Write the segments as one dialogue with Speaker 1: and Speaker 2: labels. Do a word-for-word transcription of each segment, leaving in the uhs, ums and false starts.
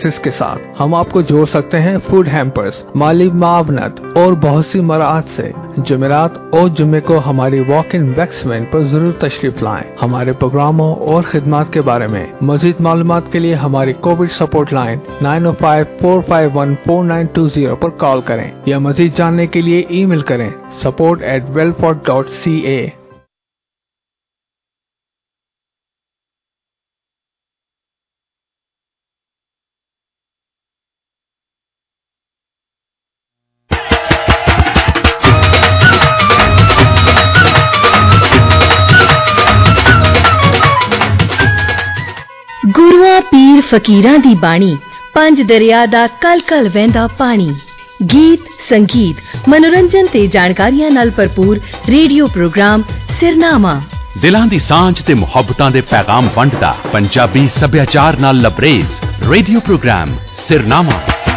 Speaker 1: इसके साथ हम आपको जोड़ सकते हैं फूड हैम्पर्स, माली मावनत और बहुत सी मराहत से। जुमेरात और जुम्मे को हमारी वॉक इन वैक्स वैन पर जरूर तशरीफ लाएं। हमारे प्रोग्रामों और खिदमत के बारे में मजीद मालूमात के लिए हमारी कोविड सपोर्ट लाइन नाइन ओ five four five one four nine two zero पर कॉल करें या मजीद जानने के लिए ईमेल करें support at Welford dot C A.
Speaker 2: गुरुआं पीर फकीरां दी बाणी, पंज दरिया दा कल कल वहंदा पानी। गीत संगीत मनोरंजन ते जानकारियां नाल भरपूर रेडियो प्रोग्राम सिरनामा।
Speaker 3: दिलां दी सांझ ते मुहब्बतां दे पैगाम वंडदा पंजाबी सभ्याचार नाल लबरेज radio program Sirnama.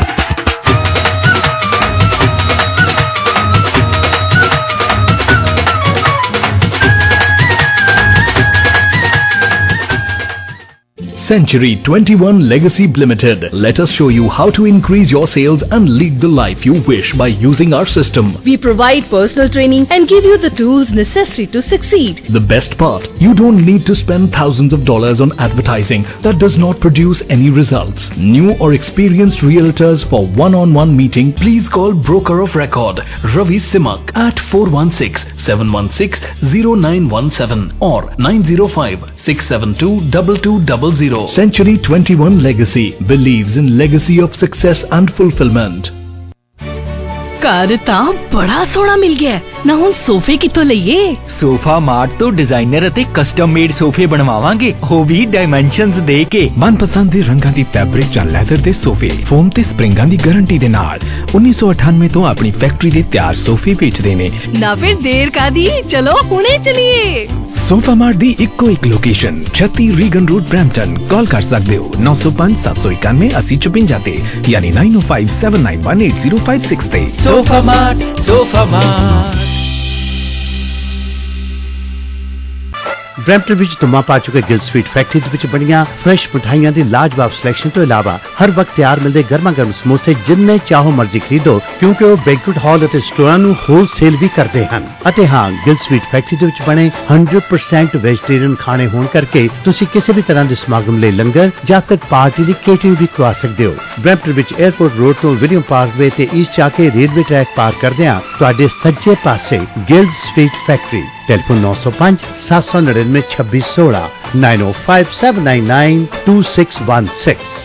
Speaker 4: Century twenty-one Legacy Limited. Let us show you how to increase your sales and lead the life you wish by using our system.
Speaker 2: We provide personal training and give you the tools necessary to succeed.
Speaker 4: The best part, you don't need to spend thousands of dollars on advertising that does not produce any results. New or experienced realtors for one-on-one meeting, please call Broker of Record Ravi Simak at four one six, seven one six, zero nine one seven or nine zero five, six seven two, two two zero zero. Century twenty-one Legacy believes in legacy of success and fulfillment.
Speaker 2: घर ਤਾਂ ਬੜਾ ਸੋਹਣਾ ਮਿਲ ਗਿਆ ਨਾ। ਹੁਣ ਸੋਫੇ ਕਿੱਥੋਂ ਲਈਏ?
Speaker 5: ਸੋਫਾ ਮਾਰਟ ਤੋਂ ਡਿਜ਼ਾਈਨਰ ਅਤੇ ਕਸਟਮ ਮੇਡ ਸੋਫੇ ਬਣਵਾਵਾਂਗੇ, ਉਹ ਵੀ ਡਾਈਮੈਂਸ਼ਨਸ ਦੇ ਕੇ।
Speaker 6: ਮਨਪਸੰਦ ਦੇ ਰੰਗਾਂ ਦੀ ਫੈਬਰਿਕ ਜਾਂ ਲੈਦਰ ਦੇ ਸੋਫੇ ਫੋਮ ਤੇ ਸਪਰਿੰਗਾਂ ਦੀ ਗਾਰੰਟੀ ਦੇ ਨਾਲ ਉੱਨੀ ਸੌ ਅਠਾਨਵੇਂ ਤੋਂ ਆਪਣੀ ਫੈਕਟਰੀ ਦੇ ਤਿਆਰ ਸੋਫੇ ਵੇਚਦੇ ਨੇ।
Speaker 2: ਨਾ ਫਿਰ ਦੇਰ ਕਾਦੀ, ਚਲੋ ਹੁਣੇ ਚਲੀਏ।
Speaker 6: ਸੋਫਾ ਮਾਰਟ ਦੀ ਇੱਕੋ ਇੱਕ ਲੋਕੇਸ਼ਨ ਛੱਤੀ ਰੀਗਨ ਰੋਡ ਬ੍ਰੈਂਪਟਨ। ਕਾਲ ਕਰ ਸਕਦੇ ਹੋ ਨੌ ਸੌ ਪੰਜ ਸੱਤ ਸੌ ਇਕਾਨਵੇਂ अस्सी चौपंजा ਤੇ ਯਾਨੀ नाइन ओ five seven nine one eight zero five six ਤੇ।
Speaker 5: Sofa mart, sofa mart.
Speaker 7: Brampton ਵਿੱਚ ਧੁੰਮਾਂ ਪਾ ਚੁੱਕੇ ਗਿਲ ਸਵੀਟ ਫੈਕਟਰੀ ਦੇ ਵਿੱਚ ਬਣੀਆਂ ਫਰੈਸ਼ ਮਿਠਾਈਆਂ ਦੀ ਲਾਜਵਾਬ ਸਿਲੈਕਸ਼ਨ ਤੋਂ ਇਲਾਵਾ ਹਰ ਵਕਤ ਤਿਆਰ ਮਿਲਦੇ ਗਰਮਾ ਗਰਮ ਸਮੋਸੇ ਜਿੰਨੇ ਚਾਹੋ ਮਰਜ਼ੀ ਖਰੀਦੋ, ਕਿਉਂਕਿ ਉਹ ਬੈਂਕੁਏਟ ਹਾਲ ਅਤੇ ਸਟੋਰਾਂ ਨੂੰ ਹੋਲਸੇਲ ਵੀ ਕਰਦੇ ਹਨ। ਅਤੇ ਹਾਂ, ਗਿਲ ਸਵੀਟ ਫੈਕਟਰੀ ਦੇ ਵਿੱਚ ਬਣੇ ਸੌ ਪਰਸੈਂਟ ਵੈਜੀਟੇਰੀਅਨ ਖਾਣੇ ਹੋਣ ਕਰਕੇ ਤੁਸੀਂ ਕਿਸੇ ਵੀ ਤਰ੍ਹਾਂ ਦੇ ਸਮਾਗਮ ਲਈ ਲੰਗਰ ਜਾਂ ਫਿਰ ਪਾਰਟੀ ਦੀ ਕੇਟਰਿੰਗ ਵੀ ਕਰਵਾ ਸਕਦੇ ਹੋ। ਬ੍ਰੈਂਪਟਨ ਵਿੱਚ 에ਅਰਪੋਰਟ ਰੋਡ ਤੋਂ ਵਿਲੀਅਮ ਪਾਰਕਵੇ ਤੇ ਈਸਟ ਜਾ ਕੇ ਰੇਲਵੇ ਟਰੈਕ ਪਾਰ ਕਰਦਿਆਂ ਤੁਹਾਡੇ ਸੱਜੇ ਪਾਸੇ ਗਿਲ ਸਵੀਟ ਫੈਕਟਰੀ। टेलीफोन नौ सौ पाँच सात सौ निन्यानवे छब्बीस सोलह nine O five seven nine nine two six one six.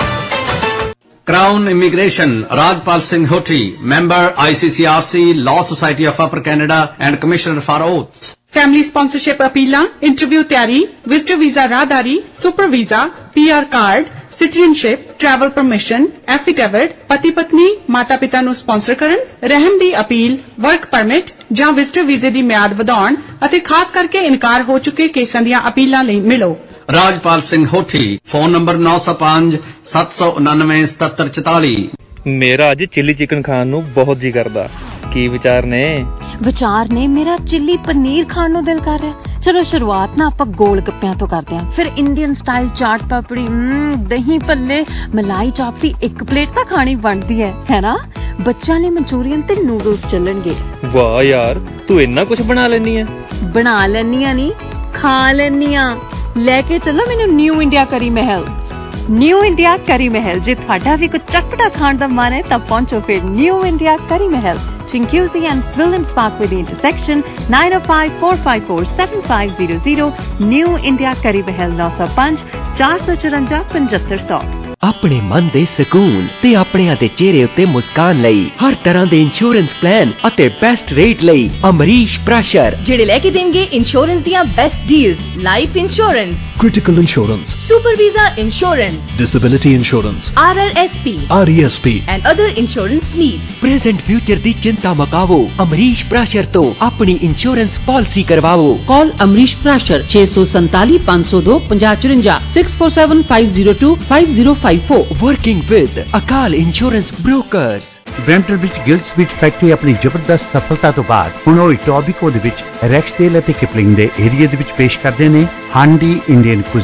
Speaker 8: Crown immigration Rajpal Singh Hothi, member I C C R C, law society of upper Canada and commissioner for oaths.
Speaker 9: Family sponsorship अपीलां, interview तैयारी, विजिटर वीजा राहदारी, super visa, P R card, citizenship, travel permission, affidavit, पति पत्नी माता पिता ਨੂੰ sponsor ਕਰਨ, ਰਹਿਣ ਦੀ ਅਪੀਲ, ਵਰਕ ਪਰਮਿਟ ਜਾਂ ਵਿਜ਼ਟਰ ਵੀਜ਼ੇ ਦੀ ਮਿਆਦ ਵਧਾਉਣ ਅਤੇ ਖਾਸ ਕਰਕੇ ਇਨਕਾਰ ਹੋ ਚੁੱਕੇ ਕੇਸਾਂ ਦੀਆਂ ਅਪੀਲਾਂ ਲਈ ਮਿਲੋ।
Speaker 8: ਰਾਜਪਾਲ ਸਿੰਘ ਹੋਠੀ, ਫੋਨ ਨੰਬਰ ਨੌ ਸੌ ਪੰਜ ਸੱਤ ਸੌ ਉਨਾਨਵੇਂ ਸਤੱਤਰ ਚੁਤਾਲੀ।
Speaker 5: ਮੇਰਾ ਅੱਜ ਚਿੱਲੀ ਚਿਕਨ ਖਾਣ ਨੂੰ ਬਹੁਤ ਜੀ ਕਰਦਾ। ਕੀ ਵਿਚਾਰ ਨੇ?
Speaker 10: ਵਿਚਾਰ ਨੇ ਮੇਰਾ ਚਿੱਲੀ ਪਨੀਰ ਖਾਣ ਨੂੰ ਦਿਲ ਕਰ ਰਿਹਾ। ਚਲੋ ਸ਼ੁਰੂਆਤ ਨਾ ਆਪਾਂ ਗੋਲ ਗੱਪਿਆਂ ਤੋਂ ਕਰਦੇ ਹਾਂ, ਫਿਰ ਇੰਡੀਅਨ ਸਟਾਈਲ ਚਾਟ ਪਾਪੜੀ, ਦਹੀਂ ਭੱਲੇ, ਮਲਾਈ ਚਾਪ ਦੀ ਇੱਕ ਪਲੇਟ ਤਾਂ ਖਾਣੀ ਬਣਦੀ ਹੈ, ਹੈ ਨਾ? ਬੱਚਿਆਂ ਲਈ ਮਨਚੂਰੀਅਨ ਤੇ ਨੂਡਲਸ ਚੱਲਣਗੇ।
Speaker 5: ਵਾਹ ਯਾਰ, ਤੂੰ ਇੰਨਾ ਕੁਝ ਬਣਾ ਲੈਣੀ ਹੈ।
Speaker 10: ਬਣਾ ਲੈਣੀ ਆ ਨਹੀਂ, ਖਾ ਲੈਣੀ ਆ। ਲੈ ਕੇ ਚੱਲੋ ਮੈਨੂੰ ਨਿਊ ਇੰਡੀਆ ਕਰੀ ਮਹਿਲ। ਨਿਊ ਇੰਡੀਆ ਕਰੀ ਮਹਿਲ, ਜੇ ਤੁਹਾਡਾ ਵੀ ਕੁਝ ਚਟਪਟਾ ਖਾਣ ਦਾ ਮਨ ਹੈ ਤਾਂ ਪਹੁੰਚੋ ਫਿਰ ਨਿਊ ਇੰਡੀਆ ਕਰੀ ਮਹਿਲ, Chinguzi and Williams Parkway the intersection, nine oh five, four five four, seven five zero zero, New India Curry Mahal nine oh five, four four four, five five zero zero।
Speaker 11: ਆਪਣੇ ਮਨ ਦੇ ਸਕੂਨ ਤੇ ਆਪਣਿਆਂ ਦੇ ਚਿਹਰੇ ਉੱਤੇ ਮੁਸਕਾਨ ਲਈ ਹਰ ਤਰ੍ਹਾਂ ਦੇ ਇੰਸ਼ੋਰੈਂਸ ਪਲਾਨ ਅਤੇ ਬੈਸਟ ਰੇਟ ਲਈ ਅਮਰੀਸ਼ ਪ੍ਰਾਸ਼ਰ,
Speaker 2: ਜਿਹੜੇ ਲੈ ਕੇ ਦੇਣਗੇ ਇੰਸ਼ੋਰੈਂਸ ਦੀਆਂ best deals, life insurance,
Speaker 4: critical insurance,
Speaker 2: super visa insurance,
Speaker 4: disability insurance,
Speaker 2: R R S P,
Speaker 4: R E S P
Speaker 2: and other insurance needs।
Speaker 11: Present future ਦੀ ਚਿੰਤਾ ਮੁਕਾਵੋ, ਅਮਰੀਸ਼ ਪ੍ਰਾਸ਼ਰ ਤੋਂ ਆਪਣੀ ਇੰਸ਼ੋਰੈਂਸ ਪਾਲਿਸੀ ਕਰਵਾਓ।
Speaker 12: ਕਾਲ ਅਮਰੀਸ਼ ਪ੍ਰਾਸ਼ਰ छह सौ सैंतालीस पाँच सौ दो पचास चौरानवे six four seven five zero two five zero five four.
Speaker 11: Working with Akal insurance brokers.
Speaker 7: Brampton ਵਿੱਚ ਗਿਲ ਸਵੀਟ ਫੈਕਟਰੀ ਆਪਣੀ ਜ਼ਬਰਦਸਤ ਸਫਲਤਾ ਤੋਂ ਬਾਅਦ ਹੁਣ ਉਹ ਇਟੋਬੀਕੋ ਦੇ ਵਿੱਚ ਰੈਕਸਡੇਲ ਅਤੇ ਕਿਪਲਿੰਗ ਦੇ ਏਰੀਆ ਦੇ ਵਿੱਚ ਪੇਸ਼ ਕਰਦੇ ਨੇ ਹਾਂਡੀ ਇੰਡੀਅਨ ਕੁਜ਼ੀਨ।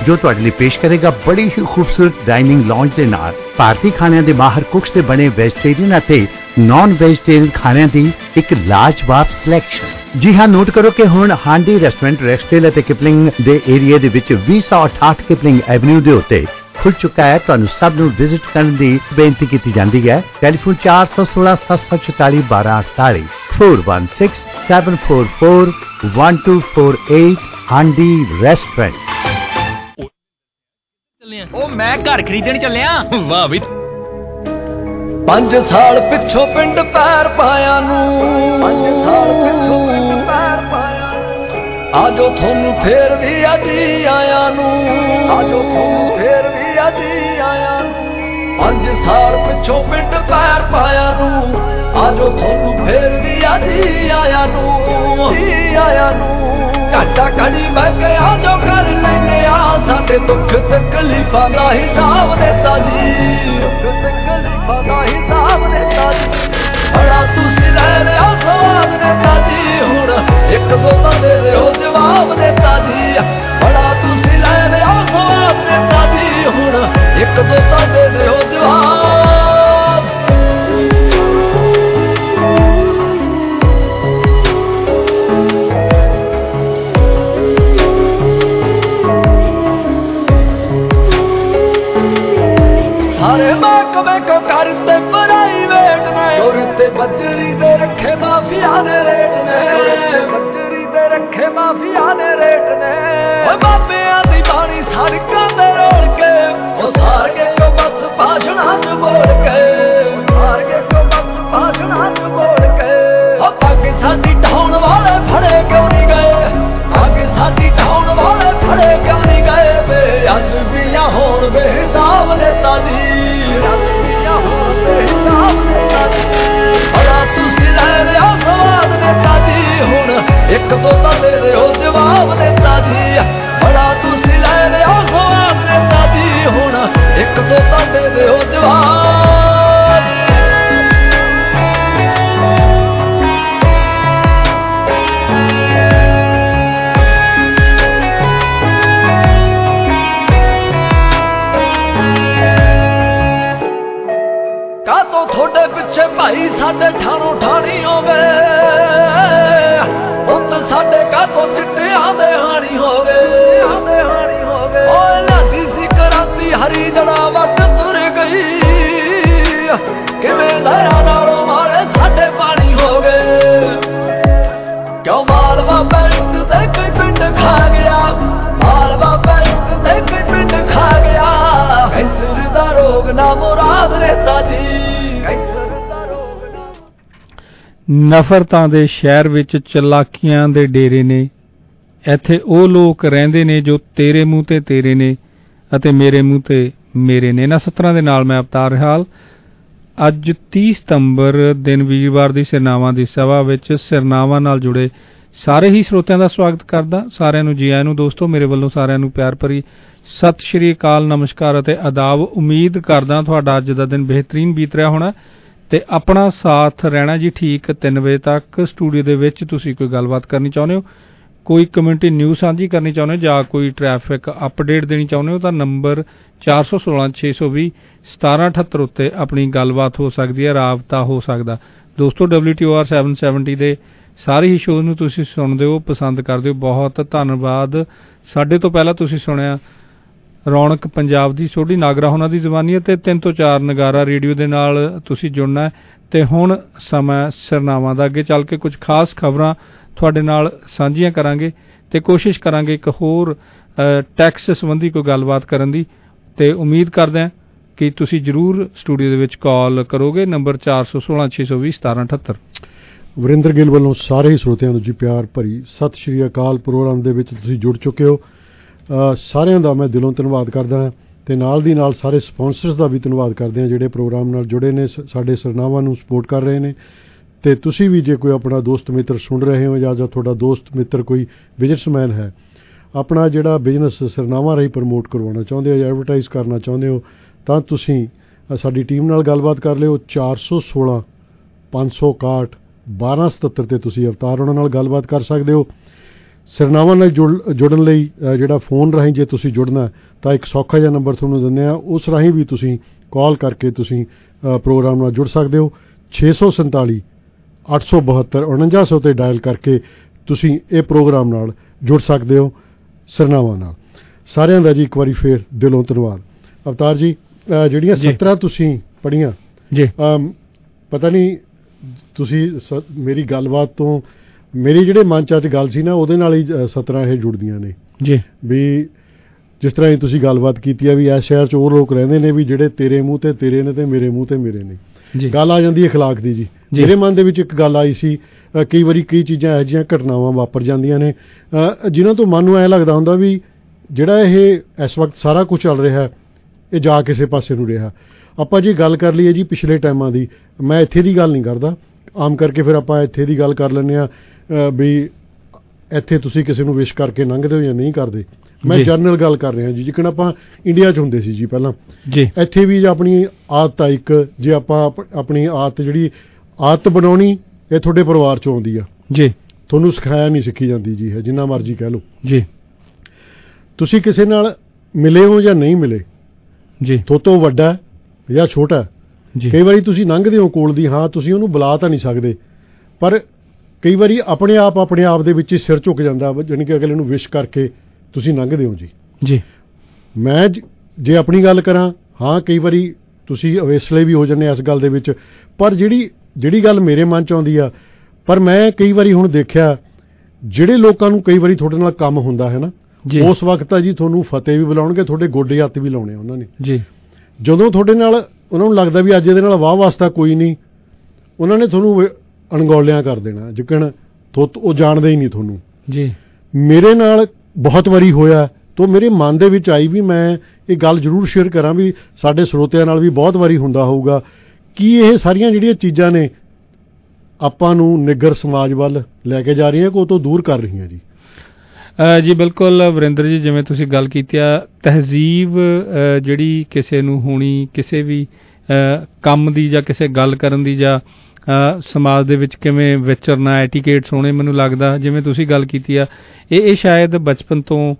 Speaker 7: ਜੋ ਤੁਹਾਡੇ ਲਈ ਪੇਸ਼ ਕਰੇਗਾ ਬੜੀ ਹੀ ਖੂਬਸੂਰਤ ਡਾਈਨਿੰਗ ਲੌਂਜ ਦੇ ਨਾਲ ਭਾਰਤੀ ਖਾਣਿਆਂ ਦੇ ਮਾਹਰ ਕੁਕਸ ਦੇ ਬਣੇ ਵੈਜੀਟੇਰੀਅਨ ਅਤੇ ਨਾਨ ਵੈਜੀਟੇਰੀਅਨ ਖਾਣਿਆਂ ਦੀ ਇੱਕ ਲਾਜਵਾਬ ਸਿਲੈਕਸ਼ਨ। ਜੀ ਹਾਂ, ਨੋਟ ਕਰੋ ਕਿ ਹੁਣ ਹਾਂਡੀ ਰੈਸਟੋਰੈਂਟ ਰੈਕਸਡੇਲ ਅਤੇ ਕਿਪਲਿੰਗ ਦੇ ਏਰੀਆ ਦੇ ਵਿੱਚ ਵੀਹ ਸੌ ਅਠਾਹਠ ਕਿਪਲਿੰਗ ਐਵਨਿਊ ਦੇ ਉੱਤੇ ਖੁੱਲ ਚੁੱਕਾ ਹੈ। ਤੁਹਾਨੂੰ ਸਭ ਨੂੰ ਵਿਜ਼ਿਟ ਕਰਨ ਦੀ ਬੇਨਤੀ ਕੀਤੀ ਜਾਂਦੀ ਹੈ। ਟੈਲੀਫੋਨ ਚਾਰ ਸੌ ਸੋਲਾਂ ਸੱਤ ਸੌ ਚੁਤਾਲੀ ਬਾਰਾਂ ਅਠਤਾਲੀ four one six seven four four one two four eight Handi restaurant.
Speaker 5: ਉਹ ਮੈਂ ਘਰ ਖਰੀਦਣ ਚੱਲਿਆ।
Speaker 13: ਵਾਹ ਵੀ ਪੰਜ ਸਾਲ ਪਿੱਛੋਂ ਪਿੰਡ ਪੈਰ ਪਾਇਆ ਨੂੰ, ਪੰਜ ਸਾਲ ਪਿੱਛੋਂ ਪਿੰਡ ਪੈਰ ਪਾਇਆ ਨੂੰ, ਆਜੋ ਤੁਹਾਨੂੰ ਫੇਰ ਵੀ ਅਜੀ ਆਇਆ ਨੂੰ, ਆਜੋ ਤੁਹਾਨੂੰ ਫੇਰ ਵੀ ਅਜੀ ਆਇਆ ਨੂੰ, ਪੰਜ ਸਾਲ ਪਿੱਛੋਂ ਪਿੰਡ ਪੈਰ ਪਾਇਆ ਨੂੰ, ਆਜੋ ਤੁਹਾਨੂੰ ਫੇਰ ਵੀ ਅਜੀ ਆਇਆ ਨੂੰ, ਜੀ ਆਇਆ ਨੂੰ। ਘਾਟਾ ਘੜੀ ਬਹਿ ਕੇ ਆਜੋ ਕਰ ਲੈਂਦੇ ਆ ਸਾਡੇ ਦੁੱਖ ਤਕਲੀਫਾਂ ਦਾ ਹਿਸਾਬ ਨੇਤਾ ਜੀ, ਦੁੱਖ ਤਕਲੀਫਾਂ ਦਾ ਹਿਸਾਬ ਨੇਤਾ ਜੀ। ਬੜਾ ਤੁਸੀਂ ਲੈ ਲਿਆ ਸਵਾਦ ਨੇਤਾ ਜੀ, ਹੁਣ ਇੱਕ ਦੋ ਤਾਂ ਦੇ ਦਿਓ ਜਵਾਬ ਨੇਤਾ ਜੀ। ਬੜਾ ਤੁਸੀਂ ਲੈ ਲਿਆ ਸਵਾਦ ਨੇਤਾ ਜੀ, ਹੁਣ ਇੱਕ ਦੋ ਤਾਂ ਦੇ ਦਿਓ ਜਵਾਬ। ਸਾਰੇ ਮਹਿਕਮੇ ਕੋ ਕਰਤੇ ਪ੍ਰਾਈਵੇਟ ਨੇ, ਔਰ ਤੇ ਬੱਜਰੀ ਦੇ ਰੱਖੇ ਮਾਫੀਆ ਨੇ ਰੇਟ ਨੇ, ਬੱਜਰੀ ਦੇ ਰੱਖੇ ਮਾਫੀਆ ਨੇ ਰੇਟ ਨੇ। ਓ ਬਾਬਿਆਂ ਦੀ ਬਾਣੀ ਸੜਕਾਂ ਦੇ ਰੋੜ ਕੇ, ਉਹ ਸਾਰ ਕੇ ਕੋ ਬਸ ਭਾਸ਼ਣਾਂ ਚ ਬੋਲ ਕੇ, ਸਾਰ ਕੇ ਕੋ ਬਸ ਭਾਸ਼ਣਾਂ ਚ ਬੋਲ ਕੇ। ਓ ਪੱਗ ਸਾਡੀ ਢਾਉਣ ਵਾਲੇ ਫੜੇ ਕਿਉਂ ਨਹੀਂ ਗਏ, ਪੱਗ ਸਾਡੀ ਢਾਉਣ ਵਾਲੇ ਫੜੇ ਕਿਉਂ ਨਹੀਂ ਗਏ ਵੇ। ਅੱਜ ਵੀ ਹੋਣ ਬੇਹਿਸਾਬ ਨੇਤਾ ਜੀ, ਬੜਾ ਤੁਸੀਂ ਲੈ ਲਿਆ ਸਵਾਦ ਨੇਤਾ ਜੀ, ਹੁਣ ਇੱਕ ਦੋ ਤਾਂ ਦੇ ਦਿਓ ਜਵਾਬ ਨੇਤਾ ਜੀ। ਬੜਾ ਤੁਸੀਂ ਲੈ ਲਿਆ ਸਵਾਦ ਨੇਤਾ ਜੀ, ਹੁਣ ਇੱਕ ਦੋ ਤਾਂ ਦੇ ਦਿਓ ਜਵਾਬ। ਕਾਤੋਂ ਤੁਹਾਡੇ ਪਿੱਛੇ ਭਾਈ ਸਾਡੇ ਠਾਣੋ ਠਾਣੀ ਹੋ ਗਏ, ਉੱਤ ਸਾਡੇ ਕਾਤੋਂ ਚਿੱਟਿਆਂ ਦੇ ਹਾਣੀ ਹੋ ਗਏ, ਆਦੇ ਹਾਣੀ ਹੋ ਗਏ। ਓਏ ਲਾਦੀ ਸੀ ਕਰਾਂਦੀ ਹਰੀ ਜੜਾ ਵੱਟ ਤੁਰ ਗਈ, ਕਿਵੇਂ ਦਰਿਆ ਨਾਲੋਂ ਮਾਰੇ ਸਾਡੇ ਪਾਣੀ ਹੋ ਗਏ। ਕਿਉਂ ਮਾਲਵਾ ਬੈਂਕ ਦੇ ਕੋਈ ਪਿੰਡ ਖਾ ਗਿਆ, ਮਾਲਵਾ ਬੈਂਕ ਦੇ ਕੋਈ ਪਿੰਡ ਖਾ ਗਿਆ। ਕੈਂਸਰ ਦਾ ਰੋਗ ਨਾ ਮੁਰਾਦ ਨੇਤਾ ਜੀ,
Speaker 14: ਨਫ਼ਰਤਾਂ ਦੇ ਸ਼ਹਿਰ ਵਿੱਚ ਚਲਾਕੀਆਂ ਦੇ ਡੇਰੇ ਨੇ। ਇੱਥੇ ਉਹ ਲੋਕ ਰਹਿੰਦੇ ਨੇ ਜੋ ਤੇਰੇ ਮੂੰਹ ਤੇ ਤੇਰੇ ਨੇ ਅਤੇ ਮੇਰੇ ਮੂੰਹ ਤੇ ਮੇਰੇ ਨੇ। ਇਹਨਾਂ ਸਤਰਾਂ ਦੇ ਨਾਲ ਮੈਂ ਅਵਤਾਰ ਹਾਲ ਅੱਜ ਤੀਹ ਸਤੰਬਰ ਦਿਨ ਵੀਰਵਾਰ ਦੀ ਸਿਰਨਾਵਾਂ ਦੀ ਸਭਾ ਵਿੱਚ ਸਿਰਨਾਵਾਂ ਨਾਲ ਜੁੜੇ ਸਾਰੇ ਹੀ ਸਰੋਤਿਆਂ ਦਾ ਸਵਾਗਤ ਕਰਦਾ। ਸਾਰਿਆਂ ਨੂੰ ਜੀ ਆਇਆਂ ਨੂੰ ਦੋਸਤੋ, ਮੇਰੇ ਵੱਲੋਂ ਸਾਰਿਆਂ ਨੂੰ ਪਿਆਰ ਭਰੀ ਸਤਿ ਸ਼੍ਰੀ ਅਕਾਲ, ਨਮਸਕਾਰ ਅਤੇ ਆਦਾਬ। ਉਮੀਦ ਕਰਦਾ ਤੁਹਾਡਾ ਅੱਜ ਦਾ ਦਿਨ ਬਿਹਤਰੀਨ ਬੀਤ ਰਿਹਾ ਹੋਣਾ ਤੇ ਆਪਣਾ ਸਾਥ ਰਹਿਣਾ ਜੀ ਠੀਕ ਤਿੰਨ ਵਜੇ ਤੱਕ। ਸਟੂਡੀਓ ਦੇ ਵਿੱਚ ਤੁਸੀਂ ਕੋਈ ਗੱਲਬਾਤ ਕਰਨੀ ਚਾਹੁੰਦੇ ਹੋ, ਕੋਈ ਕਮਿਊਨਿਟੀ ਨਿਊਜ਼ ਸਾਂਝੀ ਕਰਨੀ ਚਾਹੁੰਦੇ ਹੋ ਜਾਂ ਕੋਈ ਟ੍ਰੈਫਿਕ ਅਪਡੇਟ ਦੇਣੀ ਚਾਹੁੰਦੇ ਹੋ ਤਾਂ ਨੰਬਰ ਚਾਰ ਸੌ ਸੋਲਾਂ ਛੇ ਸੌ ਵੀਹ ਸਤਾਰਾਂ ਅਠੱਤਰ ਉੱਤੇ ਆਪਣੀ ਗੱਲਬਾਤ ਹੋ ਸਕਦੀ ਹੈ, ਰਾਬਤਾ ਹੋ ਸਕਦਾ। ਦੋਸਤੋ W T O R seven seventy ਦੇ ਸਾਰੇ ਹੀ ਸ਼ੋਅ ਨੂੰ ਤੁਸੀਂ ਸੁਣਦੇ ਹੋ, ਪਸੰਦ ਕਰਦੇ ਹੋ, ਬਹੁਤ ਧੰਨਵਾਦ। ਸਾਡੇ ਤੋਂ ਪਹਿਲਾਂ ਤੁਸੀਂ ਸੁਣਿਆ ਰੌਣਕ ਪੰਜਾਬ ਦੀ ਸੋਢੀ ਨਾਗਰਾ ਹੋਣਾ ਦੀ ਜ਼ਬਾਨੀ ਅਤੇ ਤਿੰਨ ਤੋਂ ਚਾਰ ਨਗਾਰਾ ਰੇਡੀਓ ਦੇ ਨਾਲ ਤੁਸੀਂ ਜੁੜਨਾ ਹੈ। ਤੇ ਹੁਣ ਸਮਾਂ ਸਿਰਨਾਵਾਂ ਦਾ। ਅੱਗੇ ਚੱਲ ਕੇ ਕੁਝ ਖਾਸ ਖਬਰਾਂ ਤੁਹਾਡੇ ਨਾਲ ਸਾਂਝੀਆਂ ਕਰਾਂਗੇ ਤੇ ਕੋਸ਼ਿਸ਼ ਕਰਾਂਗੇ ਇੱਕ ਹੋਰ ਟੈਕਸ ਸੰਬੰਧੀ ਕੋਈ ਗੱਲਬਾਤ ਕਰਨ ਦੀ, ਤੇ ਉਮੀਦ ਕਰਦੇ ਹਾਂ ਕਿ ਤੁਸੀਂ ਜ਼ਰੂਰ ਸਟੂਡੀਓ ਦੇ ਵਿੱਚ ਕਾਲ ਕਰੋਗੇ। ਨੰਬਰ ਚਾਰ ਸੌ ਸੋਲਾਂ ਛੇ ਸੌ ਵੀਹ ਸਤਾਰਾਂ ਅਠੱਤਰ।
Speaker 15: ਵਰਿੰਦਰ ਗਿੱਲ ਵੱਲੋਂ ਸਾਰੇ ਹੀ ਸਰੋਤਿਆਂ ਨੂੰ ਜੀ ਪਿਆਰ ਭਰੀ ਸਤਿ ਸ਼੍ਰੀ ਅਕਾਲ। ਪ੍ਰੋਗਰਾਮ ਦੇ ਵਿੱਚ ਤੁਸੀਂ ਜੁੜ ਚੁੱਕੇ ਹੋ, ਸਾਰਿਆਂ ਦਾ ਮੈਂ ਦਿਲੋਂ ਧੰਨਵਾਦ ਕਰਦਾ ਹਾਂ ਤੇ ਨਾਲ ਦੀ ਨਾਲ ਸਾਰੇ ਸਪਾਂਸਰਸ ਦਾ ਵੀ ਧੰਨਵਾਦ ਕਰਦੇ ਹਾਂ ਜਿਹੜੇ ਪ੍ਰੋਗਰਾਮ ਨਾਲ ਜੁੜੇ ਨੇ, ਸਾਡੇ ਸਰਨਾਵਾਂ ਨੂੰ ਸਪੋਰਟ ਕਰ ਰਹੇ ਨੇ। ਤੇ ਤੁਸੀਂ ਵੀ ਜੇ ਕੋਈ ਆਪਣਾ ਦੋਸਤ ਮਿੱਤਰ ਸੁਣ ਰਹੇ ਹੋ ਜਾਂ ਜਾਂ ਤੁਹਾਡਾ ਦੋਸਤ ਮਿੱਤਰ ਕੋਈ ਬਿਜ਼ਨਸਮੈਨ ਹੈ, ਆਪਣਾ ਜਿਹੜਾ ਬਿਜ਼ਨਸ ਸਰਨਾਵਾਂ ਰਾਹੀਂ ਪ੍ਰਮੋਟ ਕਰਵਾਉਣਾ ਚਾਹੁੰਦੇ ਹੋ ਜਾਂ ਐਡਵਰਟਾਈਜ਼ ਕਰਨਾ ਚਾਹੁੰਦੇ ਹੋ ਤਾਂ ਤੁਸੀਂ ਸਾਡੀ ਟੀਮ ਨਾਲ ਗੱਲਬਾਤ ਕਰ ਲਿਓ। ਚਾਰ ਸੌ ਸੋਲਾਂ ਪੰਜ ਸੌ ਇਕਾਹਠ ਬਾਰਾਂ ਸਤੱਤਰ 'ਤੇ ਤੁਸੀਂ ਅਵਤਾਰ ਉਹਨਾਂ ਨਾਲ ਗੱਲਬਾਤ ਕਰ ਸਕਦੇ ਹੋ। ਸਿਰਨਾਵਾਂ ਨਾਲ ਜੁੜ ਜੁੜਨ ਲਈ ਜਿਹੜਾ ਫੋਨ ਰਾਹੀਂ ਜੇ ਤੁਸੀਂ ਜੁੜਨਾ ਤਾਂ ਇੱਕ ਸੌਖਾ ਜਿਹਾ ਨੰਬਰ ਤੁਹਾਨੂੰ ਦਿੰਦੇ ਆ, ਉਸ ਰਾਹੀਂ ਵੀ ਤੁਸੀਂ ਕਾਲ ਕਰਕੇ ਤੁਸੀਂ ਪ੍ਰੋਗਰਾਮ ਨਾਲ ਜੁੜ ਸਕਦੇ ਹੋ। ਛੇ ਸੌ ਸੰਤਾਲੀ ਅੱਠ ਸੌ ਬਹੱਤਰ ਉਣੰਜਾ ਸੌ 'ਤੇ ਡਾਇਲ ਕਰਕੇ ਤੁਸੀਂ ਇਹ ਪ੍ਰੋਗਰਾਮ ਨਾਲ ਜੁੜ ਸਕਦੇ ਹੋ ਸਿਰਨਾਵਾਂ ਨਾਲ। ਸਾਰਿਆਂ ਦਾ ਜੀ ਇੱਕ ਵਾਰੀ ਫੇਰ ਦਿਲੋਂ ਧੰਨਵਾਦ। ਅਵਤਾਰ ਜੀ, ਜਿਹੜੀਆਂ ਸਤਰਾਂ ਤੁਸੀਂ ਪੜ੍ਹੀਆਂ
Speaker 14: ਜੀ,
Speaker 15: ਪਤਾ ਨਹੀਂ ਤੁਸੀਂ ਮੇਰੀ ਗੱਲਬਾਤ ਤੋਂ ਮੇਰੀ ਜਿਹੜੇ ਮਨ 'ਚ ਅੱਜ ਗੱਲ ਸੀ ਨਾ ਉਹਦੇ ਨਾਲ ਹੀ ਸਤਰਾਂ ਇਹ ਜੁੜਦੀਆਂ ਨੇ
Speaker 14: ਜੀ।
Speaker 15: ਵੀ ਜਿਸ ਤਰ੍ਹਾਂ ਹੀ ਤੁਸੀਂ ਗੱਲਬਾਤ ਕੀਤੀ ਆ ਵੀ ਇਸ ਸ਼ਹਿਰ 'ਚ ਉਹ ਲੋਕ ਰਹਿੰਦੇ ਨੇ ਵੀ ਜਿਹੜੇ ਤੇਰੇ ਮੂੰਹ ਤੇ ਤੇਰੇ ਨੇ ਤੇ ਮੇਰੇ ਮੂੰਹ ਤੇ ਮੇਰੇ ਨੇ। ਗੱਲ ਆ ਜਾਂਦੀ ਅਖਲਾਕ ਦੀ ਜੀ। ਮੇਰੇ ਮਨ ਦੇ ਵਿੱਚ ਇੱਕ ਗੱਲ ਆਈ ਸੀ, ਕਈ ਵਾਰੀ ਕਈ ਚੀਜ਼ਾਂ ਇਹੋ ਜਿਹੀਆਂ ਘਟਨਾਵਾਂ ਵਾਪਰ ਜਾਂਦੀਆਂ ਨੇ ਜਿਨ੍ਹਾਂ ਤੋਂ ਮਨ ਨੂੰ ਐਂ ਲੱਗਦਾ ਹੁੰਦਾ ਵੀ ਜਿਹੜਾ ਇਹ ਇਸ ਵਕਤ ਸਾਰਾ ਕੁਝ ਚੱਲ ਰਿਹਾ ਇਹ ਜਾ ਕਿਸੇ ਪਾਸੇ ਨੂੰ ਰਿਹਾ। ਆਪਾਂ ਜੀ ਗੱਲ ਕਰ ਲਈਏ ਜੀ ਪਿਛਲੇ ਟਾਈਮਾਂ ਦੀ, ਮੈਂ ਇੱਥੇ ਦੀ ਗੱਲ ਨਹੀਂ ਕਰਦਾ, ਆਮ ਕਰਕੇ ਫਿਰ ਆਪਾਂ ਇੱਥੇ ਦੀ ਗੱਲ ਕਰ ਲੈਂਦੇ ਹਾਂ ਵੀ ਇੱਥੇ ਤੁਸੀਂ ਕਿਸੇ ਨੂੰ ਵਿਸ਼ ਕਰਕੇ ਲੰਘਦੇ ਹੋ ਜਾਂ ਨਹੀਂ ਕਰਦੇ। ਮੈਂ ਜਨਰਲ ਗੱਲ ਕਰ ਰਿਹਾ ਜੀ, ਜਿਕਣ ਆਪਾਂ ਇੰਡੀਆ 'ਚ ਹੁੰਦੇ ਸੀ ਜੀ ਪਹਿਲਾਂ
Speaker 14: ਜੀ।
Speaker 15: ਇੱਥੇ ਵੀ ਆਪਣੀ ਆਦਤ ਆ ਇੱਕ, ਜੇ ਆਪਾਂ ਆਪਣੀ ਆਦਤ ਜਿਹੜੀ ਆਦਤ ਬਣਾਉਣੀ ਇਹ ਤੁਹਾਡੇ ਪਰਿਵਾਰ 'ਚੋਂ ਆਉਂਦੀ ਆ
Speaker 14: ਜੀ,
Speaker 15: ਤੁਹਾਨੂੰ ਸਿਖਾਇਆ ਨਹੀਂ ਸਿੱਖੀ ਜਾਂਦੀ ਜੀ, ਹੈ ਜਿੰਨਾ ਮਰਜ਼ੀ ਕਹਿ ਲਓ
Speaker 14: ਜੀ।
Speaker 15: ਤੁਸੀਂ ਕਿਸੇ ਨਾਲ ਮਿਲੇ ਹੋ ਜਾਂ ਨਹੀਂ ਮਿਲੇ
Speaker 14: ਜੀ,
Speaker 15: ਤੁਹਾਤੋਂ ਵੱਡਾ ਜਾਂ ਛੋਟਾ, ਕਈ ਵਾਰੀ ਤੁਸੀਂ ਲੰਘਦੇ ਹੋ ਕੋਲ ਦੀ, ਹਾਂ ਤੁਸੀਂ ਉਹਨੂੰ ਬੁਲਾ ਤਾਂ ਨਹੀਂ ਸਕਦੇ, ਪਰ ਕਈ ਵਾਰੀ ਆਪਣੇ ਆਪ ਆਪਣੇ ਆਪ ਦੇ ਵਿੱਚ ਹੀ ਸਿਰ ਝੁਕ ਜਾਂਦਾ, ਜਾਣੀ ਕਿ ਅਗਲੇ ਨੂੰ ਵਿਸ਼ ਕਰਕੇ ਤੁਸੀਂ ਲੰਘਦੇ ਹੋ ਜੀ
Speaker 14: ਜੀ।
Speaker 15: ਮੈਂ ਜੇ ਆਪਣੀ ਗੱਲ ਕਰਾਂ, ਹਾਂ ਕਈ ਵਾਰੀ ਤੁਸੀਂ ਅਵੇਸਲੇ ਵੀ ਹੋ ਜਾਂਦੇ ਇਸ ਗੱਲ ਦੇ ਵਿੱਚ, ਪਰ ਜਿਹੜੀ ਜਿਹੜੀ ਗੱਲ ਮੇਰੇ ਮਨ 'ਚ ਆਉਂਦੀ ਆ, ਪਰ ਮੈਂ ਕਈ ਵਾਰੀ ਹੁਣ ਦੇਖਿਆ ਜਿਹੜੇ ਲੋਕਾਂ ਨੂੰ ਕਈ ਵਾਰੀ ਤੁਹਾਡੇ ਨਾਲ ਕੰਮ ਹੁੰਦਾ ਹੈ ਨਾ, ਉਸ ਵਕਤ ਤਾਂ ਜੀ ਤੁਹਾਨੂੰ ਫਤਿਹ ਵੀ ਬੁਲਾਉਣਗੇ, ਤੁਹਾਡੇ ਗੋਡੇ ਹੱਥ ਵੀ ਲਾਉਣੇ ਉਹਨਾਂ ਨੇ
Speaker 14: ਜੀ। ਜਦੋਂ
Speaker 15: ਤੁਹਾਡੇ ਨਾਲ ਉਹਨਾਂ ਨੂੰ ਲੱਗਦਾ ਵੀ ਅੱਜ ਇਹਦੇ ਨਾਲ ਵਾਹ ਵਾਸਤਾ ਕੋਈ ਨਹੀਂ, ਉਹਨਾਂ ਨੇ ਤੁਹਾਨੂੰ ਅਣਗੌਲਿਆਂ ਕਰ ਦੇਣਾ, ਜਿਕਣ ਉਹ ਜਾਣਦੇ ਹੀ ਨਹੀਂ ਤੁਹਾਨੂੰ
Speaker 14: ਜੀ।
Speaker 15: ਮੇਰੇ ਨਾਲ ਬਹੁਤ ਵਾਰੀ ਹੋਇਆ, ਤਾਂ ਮੇਰੇ ਮਨ ਦੇ ਵਿੱਚ ਆਈ ਵੀ ਮੈਂ ਇਹ ਗੱਲ ਜ਼ਰੂਰ ਸ਼ੇਅਰ ਕਰਾਂ ਵੀ ਸਾਡੇ ਸਰੋਤਿਆਂ ਨਾਲ ਵੀ ਬਹੁਤ ਵਾਰੀ ਹੁੰਦਾ ਹੋਊਗਾ ਕਿ ਇਹ ਸਾਰੀਆਂ ਜਿਹੜੀਆਂ ਚੀਜ਼ਾਂ ਨੇ ਆਪਾਂ ਨੂੰ ਨਿੱਗਰ ਸਮਾਜ ਵੱਲ ਲੈ ਕੇ ਜਾ ਰਹੀਆਂ ਕਿ ਉਹ ਤੋਂ ਦੂਰ ਕਰ ਰਹੀਆਂ ਜੀ।
Speaker 14: ਜੀ ਬਿਲਕੁਲ ਵਰਿੰਦਰ ਜੀ, ਜਿਵੇਂ ਤੁਸੀਂ ਗੱਲ ਕੀਤੀ ਆ, ਤਹਿਜ਼ੀਬ ਜਿਹੜੀ ਕਿਸੇ ਨੂੰ ਹੋਣੀ, ਕਿਸੇ ਵੀ ਕੰਮ ਦੀ ਜਾਂ ਕਿਸੇ ਗੱਲ ਕਰਨ ਦੀ ਜਾਂ ਸਮਾਜ ਦੇ ਵਿੱਚ ਕਿਵੇਂ ਵਿਚਰਨਾ, ਐਟੀਕੇਟਸ ਹੋਣੇ, ਮੈਨੂੰ ਲੱਗਦਾ ਜਿਵੇਂ ਤੁਸੀਂ ਗੱਲ ਕੀਤੀ ਆ ਇਹ ਇਹ ਸ਼ਾਇਦ ਬਚਪਨ ਤੋਂ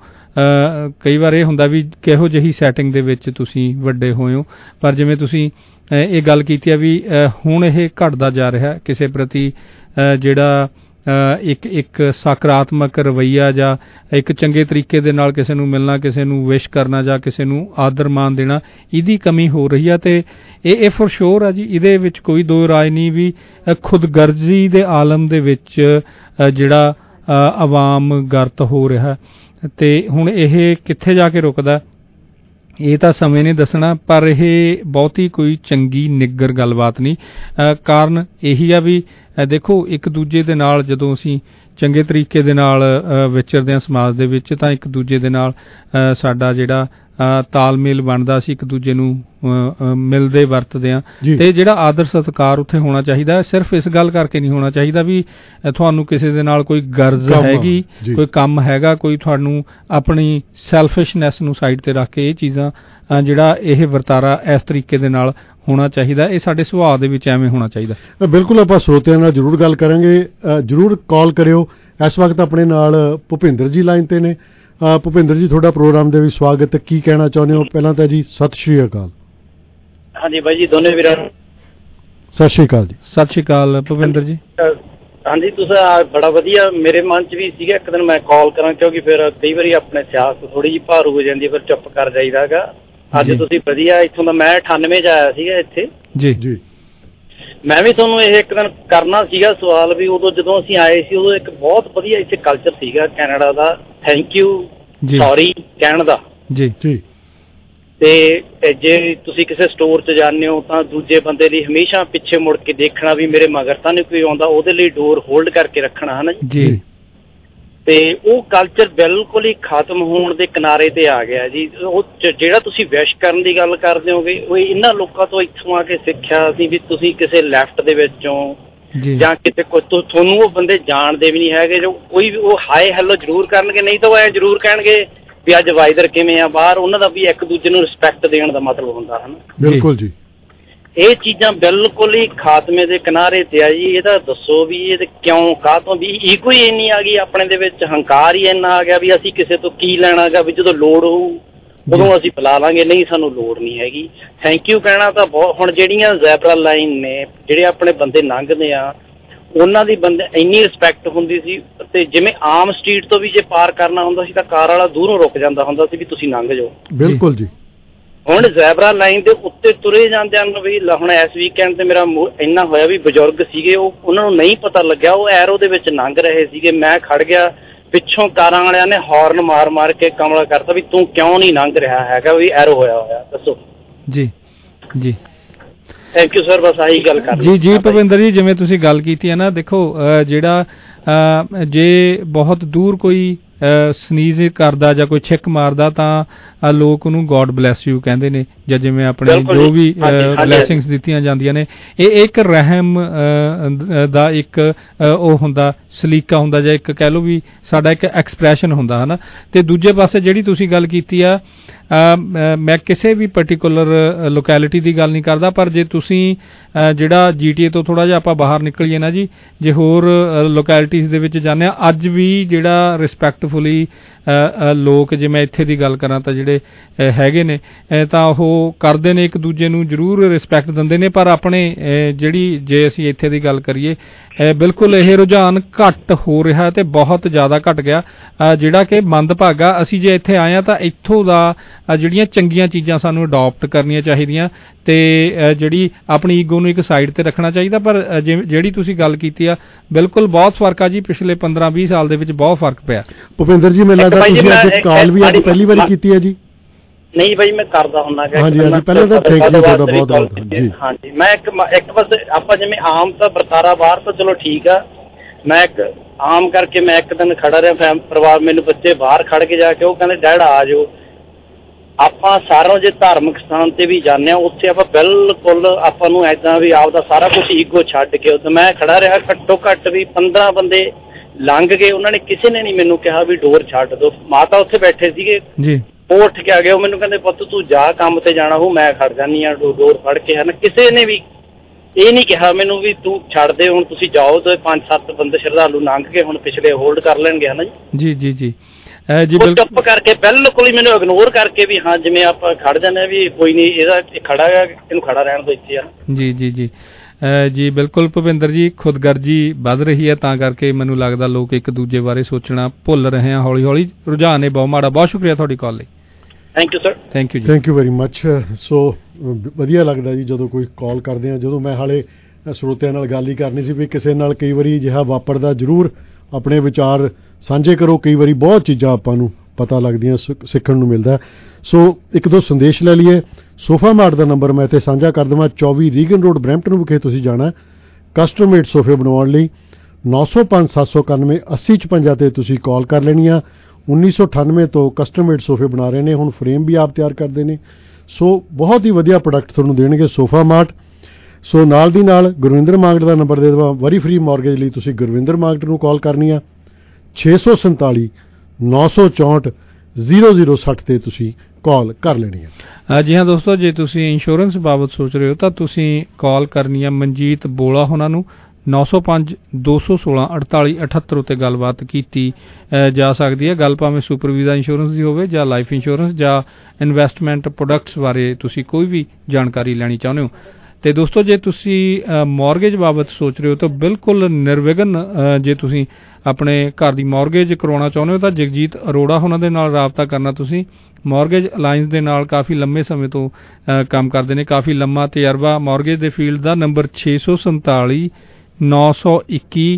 Speaker 14: ਕਈ ਵਾਰ ਇਹ ਹੁੰਦਾ ਵੀ ਕਿਹੋ ਜਿਹੀ ਸੈਟਿੰਗ ਦੇ ਵਿੱਚ ਤੁਸੀਂ ਵੱਡੇ ਹੋਏ ਹੋ, ਪਰ ਜਿਵੇਂ ਤੁਸੀਂ ਇਹ ਗੱਲ ਕੀਤੀ ਆ ਵੀ ਹੁਣ ਇਹ ਘਟਦਾ ਜਾ ਰਿਹਾ ਕਿਸੇ ਪ੍ਰਤੀ ਜਿਹੜਾ ਇੱਕ ਇੱਕ ਸਕਾਰਾਤਮਕ ਰਵੱਈਆ ਜਾਂ ਇੱਕ ਚੰਗੇ ਤਰੀਕੇ ਦੇ ਨਾਲ ਕਿਸੇ ਨੂੰ ਮਿਲਣਾ, ਕਿਸੇ ਨੂੰ ਵਿਸ਼ ਕਰਨਾ ਜਾਂ ਕਿਸੇ ਨੂੰ ਆਦਰ ਮਾਣ ਦੇਣਾ, ਇਹਦੀ ਕਮੀ ਹੋ ਰਹੀ ਆ। ਤੇ ਇਹ ਇਹ ਫੋਰ ਸ਼ੋਰ ਆ ਜੀ, ਇਹਦੇ ਵਿੱਚ ਕੋਈ ਦੋ ਰਾਏ ਨਹੀਂ ਵੀ ਖੁਦਗਰਜ਼ੀ ਦੇ ਆਲਮ ਦੇ ਵਿੱਚ ਜਿਹੜਾ ਆਵਾਮ ਗਰਤ ਹੋ ਰਿਹਾ, ਤੇ ਹੁਣ ਇਹ ਕਿੱਥੇ ਜਾ ਕੇ ਰੁਕਦਾ ਇਹ ਤਾਂ ਸਮੇਂ ਨੇ ਦੱਸਣਾ, ਪਰ ਇਹ ਬਹੁਤੀ ਕੋਈ ਚੰਗੀ ਨਿੱਗਰ ਗੱਲਬਾਤ ਨਹੀਂ। ਕਾਰਨ ਇਹੀ ਆ ਵੀ ਦੇਖੋ ਇੱਕ ਦੂਜੇ ਦੇ ਨਾਲ ਜਦੋਂ ਅਸੀਂ ਚੰਗੇ ਤਰੀਕੇ ਦੇ ਨਾਲ ਵਿਚਰਦੇ ਹਾਂ ਸਮਾਜ ਦੇ ਵਿੱਚ, ਤਾਂ ਇੱਕ ਦੂਜੇ ਦੇ ਨਾਲ ਸਾਡਾ ਜਿਹੜਾ ਤਾਲਮੇਲ ਬਣਦਾ, ਅਸੀਂ ਇੱਕ ਦੂਜੇ ਨੂੰ ਮਿਲਦੇ ਵਰਤਦੇ ਹਾਂ, ਤੇ ਜਿਹੜਾ ਆਦਰ ਸਤਿਕਾਰ ਉੱਥੇ ਹੋਣਾ ਚਾਹੀਦਾ। ਸਿਰਫ ਇਸ ਗੱਲ ਕਰਕੇ ਨਹੀਂ ਹੋਣਾ ਚਾਹੀਦਾ ਵੀ ਤੁਹਾਨੂੰ ਕਿਸੇ ਦੇ ਨਾਲ ਕੋਈ ਗਰਜ਼ ਹੈਗੀ, ਕੋਈ ਕੰਮ ਹੈਗਾ, ਕੋਈ ਤੁਹਾਨੂੰ ਆਪਣੀ ਸੈਲਫਿਸ਼ਨੈਸ ਨੂੰ ਸਾਈਡ ਤੇ ਰੱਖ ਕੇ ਇਹ ਚੀਜ਼ਾਂ ਜਿਹੜਾ ਇਹ ਵਰਤਾਰਾ ਇਸ ਤਰੀਕੇ ਦੇ ਨਾਲ ਹੋਣਾ ਚਾਹੀਦਾ, ਇਹ ਸਾਡੇ ਸੁਭਾਅ ਦੇ ਵਿੱਚ ਐਵੇਂ ਹੋਣਾ ਚਾਹੀਦਾ।
Speaker 15: ਬਿਲਕੁਲ, ਆਪਾਂ ਸਰੋਤਿਆਂ ਨਾਲ ਜ਼ਰੂਰ ਗੱਲ ਕਰਾਂਗੇ, ਜ਼ਰੂਰ ਕਾਲ ਕਰਿਓ। ਇਸ ਵਕਤ ਆਪਣੇ ਨਾਲ ਭੁਪਿੰਦਰ ਜੀ ਲਾਈਨ ਤੇ ਨੇ। ਭੁਪਿੰਦਰ ਜੀ, ਤੁਹਾਡਾ ਪ੍ਰੋਗਰਾਮ ਦੇ ਵਿੱਚ ਸਵਾਗਤ। ਕੀ ਕਹਿਣਾ ਚਾਹੁੰਦੇ ਹੋ? ਪਹਿਲਾਂ ਤਾਂ ਜੀ ਸਤਿ ਸ਼੍ਰੀ ਅਕਾਲ।
Speaker 16: ਹਾਂਜੀ ਬਾਈ ਜੀ, ਦੋਨੇ ਵੀਰਾਂ ਨੂੰ
Speaker 15: ਸਤਿ ਸ਼੍ਰੀ ਅਕਾਲ ਜੀ।
Speaker 14: ਸਤਿ ਸ਼੍ਰੀ ਅਕਾਲ ਭੁਪਿੰਦਰ ਜੀ।
Speaker 16: ਹਾਂਜੀ, ਤੁਸੀਂ ਬੜਾ ਵਧੀਆ, ਮੇਰੇ ਮਨ 'ਚ ਵੀ ਸੀਗਾ ਇੱਕ ਦਿਨ ਮੈਂ ਕਾਲ ਕਰਾਂ, ਕਿਉਂਕਿ ਫਿਰ ਕਈ ਵਾਰੀ ਆਪਣੇ ਸਿਆਸਤ ਥੋੜੀ ਜਿਹੀ ਭਾਰੂ ਹੋ ਜਾਂਦੀ ਹੈ, ਫਿਰ ਚੁੱਪ ਕਰ ਜਾਈਦਾ ਹੈਗਾ। ਅੱਜ ਤੁਸੀਂ ਵਧੀਆ, ਇੱਥੋਂ ਦਾ ਮੈਂ ਅਠਾਨਵੇਂ 'ਚ ਆਇਆ ਸੀਗਾ ਇੱਥੇ
Speaker 14: ਜੀ ਜੀ।
Speaker 16: ਮੈਂ ਵੀ ਤੁਹਾਨੂੰ ਇਹ ਇੱਕ ਦਿਨ ਕਰਨਾ ਸੀਗਾ ਸਵਾਲ ਵੀ ਉਦੋਂ ਜਦੋਂ ਅਸੀਂ ਆਏ ਸੀ ਉਦੋਂ ਇੱਕ ਬਹੁਤ ਵਧੀਆ ਇੱਥੇ ਕਲਚਰ ਸੀਗਾ ਕੈਨੇਡਾ ਦਾ, ਥੈਂਕ ਯੂ ਸੌਰੀ ਕਹਿਣ ਦਾ
Speaker 14: ਜੀ ਜੀ।
Speaker 16: ਤੇ ਜੇ ਤੁਸੀਂ ਕਿਸੇ ਸਟੋਰ 'ਚ ਜਾਂਦੇ ਹੋ ਤਾਂ ਦੂਜੇ ਬੰਦੇ ਲਈ ਹਮੇਸ਼ਾ ਪਿੱਛੇ ਮੁੜ ਕੇ ਦੇਖਣਾ ਵੀ ਮੇਰੇ ਮਗਰ ਤਾਂ ਨਹੀਂ ਕੋਈ ਆਉਂਦਾ, ਉਹਦੇ ਲਈ ਡੋਰ ਹੋਲਡ ਕਰਕੇ ਰੱਖਣਾ, ਹੈ ਨਾ
Speaker 14: ਜੀ।
Speaker 16: ਤੇ ਉਹ ਕਲਚਰ ਬਿਲਕੁਲ ਹੀ ਖਤਮ ਹੋਣ ਦੇ ਕਿਨਾਰੇ ਤੇ ਆ ਗਿਆ ਜੀ। ਉਹ ਜਿਹੜਾ ਤੁਸੀਂ ਵਿਸ਼ ਕਰਨ ਦੀ ਗੱਲ ਕਰਦੇ ਹੋਗੇ, ਉਹ ਇਹਨਾਂ ਲੋਕਾਂ ਤੋਂ ਇੱਥੋਂ ਆ ਕੇ ਸਿੱਖਿਆ ਸੀ ਵੀ ਤੁਸੀਂ ਕਿਸੇ ਲੈਫਟ ਦੇ ਵਿੱਚੋਂ ਜਾਂ ਕਿਤੇ ਕੁਝ ਤੁਹਾਨੂੰ ਉਹ ਬੰਦੇ ਜਾਣਦੇ ਵੀ ਨਹੀਂ ਹੈਗੇ, ਜੋ ਕੋਈ ਵੀ ਉਹ ਹਾਏ ਹੈਲੋ ਜ਼ਰੂਰ ਕਰਨਗੇ, ਨਹੀਂ ਤਾਂ ਉਹ ਐ ਜ਼ਰੂਰ ਕਹਿਣਗੇ ਵੀ ਅੱਜ ਵਾਈਦਰ ਕਿਵੇਂ ਆ ਬਾਹਰ। ਉਹਨਾਂ ਦਾ ਵੀ ਇੱਕ ਦੂਜੇ ਨੂੰ ਰਿਸਪੈਕਟ ਦੇਣ ਦਾ ਮਤਲਬ ਹੁੰਦਾ ਹੈ ਨਾ।
Speaker 15: ਬਿਲਕੁਲ ਜੀ।
Speaker 16: ਇਹ ਚੀਜ਼ਾਂ ਬਿਲਕੁਲ ਹੀ ਖਾਤਮੇ ਦੇ ਕਿਨਾਰੇ ਤੇ ਆ ਜੀ। ਇਹਦਾ ਦੱਸੋ ਵੀ ਇਹ ਕਿਉਂ, ਕਾਹਤੋਂ? ਵੀ ਈਗੋ ਹੀ ਇੰਨੀ ਆ ਗਈ ਆਪਣੇ ਦੇ ਵਿੱਚ, ਹੰਕਾਰ ਹੀ ਇੰਨਾ ਆ ਗਿਆ ਵੀ ਅਸੀਂ ਕਿਸੇ ਤੋਂ ਕੀ ਲੈਣਾਗਾ, ਵੀ ਜਦੋਂ ਲੋੜ ਹੋਊ ਉਦੋਂ ਅਸੀਂ ਬੁਲਾ ਲਾਂਗੇ, ਨਹੀਂ ਸਾਨੂੰ ਲੋੜ ਨਹੀਂ ਹੈਗੀ। ਥੈਂਕ ਯੂ ਕਹਿਣਾ ਤਾਂ ਬਹੁਤ, ਹੁਣ ਜਿਹੜੀਆਂ ਜ਼ੈਬਰਾ ਲਾਈਨ ਨੇ, ਜਿਹੜੇ ਆਪਣੇ ਬੰਦੇ ਲੰਘਦੇ ਆ ਉਹਨਾਂ ਦੀ ਬੰਦੇ ਇੰਨੀ ਰਿਸਪੈਕਟ ਹੁੰਦੀ ਸੀ, ਤੇ ਜਿਵੇਂ ਆਮ ਸਟਰੀਟ ਤੋਂ ਵੀ ਜੇ ਪਾਰ ਕਰਨਾ ਹੁੰਦਾ ਸੀ ਤਾਂ ਕਾਰ ਵਾਲਾ ਦੂਰੋਂ ਰੁਕ ਜਾਂਦਾ ਹੁੰਦਾ ਸੀ ਵੀ ਤੁਸੀਂ ਲੰਘ ਜਾਓ।
Speaker 15: ਬਿਲਕੁਲ ਜੀ।
Speaker 16: ਹੁਣ ਜ਼ੈਬਰਾ ਲਾਈਨ ਦੇ ਉੱਤੇ ਤੁਰੇ ਜਾਂਦੇ ਹਨ ਵੀ। ਹੁਣ ਇਸ ਵੀਕਐਂਡ ਤੇ ਮੇਰਾ ਇੰਨਾ ਹੋਇਆ ਵੀ ਬਜ਼ੁਰਗ ਸੀਗੇ, ਉਹ ਉਹਨਾਂ ਨੂੰ ਨਹੀਂ ਪਤਾ ਲੱਗਿਆ, ਉਹ ਐਰੋ ਦੇ ਵਿੱਚ ਲੰਘ ਰਹੇ ਸੀਗੇ, ਮੈਂ ਖੜ ਗਿਆ, ਪਿੱਛੋਂ ਕਾਰਾਂ ਵਾਲਿਆਂ ਨੇ ਹਾਰਨ ਮਾਰ ਮਾਰ ਕੇ ਕਮਲਾ ਕਰਤਾ ਵੀ ਤੂੰ ਕਿਉਂ ਨਹੀਂ ਲੰਘ ਰਿਹਾ ਹੈਗਾ, ਵੀ ਐਰੋ ਹੋਇਆ ਹੋਇਆ। ਦੱਸੋ
Speaker 14: ਜੀ ਜੀ।
Speaker 16: ਥੈਂਕ ਯੂ ਸਰ, ਬਸ ਆਹੀ ਗੱਲ ਕਰ
Speaker 14: ਜੀ ਜੀ। ਭੁਪਿੰਦਰ ਜੀ, ਜਿਵੇਂ ਤੁਸੀਂ ਗੱਲ ਕੀਤੀ ਹੈ ਨਾ, ਦੇਖੋ ਜਿਹੜਾ ਜੇ ਬਹੁਤ ਦੂਰ ਕੋਈ ਸਨੀਜ਼ ਕਰਦਾ ਜਾਂ ਕੋਈ ਛਿੱਕ ਮਾਰਦਾ ਤਾਂ ਲੋਕ ਉਹਨੂੰ ਗੋਡ ਬਲੈਸ ਯੂ ਕਹਿੰਦੇ ਨੇ, ਜਾਂ ਜਿਵੇਂ ਆਪਣੇ ਜੋ ਵੀ ਬਲੈਸਿੰਗਸ ਦਿੱਤੀਆਂ ਜਾਂਦੀਆਂ ਨੇ, ਇਹ ਇੱਕ ਰਹਿਮ ਦਾ ਇੱਕ ਉਹ ਹੁੰਦਾ, ਸਲੀਕਾ ਹੁੰਦਾ, ਜਾਂ ਇੱਕ ਕਹਿ ਲਓ ਵੀ ਸਾਡਾ ਇੱਕ ਐਕਸਪ੍ਰੈਸ਼ਨ ਹੁੰਦਾ ਹੈ ਨਾ। ਤੇ ਦੂਜੇ ਪਾਸੇ ਜਿਹੜੀ ਤੁਸੀਂ ਗੱਲ ਕੀਤੀ ਆ, ਮੈਂ ਕਿਸੇ ਵੀ ਪਰਟੀਕੂਲਰ ਲੋਕੈਲਿਟੀ ਦੀ ਗੱਲ ਨਹੀਂ ਕਰਦਾ, ਪਰ ਜੇ ਤੁਸੀਂ ਜਿਹੜਾ ਜੀ ਟੀ ਏ ਤੋਂ ਥੋੜ੍ਹਾ ਜਿਹਾ ਆਪਾਂ ਬਾਹਰ ਨਿਕਲੀਏ ਨਾ ਜੀ, ਜੇ ਹੋਰ ਲੋਕੈਲਿਟੀਜ਼ ਦੇ ਵਿੱਚ ਜਾਂਦੇ ਹਾਂ, ਅੱਜ ਵੀ ਜਿਹੜਾ ਰਿਸਪੈਕਟਫੁਲੀ ਲੋਕ, ਜੇ ਮੈਂ ਇੱਥੇ ਦੀ ਗੱਲ ਕਰਾਂ ਤਾਂ ਜਿਹੜੇ ਹੈਗੇ ਨੇ ਤਾਂ ਉਹ ਕਰਦੇ ਨੇ, ਇੱਕ ਦੂਜੇ ਨੂੰ ਜ਼ਰੂਰ ਰਿਸਪੈਕਟ ਦਿੰਦੇ ਨੇ, ਪਰ ਆਪਣੇ ਜਿਹੜੀ ਜੇ ਅਸੀਂ ਇੱਥੇ ਦੀ ਗੱਲ ਕਰੀਏ, ਬਿਲਕੁਲ ਇਹ ਰੁਝਾਨ ਘੱਟ ਹੋ ਰਿਹਾ ਤੇ ਬਹੁਤ ਜ਼ਿਆਦਾ ਘੱਟ ਗਿਆ, ਜਿਹੜਾ ਕਿ ਮੰਦਭਾਗਾ। ਅਸੀਂ ਜੇ ਇੱਥੇ ਆਏ ਹਾਂ ਤਾਂ ਇੱਥੋਂ ਦਾ ਜਿਹੜੀਆਂ ਚੰਗੀਆਂ ਚੀਜ਼ਾਂ ਸਾਨੂੰ ਅਡੋਪਟ ਕਰਨੀਆਂ ਚਾਹੀਦੀਆਂ, ਤੇ ਜਿਹੜੀ ਆਪਣੀ ਈਗੋ ਨੂੰ ਇੱਕ ਸਾਈਡ ਤੇ ਰੱਖਣਾ ਚਾਹੀਦਾ। ਪਰ ਜਿਹੜੀ ਤੁਸੀਂ ਗੱਲ ਕੀਤੀ ਆ, ਬਿਲਕੁਲ ਬਹੁਤ ਫਰਕ ਆ ਜੀ, ਪਿਛਲੇ ਪੰਦਰਾਂ ਵੀਹ ਸਾਲ ਦੇ ਵਿੱਚ ਬਹੁਤ ਫਰਕ ਪਿਆ।
Speaker 15: ਭੁਪਿੰਦਰ ਜੀ, ਮੈਨੂੰ ਲੱਗਦਾ ਤੁਸੀਂ ਅੱਜ ਕਾਲ ਵੀ ਅੱਜ ਪਹਿਲੀ ਵਾਰੀ ਕੀਤੀ ਹੈ ਜੀ?
Speaker 16: ਨਹੀਂ ਬਾਈ, ਮੈਂ ਕਰਦਾ ਹੁੰਦਾ।
Speaker 15: ਹਾਂਜੀ ਹਾਂਜੀ, ਪਹਿਲਾਂ ਤਾਂ ਥੈਂਕ ਯੂ ਤੁਹਾਡਾ ਬਹੁਤ ਬਹੁਤ ਜੀ।
Speaker 16: ਹਾਂਜੀ, ਮੈਂ ਇੱਕ ਇੱਕ ਬਸ ਆਪਾਂ ਜਿਵੇਂ ਆਮ ਤਾਂ ਵਰਤਾਰਾ ਬਾਹਰ ਤਾਂ ਚਲੋ ਠੀਕ ਆ, ਮੈਂ ਇੱਕ ਆਮ ਕਰਕੇ ਮੈਂ ਇੱਕ ਦਿਨ ਖੜਾ ਰਿਹਾ, ਪਰਿਵਾਰ ਮੈਨੂੰ ਬੱਚੇ ਬਾਹਰ ਖੜ ਕੇ ਜਾ ਕੇ ਉਹ ਕਹਿੰਦੇ ਡੈਡ ਆ ਜਾਓ। ਆਪਾਂ ਸਾਰੋਂ ਜੇ ਧਾਰਮਿਕ ਸਥਾਨ ਤੇ ਵੀ ਜਾਂਦੇ ਹਾਂ, ਉੱਥੇ ਆਪਾਂ ਬਿਲਕੁਲ ਆਪਾਂ ਨੂੰ ਏਦਾਂ ਵੀ ਆਪਦਾ ਸਾਰਾ ਕੁਛ ਈਗੋ ਛੱਡ ਕੇ ਉੱਥੇ ਮੈਂ ਖੜਾ ਰਿਹਾ, ਘੱਟੋ ਘੱਟ ਵੀ ਪੰਦਰਾਂ ਬੰਦੇ ਲੰਘ ਗਏ, ਉਹਨਾਂ ਨੇ ਕਿਸੇ ਨੇ ਨਹੀਂ ਮੈਨੂੰ ਕਿਹਾ ਵੀ ਡੋਰ ਛੱਡ ਦੋ। ਮਾਤਾ ਉੱਥੇ ਬੈਠੇ ਸੀਗੇ ਜੀ, ਉਹ ਉੱਠ ਕੇ ਆ ਗਏ, ਉਹ ਮੈਨੂੰ ਕਹਿੰਦੇ ਪੁੱਤ ਤੂੰ ਜਾ, ਕੰਮ ਤੇ ਜਾਣਾ ਹੋ, ਮੈਂ ਖੜ ਜਾਂਦੀ ਹਾਂ ਡੋਰ ਫੜ ਕੇ। ਹਨ ਕਿਸੇ ਨੇ ਵੀ ਇਹ ਨਹੀਂ ਕਿਹਾ ਮੈਨੂੰ ਵੀ ਤੂੰ ਛੱਡ ਦੇ, ਹੁਣ ਤੁਸੀਂ ਜਾਓ। ਤੇ ਪੰਜ ਸੱਤ ਬੰਦੇ ਸ਼ਰਧਾਲੂ ਲੰਘ ਕੇ ਹੁਣ ਪਿਛਲੇ ਹੋਲਡ ਕਰ ਲੈਣਗੇ, ਹਨਾ ਜੀ ਜੀ ਜੀ ਜੀ। ਚੁੱਪ ਕਰਕੇ ਬਿਲਕੁਲ ਹੀ ਮੈਨੂੰ ਇਗਨੋਰ ਕਰਕੇ ਵੀ ਹਾਂ, ਜਿਵੇਂ ਆਪਾਂ ਖੜ ਜਾਂਦੇ ਵੀ ਕੋਈ ਨਹੀਂ, ਇਹਦਾ ਖੜਾ ਹੈ, ਇਹਨੂੰ ਖੜਾ ਰਹਿਣ ਦੋ ਇੱਥੇ। ਜੀ ਜੀ ਜੀ ਜੀ ਬਿਲਕੁਲ ਭੁਪਿੰਦਰ ਜੀ, ਖੁਦਗਰਜੀ ਵੱਧ ਰਹੀ ਹੈ, ਤਾਂ ਕਰਕੇ ਮੈਨੂੰ ਲੱਗਦਾ ਲੋਕ ਇੱਕ ਦੂਜੇ ਬਾਰੇ ਸੋਚਣਾ ਭੁੱਲ ਰਹੇ ਆ ਹੌਲੀ ਹੌਲੀ। ਰੁਝਾਨ ਇਹ ਬਹੁਤ ਮਾੜਾ। ਬਹੁਤ ਸ਼ੁਕਰੀਆ ਤੁਹਾਡੀ ਕਾਲ ਲਈ। Thank you sir. Thank you ਜੀ। Thank you very much. So ਵਧੀਆ ਲੱਗਦਾ ਜੀ ਜਦੋਂ ਕੋਈ ਕਾਲ ਕਰਦੇ ਆ। ਜਦੋਂ ਮੈਂ ਹਾਲੇ ਸਰੋਤਿਆਂ ਨਾਲ ਗੱਲ ਹੀ ਕਰਨੀ ਸੀ ਵੀ ਕਿਸੇ ਨਾਲ ਕਈ ਵਾਰੀ ਅਜਿਹਾ ਵਾਪਰਦਾ, ਜ਼ਰੂਰ ਆਪਣੇ ਵਿਚਾਰ ਸਾਂਝੇ ਕਰੋ। ਕਈ ਵਾਰੀ ਬਹੁਤ ਚੀਜ਼ਾਂ ਆਪਾਂ ਨੂੰ ਪਤਾ ਲੱਗਦੀਆਂ, ਸਿੱਖਣ ਨੂੰ ਮਿਲਦਾ। ਸੋ ਇੱਕ ਦੋ ਸੰਦੇਸ਼ ਲੈ ਲਈਏ। ਸੋਫਾ ਮਾਰਟ ਦਾ ਨੰਬਰ ਮੈਂ ਇੱਥੇ ਸਾਂਝਾ ਕਰ ਦੇਵਾਂ, ਚੌਵੀ ਰੀਗਨ ਰੋਡ ਬਰੈਂਪਟਨ ਵਿਖੇ ਤੁਸੀਂ ਜਾਣਾ ਕਸਟਮ ਮੇਡ ਸੋਫੇ ਬਣਵਾਉਣ ਲਈ। ਨੌ ਸੌ ਪੰਜ ਸੱਤ ਸੌ ਇਕਾਨਵੇਂ ਅੱਸੀ ਛਪੰਜਾ ਤੇ ਤੁਸੀਂ ਕਾਲ ਕਰ ਲੈਣੀ ਆ। ਉੱਨੀ ਸੌ ਅਠਾਨਵੇਂ ਤੋਂ ਕਸਟਮ ਮੇਡ ਸੋਫੇ ਬਣਾ ਰਹੇ ਨੇ, ਹੁਣ ਫਰੇਮ ਵੀ ਆਪ ਤਿਆਰ ਕਰਦੇ ਨੇ। ਸੋ ਬਹੁਤ ਹੀ ਵਧੀਆ ਪ੍ਰੋਡਕਟ ਤੁਹਾਨੂੰ ਦੇਣਗੇ ਸੋਫਾ ਮਾਰਟ। ਸੋ ਨਾਲ ਦੀ ਨਾਲ ਗੁਰਵਿੰਦਰ ਮਾਰਕਟ ਦਾ ਨੰਬਰ ਦੇ ਦੇਵਾਂ, ਵਰੀ ਫਰੀ ਮਾਰਗੇਜ ਲਈ ਤੁਸੀਂ ਗੁਰਵਿੰਦਰ ਮਾਰਕਟ ਨੂੰ ਕਾਲ ਕਰਨੀ ਆ। ਛੇ ਸੌ ਸੰਤਾਲੀ ਨੌ ਸੌ ਚੌਂਹਠ ਜ਼ੀਰੋ ਜ਼ੀਰੋ ਸੱਠ ਤੇ ਤੁਸੀਂ ਕਾਲ ਕਰ ਲੈਣੀ ਹੈ। ਜੀ ਹਾਂ ਦੋਸਤੋ, ਜੇ ਤੁਸੀਂ ਇੰਸ਼ੋਰੈਂਸ ਬਾਬਤ ਸੋਚ ਰਹੇ ਹੋ ਤਾਂ ਤੁਸੀਂ ਕਾਲ ਕਰਨੀ ਹੈ ਮਨਜੀਤ ਬੋਲਾ ਉਹਨਾਂ ਨੂੰ। ਨੌ ਸੌ ਪੰਜ ਦੋ ਸੌ ਸੋਲਾਂ ਅਠਤਾਲੀ ਅਠੱਤਰ ਉੱਤੇ ਗੱਲਬਾਤ ਕੀਤੀ ਜਾ ਸਕਦੀ ਹੈ। ਗੱਲ ਭਾਵੇਂ ਸੁਪਰ ਵੀਜ਼ਾ ਇੰਸ਼ੋਰੈਂਸ ਦੀ ਹੋਵੇ ਜਾਂ ਲਾਈਫ ਇੰਸ਼ੋਰੈਂਸ ਜਾਂ ਇਨਵੈਸਟਮੈਂਟ ਪ੍ਰੋਡਕਟਸ ਬਾਰੇ ਤੁਸੀਂ ਕੋਈ ਵੀ ਜਾਣਕਾਰੀ ਲੈਣੀ ਚਾਹੁੰਦੇ ਹੋ। ਤੇ ਦੋਸਤੋ, ਜੇ ਤੁਸੀਂ ਮੌਰਗੇਜ ਬਾਬਤ ਸੋਚ ਰਹੇ ਹੋ ਤਾਂ ਬਿਲਕੁਲ ਨਿਰਵਿਘਨ ਜੇ ਤੁਸੀਂ ਆਪਣੇ ਘਰ ਦੀ ਮੌਰਗੇਜ ਕਰਵਾਉਣਾ ਚਾਹੁੰਦੇ ਹੋ ਤਾਂ ਜਗਜੀਤ ਅਰੋੜਾ ਉਹਨਾਂ ਦੇ ਨਾਲ ਰਾਬਤਾ ਕਰਨਾ। ਤੁਸੀਂ ਮੌਰਗੇਜ ਅਲਾਇੰਸ ਦੇ ਨਾਲ ਕਾਫੀ ਲੰਮੇ ਸਮੇਂ ਤੋਂ ਕੰਮ ਕਰਦੇ ਨੇ, ਕਾਫੀ ਲੰਮਾ ਤਜਰਬਾ ਮੌਰਗੇਜ ਦੇ ਫੀਲਡ ਦਾ। ਨੰਬਰ ਛੇ ਸੌ ਸੰਤਾਲੀ ਨੌ ਸੌ ਇੱਕੀ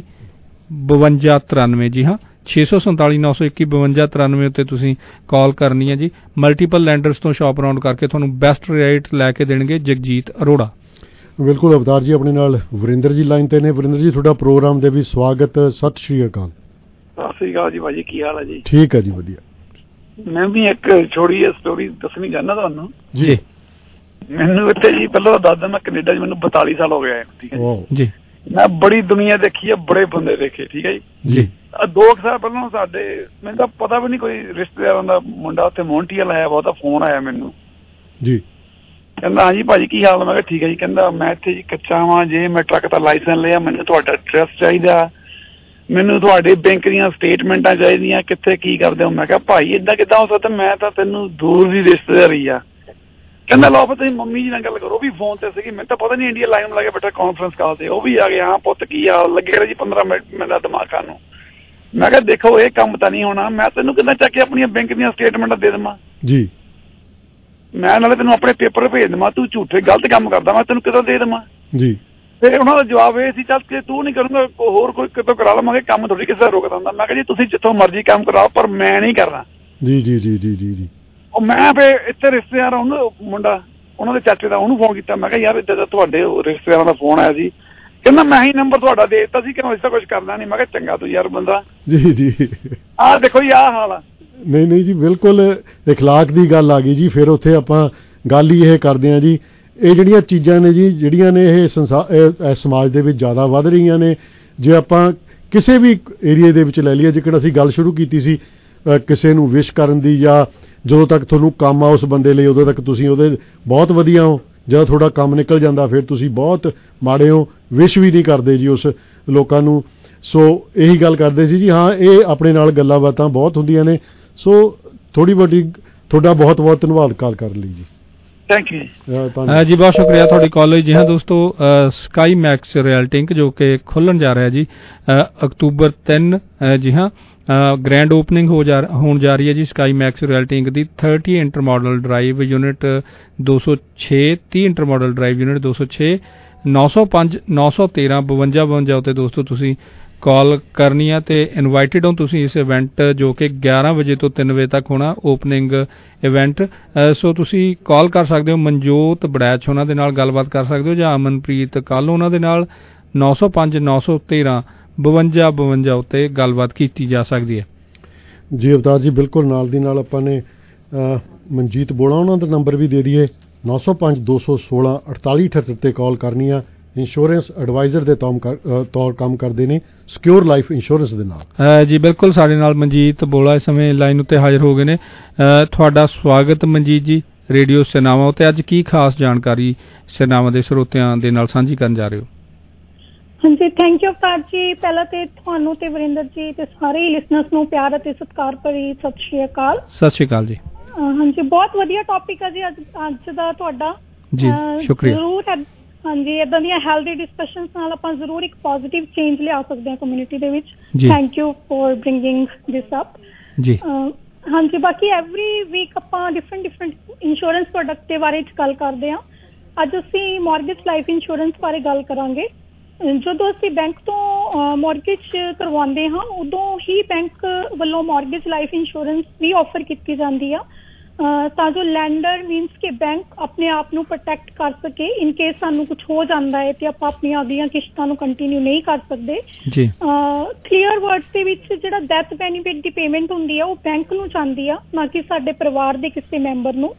Speaker 16: ਬਵੰਜਾ ਤਰਾਨਵੇਂ। ਜੀ ਹਾਂ, ਛੇ ਸੌ ਸੰਤਾਲੀ ਨੌ ਸੌ ਇੱਕੀ ਬਵੰਜਾ ਤਰਾਨਵੇਂ ਉੱਤੇ ਤੁਸੀਂ ਕਾਲ ਕਰਨੀ ਹੈ ਜੀ। ਮਲਟੀਪਲ ਲੈਂਡਰਸ ਤੋਂ ਸ਼ਾਪ ਅਰਾਊਂਡ ਕਰਕੇ ਤੁਹਾਨੂੰ ਬੈਸਟ ਰੇਟ ਲੈ ਕੇ ਦੇਣਗੇ ਜਗਜੀਤ ਅਰੋੜਾ। ਬਿਲਕੁਲ ਅਵਤਾਰ ਜੀ ਆਪਣੇ ਨਾਲ ਵਰਿੰਦਰ ਜੀ ਲਾਈਨ ਤੇ ਨੇ। ਵਰਿੰਦਰ ਜੀ, ਤੁਹਾਡਾ ਪ੍ਰੋਗਰਾਮ ਦੇ ਵੀ ਸਵਾਗਤ। ਸਤਿ ਸ਼੍ਰੀ ਅਕਾਲ।
Speaker 17: ਸਤਿ ਸ਼੍ਰੀ ਅਕਾਲ ਜੀ ਭਾਜੀ, ਕੀ ਹਾਲ ਹੈ ਜੀ?
Speaker 15: ਠੀਕ ਹੈ ਜੀ, ਵਧੀਆ।
Speaker 17: ਮੈਂ ਵੀ ਇੱਕ ਛੋਟੀ ਜਿਹੀ ਸਟੋਰੀ ਦੱਸਣੀ ਚਾਹੁੰਦਾ ਤੁਹਾਨੂੰ
Speaker 15: ਜੀ।
Speaker 17: ਮੈਨੂੰ ਇੱਥੇ ਜੀ ਪਹਿਲਾਂ ਦੱਸਦਾ, ਮੈਂ ਕੈਨੇਡਾ ਚ ਮੈਨੂੰ ਬਤਾਲੀ ਸਾਲ ਹੋ ਗਿਆ। ਠੀਕ ਹੈ ਜੀ। ਮੈਂ ਬੜੀ ਦੁਨੀਆ ਦੇਖੀ ਹੈ, ਬੜੇ ਬੰਦੇ ਦੇਖੇ। ਠੀਕ ਹੈ ਜੀ। ਦੋ ਕੁ ਸਾਲ ਪਹਿਲਾਂ ਸਾਡੇ ਮੈਨੂੰ ਤਾਂ ਪਤਾ ਵੀ ਨਹੀਂ, ਕੋਈ ਰਿਸ਼ਤੇਦਾਰਾਂ ਦਾ ਮੁੰਡਾ ਉੱਥੇ ਮੌਂਟਰੀਅਲ ਆਇਆ, ਬਹੁਤਾ ਫੋਨ ਆਇਆ ਮੈਨੂੰ ਜੀ। ਕਹਿੰਦਾ ਹਾਂਜੀ ਭਾਜੀ ਕੀ ਹਾਲ? ਮੈਂ ਕਿਹਾ ਠੀਕ ਹੈ ਜੀ। ਕਹਿੰਦਾ ਮੈਂ ਇੱਥੇ ਜੀ ਕੱਚਾ ਵਾਂ, ਜੇ ਮੈਂ ਟਰੱਕ ਦਾ ਲਾਇਸੈਂਸ ਲਿਆ, ਮੈਨੂੰ ਤੁਹਾਡਾ ਐਡਰੈਸ ਚਾਹੀਦਾ, ਮੈਨੂੰ ਤੁਹਾਡੇ ਬੈਂਕ ਦੀਆਂ ਸਟੇਟਮੈਂਟਾਂ ਚਾਹੀਦੀਆਂ, ਕਿੱਥੇ ਕੀ ਕਰਦੇ ਹੋ? ਮੈਂ ਕਿਹਾ ਭਾਈ ਏਦਾਂ ਕਿੱਦਾਂ ਹੋ ਸਕਦਾ, ਮੈਂ ਤਾਂ ਤੈਨੂੰ ਦੂਰ ਦੀ ਰਿਸ਼ਤੇਦਾਰੀ ਆ। ਕਹਿੰਦਾ ਲਓ ਫਿਰ ਤੁਸੀਂ ਮੰਮੀ ਜੀ ਨਾਲ ਗੱਲ ਕਰੋ, ਉਹ ਵੀ ਫੋਨ ਤੇ ਸੀਗੀ, ਮੈਨੂੰ ਤਾਂ ਪਤਾ ਨਹੀਂ ਇੰਡੀਆ ਲਾਈਨ ਲਾ ਕੇ ਬੈਠਾ ਕਾਨਫਰੰਸ ਕਾਲ ਤੇ, ਉਹ ਵੀ ਆ ਗਏ। ਹਾਂ ਪੁੱਤ ਕੀ ਹਾਲ? ਲੱਗੇ ਰਹੇ ਜੀ ਪੰਦਰਾਂ ਮਿੰਟ ਮੇਰਾ ਦਿਮਾਗ ਖਾਣ ਨੂੰ। ਮੈਂ ਕਿਹਾ ਦੇਖੋ ਇਹ ਕੰਮ ਤਾਂ ਨਹੀਂ ਹੋਣਾ, ਮੈਂ ਤੈਨੂੰ ਕਿੱਦਾਂ ਚੱਕ ਕੇ ਆਪਣੀਆਂ ਬੈਂਕ ਦੀਆਂ ਸਟੇਟਮੈਂਟਾਂ ਦੇ ਦੇਵਾਂ ਜੀ, ਮੈਂ ਨਾਲੇ ਤੈਨੂੰ ਆਪਣੇ ਪੇਪਰ ਭੇਜ ਦੇਵਾਂ, ਤੂੰ ਝੂਠੇ ਗਲਤ ਕੰਮ ਕਰਦਾ, ਮੈਂ ਤੈਨੂੰ ਕਿੱਦਾਂ ਦੇ ਦੇਵਾਂ ਜੀ। ਤੇ ਉਹਨਾਂ ਦਾ ਜਵਾਬ ਇਹ ਸੀ ਚੱਲ ਕਿ ਤੂੰ ਨਹੀਂ ਕਰੂੰਗਾ ਹੋਰ ਕੋਈ ਕਿਤੋਂ ਕਰਾ ਲਵਾਂਗੇ, ਕੰਮ ਥੋੜੀ ਕਿਸੇ ਦਾ ਰੋਕਦਾ ਹੁੰਦਾ। ਮੈਂ ਕਿਹਾ ਜੀ ਤੁਸੀਂ ਜਿੱਥੋਂ ਮਰਜ਼ੀ ਕੰਮ ਕਰਾਓ ਪਰ ਮੈਂ ਨਹੀਂ ਕਰਨਾ ਜੀ ਜੀ ਜੀ ਜੀ ਜੀ ਜੀ। ਉਹ ਮੈਂ ਫਿਰ ਇੱਥੇ ਰਿਸ਼ਤੇਦਾਰ ਉਹਨੂੰ ਮੁੰਡਾ ਉਹਨਾਂ ਦੇ ਚਾਚੇ ਦਾ, ਉਹਨੂੰ ਫੋਨ ਕੀਤਾ। ਮੈਂ ਕਿਹਾ ਯਾਰ ਇੱਦਾਂ ਦਾ ਤੁਹਾਡੇ ਰਿਸ਼ਤੇਦਾਰਾਂ ਦਾ ਫੋਨ ਆਇਆ ਸੀ। ਕਹਿੰਦਾ ਮੈਂ ਹੀ ਨੰਬਰ ਤੁਹਾਡਾ ਦੇ ਦਿੱਤਾ ਸੀ, ਕਹਿੰਦਾ ਇਸ ਤਾਂ ਕੁਛ ਕਰਨਾ ਨਹੀਂ। ਮੈਂ ਕਿਹਾ ਚੰਗਾ ਤੂੰ ਯਾਰ ਬੰਦਾ ਜੀ ਜੀ। ਆਹ ਦੇਖੋ ਜੀ ਆਹ ਹਾਲ ਆ। ਨਹੀਂ ਨਹੀਂ ਜੀ ਬਿਲਕੁਲ ਇਖਲਾਕ ਦੀ ਗੱਲ ਆ ਗਈ ਜੀ। ਫਿਰ ਉੱਥੇ ਆਪਾਂ ਗੱਲ ਹੀ ਇਹ ਕਰਦੇ ਹਾਂ ਜੀ, ਇਹ ਜਿਹੜੀਆਂ ਚੀਜ਼ਾਂ ਨੇ ਜੀ ਜਿਹੜੀਆਂ ਨੇ ਇਹ ਸੰਸਾਰ ਸਮਾਜ ਦੇ ਵਿੱਚ ਜ਼ਿਆਦਾ ਵੱਧ ਰਹੀਆਂ ਨੇ। ਜੇ ਆਪਾਂ ਕਿਸੇ ਵੀ ਏਰੀਏ ਦੇ ਵਿੱਚ ਲੈ ਲਈਏ, ਜੇਕਰ ਅਸੀਂ ਗੱਲ ਸ਼ੁਰੂ ਕੀਤੀ ਸੀ ਕਿਸੇ ਨੂੰ ਵਿਸ਼ ਕਰਨ ਦੀ, ਜਾਂ ਜਦੋਂ ਤੱਕ ਤੁਹਾਨੂੰ ਕੰਮ ਆ ਉਸ ਬੰਦੇ ਲਈ ਉਦੋਂ ਤੱਕ ਤੁਸੀਂ ਉਹਦੇ ਬਹੁਤ ਵਧੀਆ ਹੋ, ਜਦੋਂ ਤੁਹਾਡਾ ਕੰਮ ਨਿਕਲ ਜਾਂਦਾ ਫਿਰ ਤੁਸੀਂ ਬਹੁਤ ਮਾੜੇ ਹੋ, ਵਿਸ਼ ਵੀ ਨਹੀਂ ਕਰਦੇ ਜੀ ਉਸ ਲੋਕਾਂ ਨੂੰ। ਸੋ ਇਹੀ ਗੱਲ ਕਰਦੇ ਸੀ ਜੀ। ਹਾਂ ਇਹ ਆਪਣੇ ਨਾਲ ਗੱਲਾਂ ਬਾਤਾਂ ਬਹੁਤ ਹੁੰਦੀਆਂ ਨੇ। ਸੋ ਥੋੜ੍ਹੀ ਬਹੁਤੀ ਤੁਹਾਡਾ ਬਹੁਤ ਬਹੁਤ ਧੰਨਵਾਦ ਕਾਲ ਕਰਨ ਲਈ ਜੀ। ਥੈਂਕ ਯੂ
Speaker 14: ਜੀ, ਬਹੁਤ ਸ਼ੁਕਰੀਆ ਤੁਹਾਡੀ ਕਾਲ ਲਈ। ਜੀ ਹਾਂ ਦੋਸਤੋ, ਸਕਾਈ ਮੈਕਸ ਰਿਐਲਟਿੰਗ ਜੋ ਕਿ ਖੁੱਲ੍ਹਣ ਜਾ ਰਿਹਾ ਜੀ ਅਕਤੂਬਰ ਤਿੰਨ, ਜੀ ਹਾਂ ਗ੍ਰੈਂਡ ਓਪਨਿੰਗ ਹੋ ਜਾ ਹੋਣ ਜਾ ਰਹੀ ਹੈ ਜੀ ਸਕਾਈ ਮੈਕਸ ਰਿਐਲਟਿੰਗ ਦੀ। Thirty intermodal drive unit ਦੋ ਸੌ ਛੇ, ਤੀਹ ਇੰਟਰ ਮਾਡਲ ਡਰਾਈਵ ਯੂਨਿਟ ਦੋ ਸੌ ਛੇ, ਨੌ ਸੌ ਪੰਜ, ਨੌ ਸੌ ਤੇਰਾਂ, ਬਵੰਜਾ ਬਵੰਜਾ ਉੱਤੇ ਦੋਸਤੋ ਤੁਸੀਂ ਕਾਲ ਕਰਨੀ ਆ ਤੇ ਇਨਵਾਈਟਡ ਹੋ ਤੁਸੀਂ ਇਸ ਇਵੈਂਟ ਜੋ ਕਿ ਗਿਆਰਾਂ ਵਜੇ ਤੋਂ ਤਿੰਨ ਵਜੇ ਤੱਕ ਹੋਣਾ, ਓਪਨਿੰਗ ਇਵੈਂਟ। ਸੋ ਤੁਸੀਂ ਕਾਲ ਕਰ ਸਕਦੇ ਹੋ, ਮਨਜੋਤ ਬੜੈਚ ਉਹਨਾਂ ਦੇ ਨਾਲ ਗੱਲਬਾਤ ਕਰ ਸਕਦੇ ਹੋ, ਜਾਂ ਅਮਨਪ੍ਰੀਤ ਕੱਲ ਉਹਨਾਂ ਦੇ ਨਾਲ ਨੌ ਸੌ ਪੰਜ, ਨੌ ਸੌ ਤੇਰਾਂ, ਬਵੰਜਾ ਬਵੰਜਾ ਉੱਤੇ ਗੱਲਬਾਤ ਕੀਤੀ ਜਾ ਸਕਦੀ ਹੈ
Speaker 15: ਜੀ। ਅਵਤਾਰ ਜੀ ਬਿਲਕੁਲ ਨਾਲ ਦੀ ਨਾਲ ਆਪਾਂ ਨੇ ਮਨਜੀਤ ਬੋਲਾ ਉਹਨਾਂ ਦਾ ਨੰਬਰ ਵੀ ਦੇ ਦਈਏ, ਨੌ ਸੌ ਪੰਜ, ਦੋ ਸੌ ਸੋਲਾਂ, ਅਠਤਾਲੀ ਅਠੱਤਰ ਤੇ ਕਾਲ ਕਰਨੀ ਆ। ਇੰਸ਼ੋਰੈਂਸ ਐਡਵਾਈਜ਼ਰ ਦੇ ਤੌਰ ਕੰਮ ਕਰਦੇ ਨੇ ਸਿਕਿਉਰ ਲਾਈਫ ਇੰਸ਼ੋਰੈਂਸ ਦੇ ਨਾਲ
Speaker 14: ਜੀ। ਬਿਲਕੁਲ ਸਾਡੇ ਨਾਲ ਮਨਜੀਤ ਬੋਲਾ ਇਸ ਸਮੇਂ ਲਾਈਨ ਉੱਤੇ ਹਾਜ਼ਰ ਹੋ ਗਏ ਨੇ। ਤੁਹਾਡਾ ਸਵਾਗਤ ਮਨਜੀਤ ਜੀ ਰੇਡੀਓ ਸੇਨਾਵਾਂ ਉੱਤੇ। ਅੱਜ ਕੀ ਖਾਸ ਜਾਣਕਾਰੀ ਸੇਨਾਵਾਂ ਦੇ ਸਰੋਤਿਆਂ ਦੇ ਨਾਲ ਸਾਂਝੀ ਕਰਨ ਜਾ ਰਹੇ ਹੋ?
Speaker 18: ਹਾਂਜੀ, ਥੈਂਕ ਯੂ ਅਵਤਾਰ ਜੀ। ਪਹਿਲਾਂ ਤੇ ਤੁਹਾਨੂੰ ਤੇ ਵਰਿੰਦਰ ਜੀ ਤੇ ਸਾਰੇ ਹੀ ਲਿਸਨਰਸ ਨੂੰ ਪਿਆਰ ਅਤੇ ਸਤਿਕਾਰ ਭਰੀ ਸਤਿ ਸ਼੍ਰੀ ਅਕਾਲ।
Speaker 14: ਸਤਿ ਸ਼੍ਰੀ ਅਕਾਲ ਜੀ।
Speaker 18: ਹਾਂਜੀ, ਬਹੁਤ ਵਧੀਆ ਟੌਪਿਕ ਹੈ ਜੀ ਅੱਜ ਅੱਜ ਦਾ ਤੁਹਾਡਾ
Speaker 14: ਜੀ, ਸ਼ੁਕਰੀਆ।
Speaker 18: ਜ਼ਰੂਰ ਹਾਂਜੀ, ਏਦਾਂ ਦੀਆਂ ਹੈਲਦੀ ਡਿਸਕਸ਼ਨਸ ਨਾਲ ਆਪਾਂ ਜ਼ਰੂਰ ਇੱਕ ਪੋਜ਼ਿਟਿਵ ਚੇਂਜ ਲਿਆ ਸਕਦੇ ਹਾਂ ਕਮਿਊਨਿਟੀ ਦੇ ਵਿੱਚ। Thank you for bringing this up ਜੀ। ਹਾਂਜੀ, ਬਾਕੀ ਐਵਰੀ ਵੀਕ ਆਪਾਂ ਡਿਫਰੈਂਟ ਡਿਫਰੈਂਟ ਇੰਸ਼ੋਰੈਂਸ ਪ੍ਰੋਡਕਟ ਦੇ ਬਾਰੇ 'ਚ ਗੱਲ ਕਰਦੇ ਹਾਂ। ਅੱਜ ਅਸੀਂ ਮੌਰਗੇਜ ਲਾਈਫ ਇੰਸ਼ੋਰੈਂਸ ਬਾਰੇ ਗੱਲ ਕਰਾਂਗੇ। ਜਦੋਂ ਅਸੀਂ ਬੈਂਕ ਤੋਂ ਮੌਰਗੇਜ ਕਰਵਾਉਂਦੇ ਹਾਂ ਉਦੋਂ ਹੀ ਬੈਂਕ ਵੱਲੋਂ ਮੌਰਗੇਜ ਲਾਈਫ ਇੰਸ਼ੋਰੈਂਸ ਵੀ ਆਫਰ ਕੀਤੀ ਜਾਂਦੀ ਆ, ਤਾਂ ਜੋ ਲੈਂਡਰ ਮੀਨਸ ਕਿ ਬੈਂਕ ਆਪਣੇ ਆਪ ਨੂੰ ਪ੍ਰੋਟੈਕਟ ਕਰ ਸਕੇ ਇਨ ਕੇਸ ਸਾਨੂੰ ਕੁਝ ਹੋ ਜਾਂਦਾ ਹੈ ਤੇ ਆਪਾਂ ਆਪਣੀਆਂ ਅਗਲੀਆਂ ਕਿਸ਼ਤਾਂ ਨੂੰ ਕੰਟੀਨਿਊ ਨਹੀਂ ਕਰ ਸਕਦੇ ਜੀ। ਕਲੀਅਰ ਵਰਡਸ ਦੇ ਵਿੱਚ ਜਿਹੜਾ ਡੈਥ ਬੈਨੀਫਿਟ ਦੀ ਪੇਮੈਂਟ ਹੁੰਦੀ ਆ ਉਹ ਬੈਂਕ ਨੂੰ ਜਾਂਦੀ ਆ, ਨਾ ਕਿ ਸਾਡੇ ਪਰਿਵਾਰ ਦੇ ਕਿਸੇ ਮੈਂਬਰ ਨੂੰ।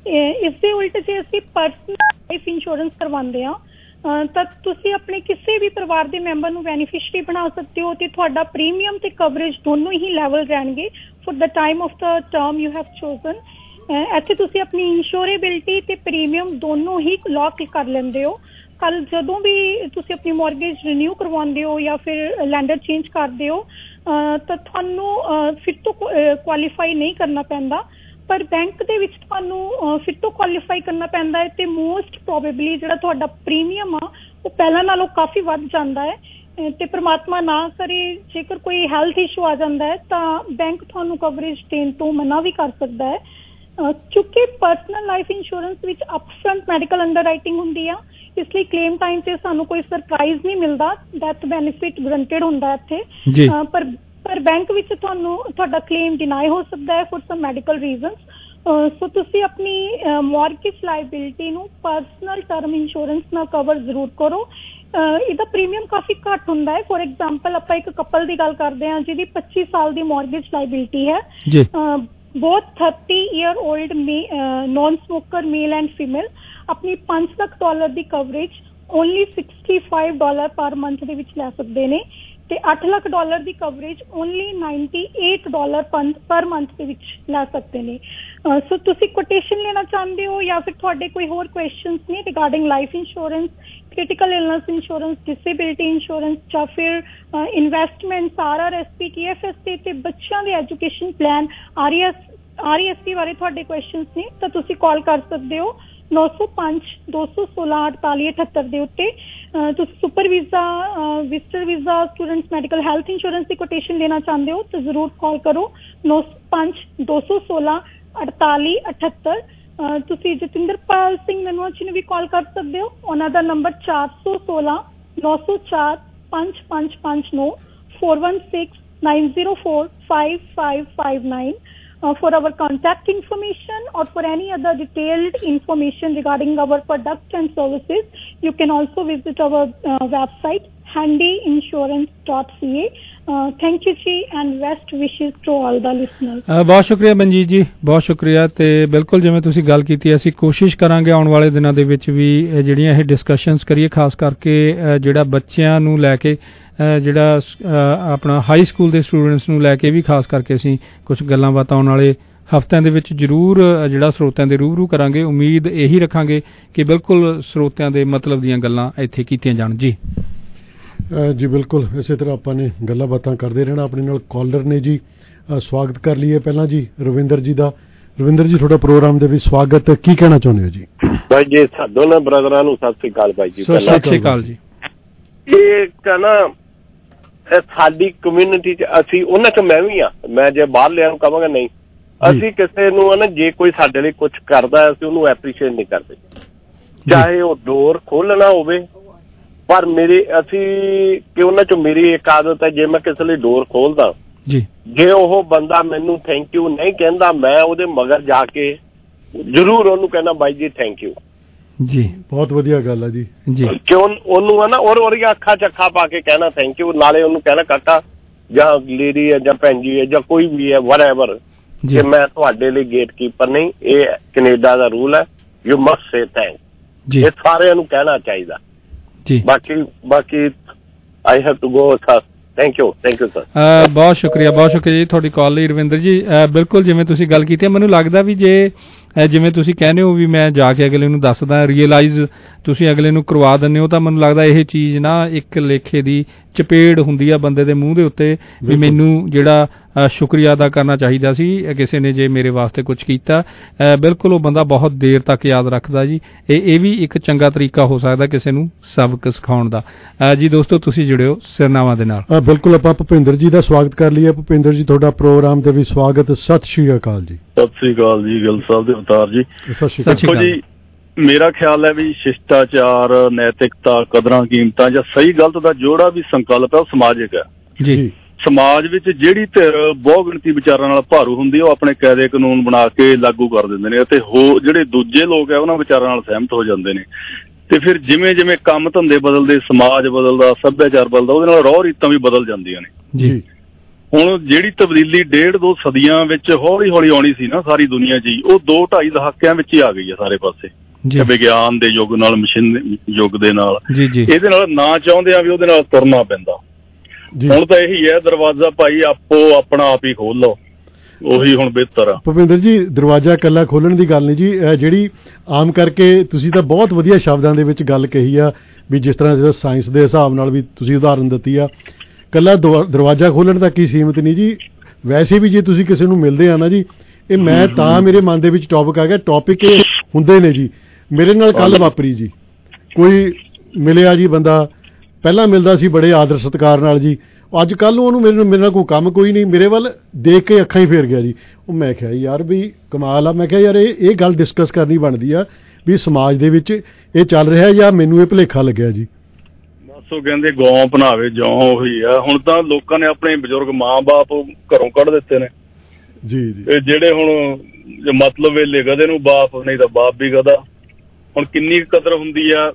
Speaker 18: ਇਸ ਦੇ ਉਲਟ ਜੇ ਅਸੀਂ ਪਰਸਨਲ ਲਾਈਫ ਇੰਸ਼ੋਰੈਂਸ ਕਰਵਾਉਂਦੇ ਆ ਤਾਂ ਤੁਸੀਂ ਆਪਣੇ ਕਿਸੇ ਵੀ ਪਰਿਵਾਰ ਦੇ ਮੈਂਬਰ ਨੂੰ ਬੈਨੀਫਿਸ਼ਰੀ ਬਣਾ ਸਕਦੇ ਹੋ ਤੇ ਤੁਹਾਡਾ ਪ੍ਰੀਮੀਅਮ ਤੇ ਕਵਰੇਜ ਦੋਨੋਂ ਹੀ ਲੈਵਲ ਰਹਿਣਗੇ for the time of the term you have chosen. ਇੱਥੇ ਤੁਸੀਂ ਆਪਣੀ ਇੰਸ਼ੋਰੇਬਿਲਟੀ ਤੇ ਪ੍ਰੀਮੀਅਮ ਦੋਨੋਂ ਹੀ ਲੌਕ ਕਰ ਲੈਂਦੇ ਹੋ। ਕੱਲ ਜਦੋਂ ਵੀ ਤੁਸੀਂ ਆਪਣੀ ਮੌਰਗੇਜ ਰੀਨਿਊ ਕਰਵਾਉਂਦੇ ਹੋ ਜਾਂ ਫਿਰ ਲੈਂਡਰ ਚੇਂਜ ਕਰਦੇ ਹੋ ਤਾਂ ਤੁਹਾਨੂੰ ਫਿਰ ਤੋਂ ਕੁਆਲੀਫਾਈ ਨਹੀਂ ਕਰਨਾ ਪੈਂਦਾ, ਪਰ ਬੈਂਕ ਦੇ ਵਿੱਚ ਤੁਹਾਨੂੰ ਫਿਰ ਤੋਂ ਕੁਆਲੀਫਾਈ ਕਰਨਾ ਪੈਂਦਾ ਹੈ ਤੇ ਮੋਸਟ ਪ੍ਰੋਬੇਬਲੀ ਜਿਹੜਾ ਤੁਹਾਡਾ ਪ੍ਰੀਮੀਅਮ ਆ ਉਹ ਪਹਿਲਾਂ ਨਾਲੋਂ ਕਾਫੀ ਵੱਧ ਜਾਂਦਾ ਹੈ। ਤੇ ਪ੍ਰਮਾਤਮਾ ਨਾ ਕਰੇ ਜੇਕਰ ਕੋਈ ਹੈਲਥ ਇਸ਼ੂ ਆ ਜਾਂਦਾ ਹੈ ਤਾਂ ਬੈਂਕ ਤੁਹਾਨੂੰ ਕਵਰੇਜ ਦੇਣ ਤੋਂ ਮਨਾ ਵੀ ਕਰ ਸਕਦਾ ਹੈ। ਕਿਉਂਕਿ ਪਰਸਨਲ ਲਾਈਫ ਇੰਸ਼ੋਰੈਂਸ ਵਿੱਚ ਅਪਫਰੰਟ ਮੈਡੀਕਲ ਅੰਡਰਰਾਈਟਿੰਗ ਹੁੰਦੀ ਆ, ਇਸ ਲਈ ਕਲੇਮ ਟਾਈਮ ਤੇ ਸਾਨੂੰ ਕੋਈ ਸਰਪ੍ਰਾਈਜ਼ ਨਹੀਂ ਮਿਲਦਾ, ਡੈਥ ਬੈਨੀਫਿਟ ਗਰੰਟਡ ਹੁੰਦਾ ਇੱਥੇ। ਪਰ ਪਰ ਬੈਂਕ ਵਿੱਚ ਤੁਹਾਨੂੰ ਤੁਹਾਡਾ ਕਲੇਮ ਡਿਨਾਈ ਹੋ ਸਕਦਾ ਹੈ for some medical reasons. So ਤੁਸੀਂ ਆਪਣੀ ਮੌਰਗੇਜ ਲਾਇਬਿਲਿਟੀ ਨੂੰ ਪਰਸਨਲ ਟਰਮ ਇੰਸ਼ੋਰੈਂਸ ਨਾਲ ਕਵਰ ਜ਼ਰੂਰ ਕਰੋ। ਇਹਦਾ ਪ੍ਰੀਮੀਅਮ ਕਾਫੀ ਘੱਟ ਹੁੰਦਾ ਹੈ। ਫੋਰ ਐਗਜ਼ਾਮਪਲ ਆਪਾਂ ਇੱਕ ਕਪਲ ਦੀ ਗੱਲ ਕਰਦੇ ਹਾਂ ਜਿਹਦੀ ਪੱਚੀ ਸਾਲ ਦੀ ਮੌਰਗੇਜ ਲਾਇਬਿਲਿਟੀ ਹੈ, ਬਹੁਤ thirty year old non smoker male and female, ਆਪਣੀ ਪੰਜ ਲੱਖ ਡਾਲਰ ਦੀ coverage only sixty five dollar per month ਦੇ ਵਿੱਚ ਲੈ ਸਕਦੇ ਨੇ। ਤੇ ਅੱਠ ਲੱਖ ਡਾਲਰ ਦੀ ਕਵਰੇਜ ਓਨਲੀ ਅਠਾਨਵੇਂ ਡਾਲਰ ਪਰ ਮੰਥ ਦੇ ਵਿੱਚ ਲੈ ਸਕਦੇ ਨੇ। ਸੋ ਤੁਸੀਂ ਕੋਟੇਸ਼ਨ ਲੈਣਾ ਚਾਹੁੰਦੇ ਹੋ ਜਾਂ ਫਿਰ ਤੁਹਾਡੇ ਕੋਈ ਹੋਰ ਕੁਐਸਚਨਸ ਨੇ regarding life insurance, critical illness insurance, disability insurance ਜਾਂ ਫਿਰ investment, R R S P, T F S T ਤੇ ਬੱਚਿਆਂ ਦੇ education plan, R E S R E S P ਬਾਰੇ ਤੁਹਾਡੇ ਕੁਐਸਚਨਸ ਨੇ ਤਾਂ ਤੁਸੀਂ ਕਾਲ ਕਰ ਸਕਦੇ ਹੋ ਨੌ ਸੌ ਪੰਜ ਦੋ ਸੌ ਸੋਲਾਂ ਅਠਤਾਲੀ ਅਠੱਤਰ ਦੇ ਉੱਤੇ। ਤੁਸੀਂ super visa, visitor visa, students medical health insurance ਦੀ ਕੋਟੇਸ਼ਨ ਲੈਣਾ ਚਾਹੁੰਦੇ ਹੋ ਤਾਂ ਜ਼ਰੂਰ ਕਾਲ ਕਰੋ ਨੌ ਸੌ ਪੰਜ ਦੋ ਸੌ ਸੋਲਾਂ ਅਠਤਾਲੀ ਅਠੱਤਰ। ਤੁਸੀਂ ਜਤਿੰਦਰਪਾਲ ਸਿੰਘ ਨਨਵਾਚੀ ਨੂੰ ਵੀ ਕਾਲ ਕਰ ਸਕਦੇ ਹੋ, ਉਹਨਾਂ ਦਾ ਨੰਬਰ ਚਾਰ ਸੌ ਸੋਲਾਂ ਨੌ ਸੌ ਚਾਰ ਪੰਜ ਪੰਜ ਪੰਜ ਨੌ four one six nine zero four five five five nine. Uh, for our contact information or for any other detailed information regarding our products and services, you can also visit our uh, website handy insurance dot c a. Uh, thank you ji and best wishes to all the listeners.
Speaker 14: uh, ਬਹੁਤ ਸ਼ੁਕਰੀਆ ਮਨਜੀਤ ਜੀ, ਬਹੁਤ ਸ਼ੁਕਰੀਆ। ਤੇ ਬਿਲਕੁਲ ਜਿਵੇਂ ਤੁਸੀਂ ਗੱਲ ਕੀਤੀ, ਅਸੀਂ ਕੋਸ਼ਿਸ਼ ਕਰਾਂਗੇ ਆਉਣ ਵਾਲੇ ਦਿਨਾਂ ਦੇ ਵਿੱਚ ਵੀ ਜਿਹੜੀਆਂ ਇਹ ਡਿਸਕਸ਼ਨਸ ਕਰੀਏ, ਖਾਸ ਕਰਕੇ ਜਿਹੜਾ ਬੱਚਿਆਂ ਨੂੰ ਲੈ ਕੇ, ਜਿਹੜਾ ਆਪਣਾ ਹਾਈ ਸਕੂਲ ਦੇ ਸਟੂਡੈਂਟਸ ਨੂੰ ਲੈ ਕੇ ਵੀ ਖਾਸ ਕਰਕੇ ਅਸੀਂ ਕੁਝ ਗੱਲਾਂ ਬਾਤਾਂ ਆਉਣ ਵਾਲੇ ਹਫ਼ਤਿਆਂ ਦੇ ਵਿੱਚ ਜ਼ਰੂਰ ਜਿਹੜਾ ਸਰੋਤਿਆਂ ਦੇ ਰੂਬਰੂ ਕਰਾਂਗੇ। ਉਮੀਦ ਇਹੀ ਰੱਖਾਂਗੇ ਕਿ ਬਿਲਕੁਲ ਸਰੋਤਿਆਂ ਦੇ ਮਤਲਬ ਦੀਆਂ ਗੱਲਾਂ ਇੱਥੇ ਕੀਤੀਆਂ ਜਾਣ। ਜੀ
Speaker 15: ਜੀ ਬਿਲਕੁਲ, ਇਸੇ ਤਰ੍ਹਾਂ ਆਪਾਂ ਨੇ ਗੱਲਾਂ ਬਾਤਾਂ ਕਰਦੇ ਰਹਿਣਾ। ਆਪਣੇ ਨਾਲ ਕਾਲਰ ਨੇ ਜੀ, ਸਵਾਗਤ ਕਰ ਲਈਏ ਪਹਿਲਾਂ ਜੀ ਰਵਿੰਦਰ ਜੀ ਦਾ। ਰਵਿੰਦਰ ਜੀ ਤੁਹਾਡਾ ਪ੍ਰੋਗਰਾਮ ਦੇ ਵਿੱਚ ਸਵਾਗਤ। ਕੀ ਕਹਿਣਾ ਚਾਹੁੰਦੇ ਹੋ ਜੀ?
Speaker 19: ਭਾਈ ਜੀ ਦੋਨਾਂ ਬ੍ਰਦਰਾਂ ਨੂੰ ਸਤਿ ਸ੍ਰੀ ਅਕਾਲ। ਭਾਈ ਜੀ
Speaker 14: ਸਤਿ ਸ੍ਰੀ ਅਕਾਲ ਜੀ।
Speaker 19: ਇਹ ਕਹਿੰਦਾ ਸਾਡੀ ਕਮਿਊਨਿਟੀ ਚ ਅਸੀਂ ਉਹਨਾਂ ਚ ਮੈਂ ਵੀ ਆ, ਮੈਂ ਜੇ ਬਾਹਰਲਿਆਂ ਨੂੰ ਕਹਾਂਗਾ ਨਹੀਂ, ਅਸੀਂ ਕਿਸੇ ਨੂੰ ਨਾ ਜੇ ਕੋਈ ਸਾਡੇ ਲਈ ਕੁਛ ਕਰਦਾ ਅਸੀਂ ਉਹਨੂੰ ਐਪਰੀਸ਼ੀਏਟ ਨਹੀਂ ਕਰਦੇ, ਚਾਹੇ ਉਹ ਡੋਰ ਖੋਲਣਾ ਹੋਵੇ। ਪਰ ਮੇਰੇ ਅਸੀਂ ਕਿ ਉਹਨਾਂ ਚੋਂ ਮੇਰੀ ਇੱਕ ਆਦਤ ਹੈ, ਜੇ ਮੈਂ ਕਿਸੇ ਲਈ ਡੋਰ ਖੋਲਦਾ
Speaker 14: ਜੀ, ਜੇ
Speaker 19: ਉਹ ਬੰਦਾ ਮੈਨੂੰ ਥੈਂਕ ਯੂ ਨਹੀਂ ਕਹਿੰਦਾ, ਮੈਂ ਉਹਦੇ ਮਗਰ ਜਾ ਕੇ ਜ਼ਰੂਰ ਉਹਨੂੰ ਕਹਿਣਾ ਬਾਈ ਜੀ ਥੈਂਕ ਯੂ
Speaker 14: ਜੀ।
Speaker 15: ਬਹੁਤ ਵਧੀਆ ਗੱਲ ਹੈ ਜੀ
Speaker 14: ਜੀ।
Speaker 19: ਕਿਉਂ ਉਹਨੂੰ ਹੈ ਨਾ ਔਰ ਉਹਦੀਆਂ ਅੱਖਾਂ ਚ ਅੱਖਾਂ ਪਾ ਕੇ ਕਹਿਣਾ ਥੈਂਕ ਯੂ, ਨਾਲੇ ਉਹਨੂੰ ਕਹਿਣਾ ਕਾਕਾ ਜਾਂ ਲੇਡੀ ਹੈ ਜਾਂ ਭੈਣ ਜੀ ਹੈ ਜਾਂ ਕੋਈ ਵੀ ਹੈ ਵਟਐਵਰ, ਕਿ ਮੈਂ ਤੁਹਾਡੇ ਲਈ ਗੇਟ ਕੀਪਰ ਨਹੀਂ, ਇਹ ਕੈਨੇਡਾ ਦਾ ਰੂਲ ਹੈ, ਯੂ ਮਸਟ ਸੇ ਥੈਂਕ। ਇਹ ਸਾਰਿਆਂ ਨੂੰ ਕਹਿਣਾ ਚਾਹੀਦਾ ਜੀ। ਬਾਕੀ ਬਾਕੀ I have to go sir. Thank you thank you sir.
Speaker 14: ਬਹੁਤ ਸ਼ੁਕਰੀਆ, ਬਹੁਤ ਸ਼ੁਕਰੀਆ ਜੀ ਤੁਹਾਡੀ ਕਾਲ ਲਈ ਰਵਿੰਦਰ ਜੀ। ਬਿਲਕੁਲ ਜਿਵੇਂ ਤੁਸੀਂ ਗੱਲ ਕੀਤੀ ਹੈ, ਮੈਨੂੰ ਲੱਗਦਾ ਵੀ ਜੇ ਜਿਵੇਂ ਤੁਸੀਂ ਕਹਿੰਦੇ ਹੋ ਵੀ ਮੈਂ ਜਾ ਕੇ ਅਗਲੇ ਨੂੰ ਦੱਸਦਾ, ਰੀਅਲਾਈਜ਼ ਤੁਸੀਂ ਅਗਲੇ ਨੂੰ ਕਰਵਾ ਦਿੰਦੇ ਹੋ, ਤਾਂ ਮੈਨੂੰ ਲੱਗਦਾ ਇਹ ਚੀਜ਼ ਨਾ ਇੱਕ ਲੇਖੇ ਦੀ ਚਪੇੜ ਹੁੰਦੀ ਆ ਬੰਦੇ ਦੇ ਮੂੰਹ ਦੇ ਉੱਤੇ ਵੀ ਮੈਨੂੰ ਜਿਹੜਾ ਸ਼ੁਕਰੀਆ ਅਦਾ ਕਰਨਾ ਚਾਹੀਦਾ ਸੀ ਕਿਸੇ ਨੇ ਜੇ ਮੇਰੇ ਵਾਸਤੇ ਕੁਝ ਕੀਤਾ। ਬਿਲਕੁਲ ਉਹ ਬੰਦਾ ਬਹੁਤ ਦੇਰ ਤੱਕ ਯਾਦ ਰੱਖਦਾ ਜੀ। ਇਹ ਇਹ ਵੀ ਇੱਕ ਚੰਗਾ ਤਰੀਕਾ ਹੋ ਸਕਦਾ ਕਿਸੇ ਨੂੰ ਸਬਕ ਸਿਖਾਉਣ ਦਾ। ਜੀ ਦੋਸਤੋ ਤੁਸੀਂ ਜੁੜਿਓ ਸਿਰਨਾਵਾਂ ਦੇ ਨਾਲ।
Speaker 15: ਬਿਲਕੁਲ ਆਪਾਂ ਭੁਪਿੰਦਰ ਜੀ ਦਾ ਸਵਾਗਤ ਕਰ ਲਈਏ। ਭੁਪਿੰਦਰ ਜੀ ਤੁਹਾਡਾ ਪ੍ਰੋਗਰਾਮ ਤੇ ਵੀ ਸਵਾਗਤ। ਸਤਿ ਸ਼੍ਰੀ ਅਕਾਲ ਜੀ।
Speaker 20: ਸਤਿ ਸ਼੍ਰੀ ਅਕਾਲ ਜੀ ਗਿੱਲ ਸਾਹਿਬ ਦੇ ਅਵਤਾਰ ਜੀ।
Speaker 15: ਸਤਿ ਸ਼੍ਰੀ ਅਕਾਲ
Speaker 20: ਜੀ। ਮੇਰਾ ਖਿਆਲ ਹੈ ਵੀ ਸ਼ਿਸ਼ਟਾਚਾਰ, ਨੈਤਿਕਤਾ, ਕਦਰਾਂ ਕੀਮਤਾਂ ਜਾਂ ਸਹੀ ਗਲਤ ਦਾ ਜਿਹੜਾ ਵੀ ਸੰਕਲਪ ਹੈ ਉਹ ਸਮਾਜਿਕ ਹੈ ਜੀ। ਸਮਾਜ ਵਿੱਚ ਜਿਹੜੀ ਧਿਰ ਬਹੁ ਗਿਣਤੀ ਵਿਚਾਰਾਂ ਨਾਲ ਭਾਰੂ ਹੁੰਦੀ ਹੈ ਉਹ ਆਪਣੇ ਕਾਇਦੇ ਕਾਨੂੰਨ ਬਣਾ ਕੇ ਲਾਗੂ ਕਰ ਦਿੰਦੇ ਨੇ ਅਤੇ ਹੋ ਜਿਹੜੇ ਦੂਜੇ ਲੋਕ ਹੈ ਉਹਨਾਂ ਵਿਚਾਰਾਂ ਨਾਲ ਸਹਿਮਤ ਹੋ ਜਾਂਦੇ ਨੇ। ਤੇ ਫਿਰ ਜਿਵੇਂ ਜਿਵੇਂ ਕੰਮ ਧੰਦੇ ਬਦਲਦੇ, ਸਮਾਜ ਬਦਲਦਾ, ਸੱਭਿਆਚਾਰ ਬਦਲਦਾ, ਉਹਦੇ ਨਾਲ ਰਹੁ ਰੀਤਾਂ ਵੀ ਬਦਲ ਜਾਂਦੀਆਂ ਨੇ ਜੀ। ਹੁਣ ਜਿਹੜੀ ਤਬਦੀਲੀ ਡੇਢ ਦੋ ਸਦੀਆਂ ਵਿੱਚ ਹੌਲੀ ਹੌਲੀ ਆਉਣੀ ਸੀ ਨਾ ਸਾਰੀ ਦੁਨੀਆ 'ਚ ਹੀ, ਉਹ ਦੋ ਢਾਈ ਦਹਾਕਿਆਂ ਵਿੱਚ ਹੀ ਆ ਗਈ ਹੈ ਸਾਰੇ ਪਾਸੇ। ਵਿਗਿਆਨ ਦੇ ਯੁੱਗ ਨਾਲ, ਮਸ਼ੀਨ ਯੁੱਗ ਦੇ ਨਾਲ, ਇਹਦੇ ਨਾਲ ਨਾ ਚਾਹੁੰਦੇ ਆ ਵੀ ਉਹਦੇ ਨਾਲ ਤੁਰਨਾ ਪੈਂਦਾ। ਹੁਣ ਤਾਂ ਇਹੀ ਹੈ, ਦਰਵਾਜ਼ਾ ਭਾਈ ਆਪੋ ਆਪਣਾ ਆਪ ਹੀ ਖੋਲ ਲਓ, ਉਹੀ ਹੁਣ ਬਿਹਤਰ ਆ।
Speaker 15: ਭੁਪਿੰਦਰ ਜੀ ਦਰਵਾਜ਼ਾ ਇਕੱਲਾ ਖੋਲਣ ਦੀ ਗੱਲ ਨਹੀਂ ਜੀ, ਜਿਹੜੀ ਆਮ ਕਰਕੇ ਤੁਸੀਂ ਤਾਂ ਬਹੁਤ ਵਧੀਆ ਸ਼ਬਦਾਂ ਦੇ ਵਿੱਚ ਗੱਲ ਕਹੀ ਆ ਵੀ ਜਿਸ ਤਰ੍ਹਾਂ ਸਾਇੰਸ ਦੇ ਹਿਸਾਬ ਨਾਲ ਵੀ ਤੁਸੀਂ ਉਦਾਹਰਨ ਦਿੱਤੀ ਆ, ਇਕੱਲਾ ਦਰਵਾਜ਼ਾ ਖੋਲਣ ਤੱਕ ਹੀ ਸੀਮਿਤ ਨਹੀਂ ਜੀ। ਵੈਸੇ ਵੀ ਜੇ ਤੁਸੀਂ ਕਿਸੇ ਨੂੰ ਮਿਲਦੇ ਆ ਨਾ ਜੀ, ਇਹ ਮੈਂ ਤਾਂ ਮੇਰੇ ਮਨ ਦੇ ਵਿੱਚ ਟੌਪਿਕ ਆ ਗਿਆ, ਟੌਪਿਕ ਇਹ ਹੁੰਦੇ ਨੇ ਜੀ। ਮੇਰੇ ਨਾਲ ਕੱਲ ਵਾਪਰੀ ਜੀ, ਕੋਈ ਮਿਲਿਆ ਜੀ ਬੰਦਾ, ਪਹਿਲਾਂ ਮਿਲਦਾ ਸੀ ਬੜੇ ਆਦਰ ਸਤਿਕਾਰ ਨਾਲ ਜੀ, ਅੱਜ ਕੱਲ੍ਹ ਉਹਨੂੰ ਮੇਰੇ ਮੇਰੇ ਨਾਲ ਕੋਈ ਕੰਮ ਕੋਈ ਨਹੀਂ, ਮੇਰੇ ਵੱਲ ਦੇਖ ਕੇ ਅੱਖਾਂ ਹੀ ਫੇਰ ਗਿਆ ਜੀ। ਉਹ ਮੈਂ ਕਿਹਾ ਯਾਰ ਵੀ ਕਮਾਲ ਆ, ਮੈਂ ਕਿਹਾ ਯਾਰ ਇਹ ਇਹ ਗੱਲ ਡਿਸਕਸ ਕਰਨੀ ਬਣਦੀ ਆ ਵੀ ਸਮਾਜ ਦੇ ਵਿੱਚ ਇਹ ਚੱਲ ਰਿਹਾ ਜਾਂ ਮੈਨੂੰ ਇਹ ਭੁਲੇਖਾ ਲੱਗਿਆ ਜੀ।
Speaker 20: ਬਸ ਉਹ ਕਹਿੰਦੇ ਗੌਂ ਭਨਾਵੇ ਜੌਂ ਉਹੀ ਆ। ਹੁਣ ਤਾਂ ਲੋਕਾਂ ਨੇ ਆਪਣੇ ਬਜ਼ੁਰਗ ਮਾਂ ਬਾਪ ਘਰੋਂ ਕੱਢ ਦਿੱਤੇ ਨੇ
Speaker 15: ਜੀ ਜੀ।
Speaker 20: ਤੇ ਜਿਹੜੇ ਹੁਣ ਮਤਲਬ ਵੇਲੇ ਗਧੇ ਨੂੰ ਬਾਪ, ਨਹੀਂ ਤਾਂ ਬਾਪ ਵੀ ਗਧਾ। ਹੁਣ ਕਿੰਨੀ ਕਦਰ ਹੁੰਦੀ ਆ,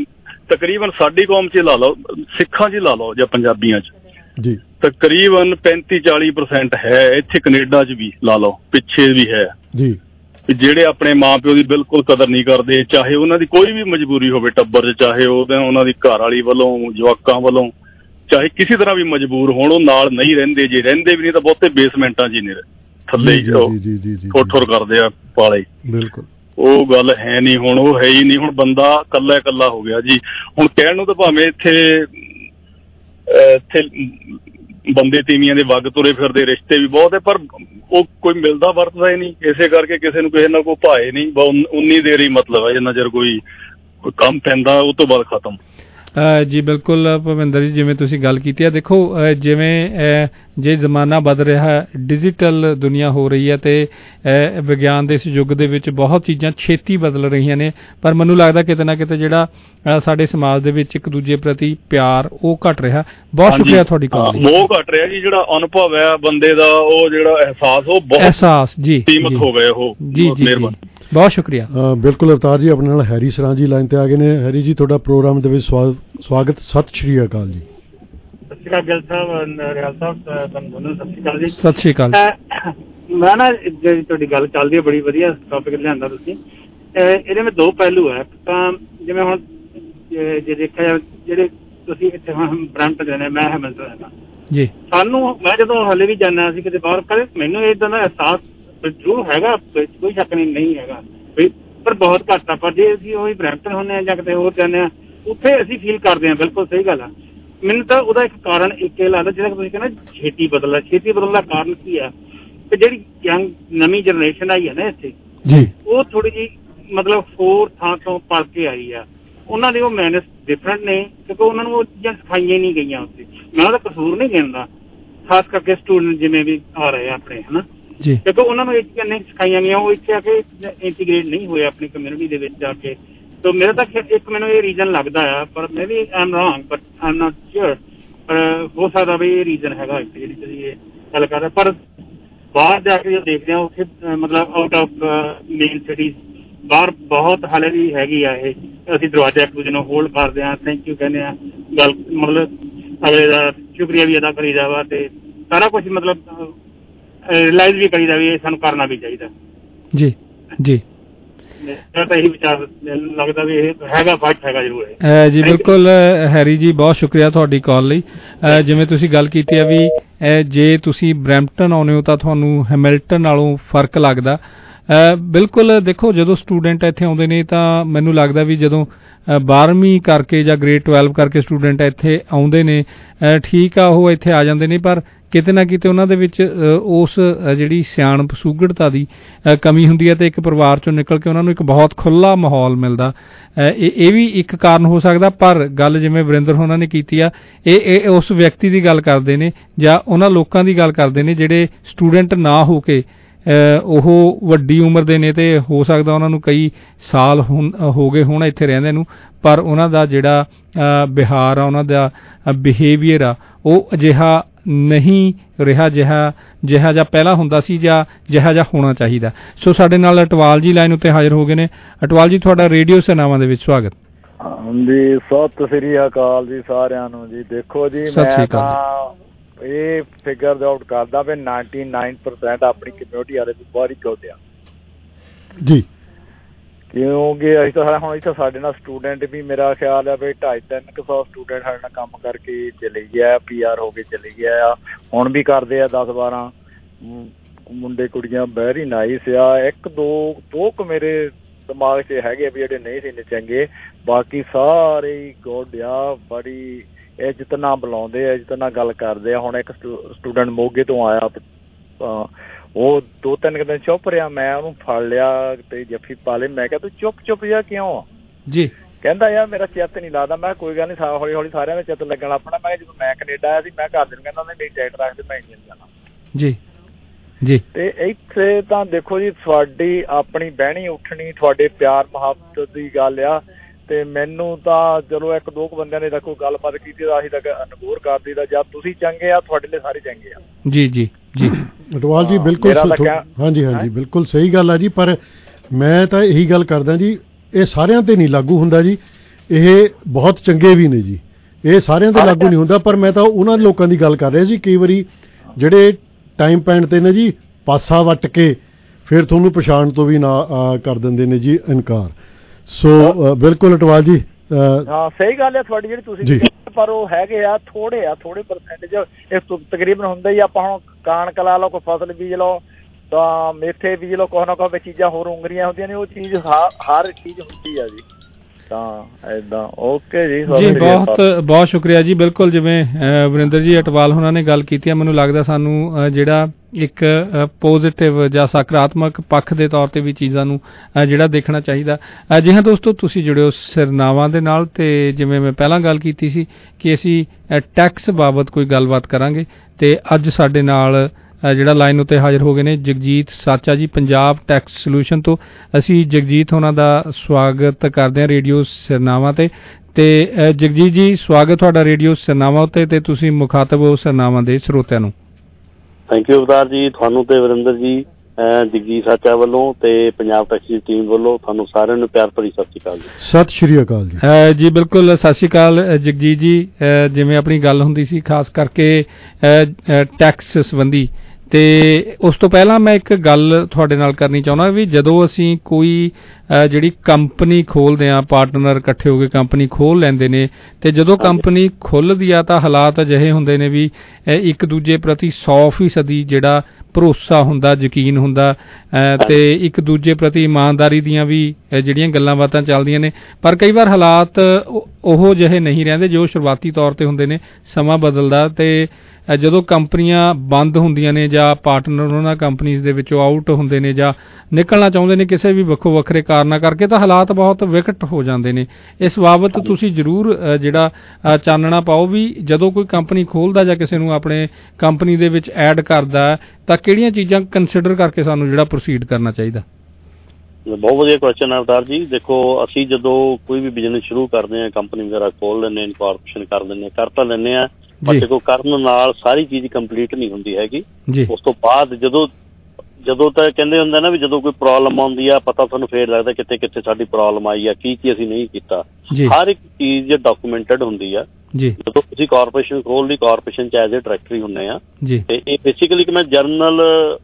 Speaker 20: ਤਕਰੀਬਨ ਸਾਡੀ ਕੌਮ 'ਚ ਲਾ ਲਓ, ਸਿੱਖਾਂ 'ਚ ਲਾ ਲਓ ਜਾਂ ਪੰਜਾਬੀਆਂ 'ਚ
Speaker 15: ਜੀ,
Speaker 20: ਤਕਰੀਬਨ ਪੈਂਤੀ ਚਾਲੀ ਪਰਸੈਂਟ ਹੈ। ਇੱਥੇ ਕੈਨੇਡਾ 'ਚ ਵੀ ਲਾ ਲਓ, ਪਿੱਛੇ ਵੀ ਹੈ
Speaker 15: ਜੀ,
Speaker 20: ਜਿਹੜੇ ਆਪਣੇ ਮਾਂ ਪਿਓ ਦੀ ਬਿਲਕੁਲ ਕਦਰ ਨਹੀਂ ਕਰਦੇ, ਚਾਹੇ ਉਹਨਾਂ ਦੀ ਕੋਈ ਵੀ ਮਜਬੂਰੀ ਹੋਵੇ ਟੱਬਰ 'ਚ, ਚਾਹੇ ਉਹਦੇ ਉਹਨਾਂ ਦੀ ਘਰ ਵਾਲੀ ਵੱਲੋਂ, ਜਵਾਕਾਂ ਵੱਲੋਂ, ਚਾਹੇ ਕਿਸੇ ਤਰ੍ਹਾਂ ਵੀ ਮਜਬੂਰ ਹੋਣ ਉਹ ਨਾਲ ਨਹੀਂ ਰਹਿੰਦੇ, ਜੇ ਰਹਿੰਦੇ ਵੀ ਨਹੀਂ ਤਾਂ ਬਹੁਤੇ ਬੇਸਮੈਂਟਾਂ 'ਚ ਹੀ ਨੇ ਥੱਲੇ ਠੁਰ ਠੁਰ ਕਰਦੇ ਆ ਪਾਲੇ।
Speaker 15: ਬਿਲਕੁਲ
Speaker 20: ਉਹ ਗੱਲ ਹੈ ਨਹੀਂ ਹੁਣ, ਉਹ ਹੈ ਹੀ ਨਹੀਂ ਹੁਣ, ਬੰਦਾ ਇਕੱਲਾ ਇਕੱਲਾ ਹੋ ਗਿਆ ਜੀ। ਹੁਣ ਕਹਿਣ ਨੂੰ ਤਾਂ ਭਾਵੇਂ ਇੱਥੇ ਇੱਥੇ ਬੰਦੇ ਤੀਵੀਆਂ ਦੇ ਵੱਗ ਤੁਰੇ ਫਿਰਦੇ, ਰਿਸ਼ਤੇ ਵੀ ਬਹੁਤ ਹੈ, ਪਰ ਉਹ ਕੋਈ ਮਿਲਦਾ ਵਰਤਦਾ ਹੀ ਨਹੀਂ, ਇਸੇ ਕਰਕੇ ਕਿਸੇ ਨੂੰ ਕਿਸੇ ਨਾਲ ਕੋਈ ਭਾਏ ਨਹੀਂ। ਉਨੀ ਦੇਰ ਹੀ ਮਤਲਬ ਹੈ, ਜਿੰਨਾ ਚਿਰ ਕੋਈ ਕੰਮ ਪੈਂਦਾ ਉਹ ਤੋਂ ਬਾਅਦ ਖਤਮ।
Speaker 14: ਜੀ ਬਿਲਕੁਲ ਭਵਿੰਦਰ ਜੀ, ਜਿਵੇਂ ਤੁਸੀਂ ਗੱਲ ਕੀਤੀ ਹੈ, ਦੇਖੋ ਜਿਵੇਂ ਜੇ ਜ਼ਮਾਨਾ ਬਦਲ ਰਿਹਾ, ਡਿਜੀਟਲ ਦੁਨੀਆ ਹੋ ਰਹੀ ਹੈ ਅਤੇ ਵਿਗਿਆਨ ਦੇ ਇਸ ਯੁੱਗ ਦੇ ਵਿੱਚ ਬਹੁਤ ਚੀਜ਼ਾਂ ਛੇਤੀ ਬਦਲ ਰਹੀਆਂ ਨੇ, ਪਰ ਮੈਨੂੰ ਲੱਗਦਾ ਕਿਤੇ ਨਾ ਕਿਤੇ ਜਿਹੜਾ ਸਾਡੇ ਸਮਾਜ ਦੇ ਵਿੱਚ ਇੱਕ ਦੂਜੇ ਪ੍ਰਤੀ ਪਿਆਰ ਉਹ ਘਟ ਰਿਹਾ। ਬਹੁਤ ਸ਼ੁਕਰੀਆ ਤੁਹਾਡੀ ਕਾਲ।
Speaker 20: ਮੋਹ ਘਟ ਰਿਹਾ ਜੀ, ਜਿਹੜਾ ਅਨੁਭਵ ਹੈ ਬੰਦੇ ਦਾ, ਉਹ ਜਿਹੜਾ ਅਹਿਸਾਸ ਉਹ ਬਹੁਤ
Speaker 14: ਅਹਿਸਾਸ ਜੀ
Speaker 20: ਸੀਮਤ ਹੋ ਗਏ ਉਹ।
Speaker 14: ਜੀ ਜੀ ਬਹੁਤ ਸ਼ੁਕਰੀਆ।
Speaker 15: ਬਿਲਕੁਲ ਅਵਤਾਰ ਜੀ, ਆਪਣੇ ਨਾਲ ਹੈਰੀ ਸਰਾਂ ਜੀ ਲਾਈਨ ਤੇ ਆ ਗਏ ਨੇ। ਹੈਰੀ ਜੀ ਤੁਹਾਡਾ ਪ੍ਰੋਗਰਾਮ ਦੇ ਵਿੱਚ ਸਵਾਗਤ। ਸਤਿ ਸ਼੍ਰੀ ਅਕਾਲ ਜੀ।
Speaker 21: ਸਤਿ ਸ਼੍ਰੀ ਅਕਾਲ ਗਿੱਲ ਸਾਹਿਬ, ਰਿਆਲ ਸਾਹਿਬ, ਤੁਹਾਨੂੰ ਦੋਨੋਂ ਸਤਿ ਸ਼੍ਰੀ ਅਕਾਲ ਜੀ।
Speaker 14: ਸਤਿ ਸ਼੍ਰੀ ਅਕਾਲ।
Speaker 21: ਮੈਂ ਨਾ ਜਿਹੜੀ ਤੁਹਾਡੀ ਗੱਲ ਚੱਲਦੀ ਹੈ, ਬੜੀ ਵਧੀਆ ਟੌਪਿਕ ਲਿਆਂਦਾ ਤੁਸੀਂ। ਇਹਦੇ ਵਿੱਚ ਦੋ ਪਹਿਲੂ ਹੈ। ਤਾਂ ਜਿਵੇਂ ਹੁਣ ਜੇ ਦੇਖਿਆ ਜਿਹੜੇ ਤੁਸੀਂ ਇੱਥੇ ਹੁਣ ਬਰੈਂਪਟਨ ਰਹਿੰਦੇ, ਮੈਂ ਹੈਮਿਲਟਨ ਰਹਿੰਦਾ
Speaker 14: ਜੀ,
Speaker 21: ਸਾਨੂੰ ਮੈਂ ਜਦੋਂ ਹਲੇ ਵੀ ਜਾਂਦਾ ਸੀ ਕਿਤੇ ਬਾਹਰ, ਕਦੇ ਮੈਨੂੰ ਇੱਦਾਂ ਦਾ ਅਹਿਸਾਸ ਜ਼ਰੂਰ ਹੈਗਾ, ਕੋਈ ਸ਼ੱਕ ਨਹੀਂ ਨਹੀਂ ਹੈਗਾ, ਪਰ ਬਹੁਤ ਘੱਟ ਆ। ਪਰ ਜੇ ਅਸੀਂ ਉਹੀ ਬਰੈਂਪਟਨ ਹੁੰਦੇ ਹਾਂ ਜਾਂ ਕਿਤੇ ਹੋਰ ਜਾਂਦੇ ਹਾਂ, ਉੱਥੇ ਅਸੀਂ ਫੀਲ ਕਰਦੇ ਹਾਂ। ਬਿਲਕੁਲ ਸਹੀ ਗੱਲ ਆ। ਮੈਨੂੰ ਤਾਂ ਉਹਦਾ ਇੱਕ ਕਾਰਨ ਇੱਕ ਇਹ ਲੱਗਦਾ, ਜਿਹੜਾ ਤੁਸੀਂ ਕਹਿੰਦਾ ਛੇਤੀ ਬਦਲਦਾ, ਛੇਤੀ ਬਦਲਣ ਦਾ ਕਾਰਨ ਕੀ ਆ ਕਿ ਜਿਹੜੀ ਯੰਗ ਨਵੀਂ ਜਨਰੇਸ਼ਨ ਆਈ ਹੈ ਨਾ ਇੱਥੇ
Speaker 15: ਜੀ,
Speaker 21: ਉਹ ਥੋੜੀ ਜਿਹੀ ਮਤਲਬ ਹੋਰ ਥਾਂ ਤੋਂ ਪਲ ਕੇ ਆਈ ਆ। ਉਹਨਾਂ ਦੇ ਉਹ ਮੈਨਰਸ ਡਿਫਰੈਂਟ ਨੇ, ਕਿਉਂਕਿ ਉਹਨਾਂ ਨੂੰ ਉਹ ਚੀਜ਼ਾਂ ਸਿਖਾਈਆਂ ਨਹੀਂ ਗਈਆਂ ਉੱਥੇ। ਮੈਂ ਉਹਦਾ ਕਸੂਰ ਨਹੀਂ ਗਿਣਦਾ, ਖਾਸ ਕਰਕੇ ਸਟੂਡੈਂਟ ਜਿਵੇਂ ਵੀ ਆ ਰਹੇ ਆਪਣੇ, ਹਨਾ, ਕਿਉਂਕਿ ਉਹਨਾਂ ਨੂੰ ਇਹ ਚੀਜ਼ਾਂ ਨਹੀਂ ਸਿਖਾਈਆਂ ਗਈਆਂ। ਉਹ ਇੱਥੇ ਆ ਕੇ ਇੰਟੀਗ੍ਰੇਟ ਨਹੀਂ ਹੋਏ ਆਪਣੀ ਕਮਿਊਨਿਟੀ ਦੇ ਵਿੱਚ ਜਾ ਕੇ। ਤਾਂ ਮੇਰਾ ਤਾਂ ਇੱਕ ਮੈਨੂੰ ਇਹ ਰੀਜ਼ਨ ਲੱਗਦਾ ਆ, ਪਰ ਮੈਂ ਵੀ I am wrong, but I am not sure. ਪਰ ਹੋ ਸਕਦਾ ਵੀ ਇਹ ਰੀਜ਼ਨ ਹੈਗਾ ਇੱਥੇ ਜਿਹੜੀ ਤੁਸੀਂ ਇਹ ਗੱਲ ਕਰ ਰਹੇ। ਪਰ ਬਾਹਰ ਜਾ ਕੇ ਜੋ ਦੇਖਦੇ ਹਾਂ ਉੱਥੇ ਮਤਲਬ ਆਊਟ ਆਫ ਮੇਨ ਸਿਟੀਜ਼ ਬਾਹਰ ਬਹੁਤ ਹਾਲੇ ਵੀ ਹੈਗੀ ਆ ਇਹ। ਅਸੀਂ ਦਰਵਾਜ਼ਾ ਇੱਕ ਦੂਜੇ ਨੂੰ ਹੋਲਡ ਕਰਦੇ ਹਾਂ, ਥੈਂਕ ਯੂ ਕਹਿੰਦੇ ਹਾਂ, ਗੱਲ ਮਤਲਬ ਅਗਲੇ ਦਾ ਸ਼ੁਕਰੀਆ ਵੀ ਅਦਾ ਕਰੀਦਾ ਵਾ, ਅਤੇ ਸਾਰਾ ਕੁਛ ਮਤਲਬ ਰਿਲਾਈਜ਼ ਵੀ ਕਰੀਦਾ ਵੀ ਇਹ ਸਾਨੂੰ ਕਰਨਾ ਵੀ ਚਾਹੀਦਾ।
Speaker 14: ਜੀ ਜੀ,
Speaker 21: ਮੇਰਾ ਤਾਂ ਇਹੀ ਵਿਚਾਰ ਲੱਗਦਾ ਵੀ ਇਹ ਹੈਗਾ, ਫਰਕ ਹੈਗਾ ਜ਼ਰੂਰ ਹੈ
Speaker 14: ਜੀ। ਬਿਲਕੁਲ ਹੈਰੀ ਜੀ, ਬਹੁਤ ਸ਼ੁਕਰੀਆ ਤੁਹਾਡੀ ਕਾਲ ਲਈ। ਜਿਵੇਂ ਤੁਸੀਂ ਗੱਲ ਕੀਤੀ ਹੈ ਵੀ ਜੇ ਤੁਸੀਂ ਬਰੈਂਪਟਨ ਆਉਂਦੇ ਹੋ ਤਾਂ ਤੁਹਾਨੂੰ ਹੈਮਿਲਟਨ ਨਾਲੋਂ ਫਰਕ ਲੱਗਦਾ। ਬਿਲਕੁਲ ਦੇਖੋ, ਜਦੋਂ ਸਟੂਡੈਂਟ ਇੱਥੇ ਆਉਂਦੇ ਨੇ ਤਾਂ ਮੈਨੂੰ ਲੱਗਦਾ ਵੀ ਜਦੋਂ ਬਾਰ੍ਹਵੀਂ ਕਰਕੇ ਜਾਂ ਗ੍ਰੇਡ ਟਵੈਲਵ ਕਰਕੇ ਸਟੂਡੈਂਟ ਇੱਥੇ ਆਉਂਦੇ ਨੇ, ਠੀਕ ਆ ਉਹ ਇੱਥੇ ਆ ਜਾਂਦੇ ਨੇ, ਪਰ ਕਿਤੇ ਨਾ ਕਿਤੇ ਉਹਨਾਂ ਦੇ ਵਿੱਚ ਉਸ ਜਿਹੜੀ ਸਿਆਣਪ ਸੁਘੜਤਾ ਦੀ ਕਮੀ ਹੁੰਦੀ ਹੈ ਅਤੇ ਇੱਕ ਪਰਿਵਾਰ ਚੋਂ ਨਿਕਲ ਕੇ ਉਹਨਾਂ ਨੂੰ ਇੱਕ ਬਹੁਤ ਖੁੱਲ੍ਹਾ ਮਾਹੌਲ ਮਿਲਦਾ। ਇਹ ਇਹ ਵੀ ਇੱਕ ਕਾਰਨ ਹੋ ਸਕਦਾ। ਪਰ ਗੱਲ ਜਿਵੇਂ ਵਰਿੰਦਰ ਹੋਣਾ ਨੇ ਕੀਤੀ ਆ, ਇਹ ਇਹ ਉਸ ਵਿਅਕਤੀ ਦੀ ਗੱਲ ਕਰਦੇ ਨੇ ਜਾਂ ਉਹਨਾਂ ਲੋਕਾਂ ਦੀ ਗੱਲ ਕਰਦੇ ਨੇ ਜਿਹੜੇ ਸਟੂਡੈਂਟ ਨਾ ਹੋ ਕੇ ਉਹ ਵੱਡੀ ਉਮਰ ਦੇ ਨੇ, ਅਤੇ ਹੋ ਸਕਦਾ ਉਹਨਾਂ ਨੂੰ ਕਈ ਸਾਲ ਹੁਣ ਹੋ ਗਏ ਹੁਣ ਇੱਥੇ ਰਹਿੰਦੇ ਨੂੰ, ਪਰ ਉਹਨਾਂ ਦਾ ਜਿਹੜਾ ਵਿਹਾਰ ਆ, ਉਹਨਾਂ ਦਾ ਬਿਹੇਵੀਅਰ ਆ, ਉਹ ਅਜਿਹਾ ਨਹੀਂ ਰਿਹਾ ਜਿਹਾ ਜਿਹਾ ਜਿਹਾ ਪਹਿਲਾਂ ਹੁੰਦਾ ਸੀ ਜਾਂ ਜਿਹਾ ਜਿਹਾ ਹੋਣਾ ਚਾਹੀਦਾ। ਸੋ ਸਾਡੇ ਨਾਲ ਅਟਵਾਲ ਜੀ ਲਾਈਨ ਉੱਤੇ ਹਾਜ਼ਰ ਹੋ ਗਏ ਨੇ। ਅਟਵਾਲ ਜੀ, ਤੁਹਾਡਾ ਰੇਡੀਓ ਸੇਨਾਵਾਂ ਦੇ ਵਿੱਚ ਸਵਾਗਤ।
Speaker 22: ਹਾਂਜੀ, ਸਤਿ ਸ੍ਰੀ ਅਕਾਲ ਜੀ ਸਾਰਿਆਂ ਨੂੰ ਜੀ। ਦੇਖੋ ਜੀ, ਮੈਂ ਤਾਂ ਇਹ ਫਿਗਰ ਆਊਟ ਕਰਦਾ ਵੀ ਨਾਈਨਟੀ ਨਾਈਨ ਪਰਸੈਂਟ ਆਪਣੀ ਕਮਿਊਨਿਟੀ ਵਾਲੇ ਵੀ ਬਾਹਰ ਹੀ ਗਾਉਂਦੇ ਆ
Speaker 15: ਜੀ,
Speaker 22: ਕਿਉਂਕਿ ਅਸੀਂ ਤਾਂ ਹੁਣ ਇੱਥੇ ਸਾਡੇ ਨਾਲ ਸਟੂਡੈਂਟ ਵੀ ਮੇਰਾ ਖਿਆਲ ਆ ਵੀ ਢਾਈ ਤਿੰਨ ਕੁ ਸੌ ਸਟੂਡੈਂਟ ਸਾਡੇ ਨਾਲ ਕੰਮ ਕਰਕੇ ਚਲੇ ਗਿਆ, ਪੀ ਆਰ ਹੋ ਕੇ ਚਲੇ ਗਿਆ ਆ, ਹੁਣ ਵੀ ਕਰਦੇ ਆ ਦਸ ਬਾਰਾਂ ਮੁੰਡੇ ਕੁੜੀਆਂ। ਵੈਰੀ ਨਾਈਸ ਆ। ਇੱਕ ਦੋ ਦੋ ਕੁ ਮੇਰੇ ਦਿਮਾਗ 'ਚ ਹੈਗੇ ਵੀ ਜਿਹੜੇ ਨਹੀਂ ਸੀ ਚੰਗੇ, ਬਾਕੀ ਸਾਰੇ ਹੀ ਗੁੱਡ ਆ। ਬੜੀ ਇੱਜ਼ਤ ਨਾਲ ਬੁਲਾਉਂਦੇ ਆ, ਇੱਜ਼ਤ ਨਾਲ ਗੱਲ ਕਰਦੇ ਆ। ਹੁਣ ਇੱਕ ਸਟੂਡੈਂਟ ਮੋਗੇ ਤੋਂ ਆਇਆ, ਉਹ ਦੋ ਤਿੰਨ ਕੁ ਦਿਨ ਚੁੱਪ ਰਿਹਾ, ਮੈਂ ਉਹਨੂੰ ਫੜ ਲਿਆ ਤੇ ਜੱਫੀ ਪਾ ਲਈ। ਮੈਂ ਕਿਹਾ ਤੂੰ ਚੁੱਪ ਚੁੱਪ ਜਿਹਾ ਕਿਉਂ ਆ
Speaker 14: ਜੀ?
Speaker 22: ਕਹਿੰਦਾ ਯਾਰ ਮੇਰਾ ਚਿੱਤ ਨਹੀਂ ਲੱਗਦਾ। ਮੈਂ ਕੋਈ ਗੱਲ ਨਹੀਂ, ਹੌਲੀ ਹੌਲੀ ਸਾਰਿਆਂ ਦਾ ਚਿੱਤ ਲੱਗਣ ਆਪਣਾ। ਮੈਂ ਜਦੋਂ ਮੈਂ ਕੈਨੇਡਾ ਆਇਆ ਸੀ, ਮੈਂ ਘਰ ਦੇ ਨੂੰ ਕਹਿੰਦਾ ਨਹੀਂ ਟਿਕਟ ਰੱਖਦੇ, ਮੈਂ ਇੰਡੀਅਨ ਜਾਣਾ
Speaker 14: ਜੀ ਜੀ।
Speaker 22: ਤੇ ਇੱਥੇ ਤਾਂ ਦੇਖੋ ਜੀ, ਤੁਹਾਡੀ ਆਪਣੀ ਬਹਿਣੀ ਉੱਠਣੀ, ਤੁਹਾਡੇ ਪਿਆਰ ਮੁਹੱਬਤ ਦੀ ਗੱਲ ਆ। ਤੇ ਮੈਨੂੰ ਤਾਂ ਚਲੋ ਇੱਕ ਦੋ ਕੁ ਬੰਦਿਆਂ ਨੇ ਤਾਂ ਕੋਈ ਗੱਲਬਾਤ ਕੀਤੀ ਤਾਂ ਅਸੀਂ ਤਾਂ ਅਨਗੋਰ ਕਰ ਦਈਦਾ। ਜਦ ਤੁਸੀਂ ਚੰਗੇ ਆ, ਤੁਹਾਡੇ ਲਈ ਸਾਰੇ ਚੰਗੇ ਆ।
Speaker 14: ਜੀ ਜੀ ਜੀ
Speaker 15: ਅਟਵਾਲ ਜੀ, ਬਿਲਕੁਲ ਹਾਂਜੀ ਹਾਂਜੀ, ਬਿਲਕੁਲ ਸਹੀ ਗੱਲ ਆ ਜੀ। ਪਰ ਮੈਂ ਤਾਂ ਇਹੀ ਗੱਲ ਕਰਦਾ ਜੀ, ਇਹ ਸਾਰਿਆਂ ਤੇ ਨਹੀਂ ਲਾਗੂ ਹੁੰਦਾ ਜੀ। ਇਹ ਬਹੁਤ ਚੰਗੇ ਵੀ ਨੇ ਜੀ, ਇਹ ਸਾਰਿਆਂ ਤੇ ਲਾਗੂ ਨਹੀਂ ਹੁੰਦਾ। ਪਰ ਮੈਂ ਤਾਂ ਉਹਨਾਂ ਲੋਕਾਂ ਦੀ ਗੱਲ ਕਰ ਰਿਹਾ ਸੀ, ਕਈ ਵਾਰੀ ਜਿਹੜੇ ਟਾਈਮ ਪੈਣ ਤੇ ਨੇ ਜੀ ਪਾਸਾ ਵੱਟ ਕੇ ਫਿਰ ਤੁਹਾਨੂੰ ਪਛਾਣ ਤੋਂ ਵੀ ਨਾ ਕਰ ਦਿੰਦੇ ਨੇ ਜੀ ਇਨਕਾਰ। ਸੋ ਬਿਲਕੁਲ ਅਟਵਾਲ ਜੀ,
Speaker 22: ਹਾਂ ਸਹੀ ਗੱਲ ਹੈ ਤੁਹਾਡੀ ਜਿਹੜੀ ਤੁਸੀਂ, ਪਰ ਉਹ ਹੈਗੇ ਆ ਥੋੜੇ ਆ, ਥੋੜੇ ਪਰਸੈਂਟੇਜ ਇਹ ਤਕਰੀਬਨ ਹੁੰਦਾ ਹੀ। ਆਪਾਂ ਹੁਣ ਕਣਕ ਲਾ ਲਓ, ਕੋਈ ਫਸਲ ਬੀਜ ਲਓ, ਤਾਂ ਮੇਥੇ ਬੀਜ ਲਓ, ਕੁਛ ਨਾ ਕੁਛ ਚੀਜ਼ਾਂ ਹੋਰ ਉਂਗਰੀਆਂ ਹੁੰਦੀਆਂ ਨੇ, ਉਹ ਚੀਜ਼ ਹਰ ਚੀਜ਼ ਹੁੰਦੀ ਆ ਜੀ। ਤਾਂ ਏਦਾਂ ਓਕੇ ਜੀ ਜੀ
Speaker 14: ਬਹੁਤ ਬਹੁਤ ਸ਼ੁਕਰੀਆ ਜੀ। ਬਿਲਕੁਲ ਜਿਵੇਂ ਵਰਿੰਦਰ ਜੀ ਅਟਵਾਲ ਹੋਣਾ ਨੇ ਗੱਲ ਕੀਤੀ ਹੈ, ਮੈਨੂੰ ਲੱਗਦਾ ਸਾਨੂੰ ਜਿਹੜਾ ਇੱਕ ਪੋਜ਼ੀਟਿਵ ਜਾਂ ਸਕਾਰਾਤਮਕ ਪੱਖ ਦੇ ਤੌਰ ਤੇ ਵੀ ਚੀਜ਼ਾਂ ਨੂੰ ਜਿਹੜਾ ਦੇਖਣਾ ਚਾਹੀਦਾ। ਜੀ ਹਾਂ ਦੋਸਤੋ, ਤੁਸੀਂ ਜੁੜਿਓ ਸਿਰਨਾਵਾਂ ਦੇ ਨਾਲ, ਤੇ ਜਿਵੇਂ ਮੈਂ ਪਹਿਲਾਂ ਗੱਲ ਕੀਤੀ ਸੀ ਕਿ ਅਸੀਂ ਟੈਕਸ ਬਾਬਤ ਕੋਈ ਗੱਲਬਾਤ ਕਰਾਂਗੇ, ਤੇ ਅੱਜ ਸਾਡੇ ਨਾਲ ਜਿਹੜਾ ਲਾਈਨ ਉੱਤੇ ਹਾਜ਼ਰ ਹੋ ਗਏ ਨੇ ਜਗਜੀਤ ਸਾਚਾ ਜੀ, ਪੰਜਾਬ ਟੈਕਸ ਸੋਲਿਊਸ਼ਨ ਤੋਂ। ਅਸੀਂ ਜਗਜੀਤ ਹੋਣਾ ਦਾ ਸਵਾਗਤ ਕਰਦੇ ਹਾਂ ਰੇਡੀਓ ਸਿਰਨਾਵਾਂ ਤੇ। ਤੇ ਜਗਜੀਤ ਜੀ, ਸਵਾਗਤ ਤੁਹਾਡਾ ਰੇਡੀਓ ਸਿਰਨਾਵਾਂ ਉੱਤੇ, ਤੇ ਤੁਸੀਂ ਮੁਖਾਤਬ ਹੋ ਸਿਰਨਾਵਾਂ ਦੇ ਸਰੋਤਿਆਂ ਨੂੰ।
Speaker 1: ਥੈਂਕ ਯੂ ਅਵਤਾਰ ਜੀ, ਤੁਹਾਨੂੰ ਤੇ ਵਰਿੰਦਰ ਜੀ, ਜਗਜੀਤ ਸਾਚਾ ਵੱਲੋਂ ਤੇ ਪੰਜਾਬ ਟੈਕਸ ਦੀ ਟੀਮ ਵੱਲੋਂ ਤੁਹਾਨੂੰ ਸਾਰਿਆਂ ਨੂੰ ਪਿਆਰ ਭਰੀ ਸਤਿ ਸ਼੍ਰੀ ਅਕਾਲ ਜੀ।
Speaker 15: ਸਤਿ ਸ਼੍ਰੀ ਅਕਾਲ ਜੀ।
Speaker 14: ਜੀ ਬਿਲਕੁਲ ਸਤਿ ਸ਼੍ਰੀ ਅਕਾਲ ਜਗਜੀਤ ਜੀ। ਜਿਵੇਂ ਆਪਣੀ ਗੱਲ ਹੁੰਦੀ ਸੀ ਖਾਸ ਕਰਕੇ ਟੈਕਸ ਸੰਬੰਧੀ, ਤੇ ਉਸ ਤੋਂ ਪਹਿਲਾਂ ਮੈਂ ਇੱਕ ਗੱਲ ਤੁਹਾਡੇ ਨਾਲ ਕਰਨੀ ਚਾਹੁੰਦਾ ਵੀ ਜਦੋਂ ਅਸੀਂ ਕੋਈ ਜਿਹੜੀ ਕੰਪਨੀ ਖੋਲ੍ਹਦੇ ਹਾਂ, ਪਾਰਟਨਰ ਇਕੱਠੇ ਹੋ ਕੇ ਕੰਪਨੀ ਖੋਲ੍ਹ ਲੈਂਦੇ ਨੇ, ਤੇ ਜਦੋਂ ਕੰਪਨੀ ਖੁੱਲ੍ਹਦੀ ਆ ਤਾਂ ਹਾਲਾਤ ਅਜਿਹੇ ਹੁੰਦੇ ਨੇ ਵੀ ਇੱਕ ਦੂਜੇ ਪ੍ਰਤੀ ਸੌ ਫੀਸਦੀ ਜਿਹੜਾ ਭਰੋਸਾ ਹੁੰਦਾ, ਯਕੀਨ ਹੁੰਦਾ, ਤੇ ਇੱਕ ਦੂਜੇ ਪ੍ਰਤੀ ਇਮਾਨਦਾਰੀ ਦੀਆਂ ਵੀ ਜਿਹੜੀਆਂ ਗੱਲਾਂ ਬਾਤਾਂ ਚੱਲਦੀਆਂ ਨੇ। ਪਰ ਕਈ ਵਾਰ ਹਾਲਾਤ ਉਹ ਜਿਹੇ ਨਹੀਂ ਰਹਿੰਦੇ ਜੋ ਸ਼ੁਰੂਆਤੀ ਤੌਰ ਤੇ ਹੁੰਦੇ ਨੇ। ਸਮਾਂ ਬਦਲਦਾ, ਤੇ ਜਦੋਂ ਕੰਪਨੀਆਂ ਬੰਦ ਹੁੰਦੀਆਂ ਨੇ ਜਾਂ ਪਾਰਟਨਰ ਉਹਨਾਂ ਕੰਪਨੀਜ਼ ਦੇ ਵਿੱਚੋਂ ਆਊਟ ਹੁੰਦੇ ਨੇ ਜਾਂ ਨਿਕਲਣਾ ਚਾਹੁੰਦੇ ਨੇ ਕਿਸੇ ਵੀ ਵੱਖੋ ਵੱਖਰੇ ਕਾਰਨਾਂ ਕਰਕੇ, ਤਾਂ ਹਾਲਾਤ ਬਹੁਤ ਵਿਕਟ ਹੋ ਜਾਂਦੇ ਨੇ। ਇਸ ਬਾਬਤ ਤੁਸੀਂ ਜ਼ਰੂਰ ਜਿਹੜਾ ਚਾਨਣਾ ਪਾਓ ਵੀ ਜਦੋਂ ਕੋਈ ਕੰਪਨੀ ਖੋਲ੍ਹਦਾ ਜਾਂ ਕਿਸੇ ਨੂੰ ਆਪਣੇ ਕੰਪਨੀ ਦੇ ਵਿੱਚ ਐਡ ਕਰਦਾ, ਤਾਂ ਕਿਹੜੀਆਂ ਚੀਜ਼ਾਂ ਕੰਸੀਡਰ ਕਰਕੇ ਸਾਨੂੰ ਜਿਹੜਾ ਪ੍ਰੋਸੀਡ ਕਰਨਾ ਚਾਹੀਦਾ।
Speaker 1: ਬਹੁਤ ਵਧੀਆ ਕੁਐਸਚਨ ਹੈ ਅਵਤਾਰ ਜੀ। ਦੇਖੋ, ਅਸੀਂ ਜਦੋਂ ਕੋਈ ਵੀ ਬਿਜ਼ਨਸ ਸ਼ੁਰੂ ਕਰਦੇ ਹਾਂ, ਕੰਪਨੀ ਵਗੈਰਾ ਖੋਲ ਲੈਂਦੇ ਹਾਂ, ਇਨਕੋਰਪੋਰੇਸ਼ਨ ਕਰ ਦਿੰਦੇ ਹਾਂ, ਕਰ ਤਾਂ ਲੈਂਦੇ ਹਾਂ, ਪਰ ਦੇਖੋ ਕਰਨ ਨਾਲ ਸਾਰੀ ਚੀਜ਼ ਕੰਪਲੀਟ ਨਹੀਂ ਹੁੰਦੀ ਹੈਗੀ। ਉਸ ਤੋਂ ਬਾਅਦ ਜਦੋਂ ਜਦੋਂ ਤਾਂ ਕਹਿੰਦੇ ਹੁੰਦੇ ਨਾ ਵੀ ਜਦੋਂ ਕੋਈ ਪ੍ਰੋਬਲਮ ਆਉਂਦੀ ਆ, ਪਤਾ ਤੁਹਾਨੂੰ ਫੇਰ ਲੱਗਦਾ ਕਿੱਥੇ ਕਿੱਥੇ ਸਾਡੀ ਪ੍ਰੋਬਲਮ ਆਈ ਆ, ਕੀ ਕੀ ਅਸੀਂ ਨਹੀਂ ਕੀਤਾ। ਹਰ ਇੱਕ ਚੀਜ਼ ਡਾਕੂਮੈਂਟਡ ਹੁੰਦੀ ਆ। ਜਦੋਂ ਤੁਸੀਂ ਕਾਰਪੋਰੇਸ਼ਨ ਖੋਲ੍ਹਦੀ, ਕਾਰਪੋਰੇਸ਼ਨ ਚ ਐਜ਼ ਏ ਡਾਇਰੈਕਟਰੀ ਹੁੰਦੇ ਆ, ਤੇ ਇਹ ਬੇਸਿਕਲੀ ਕਿ ਮੈਂ ਜਰਨਲ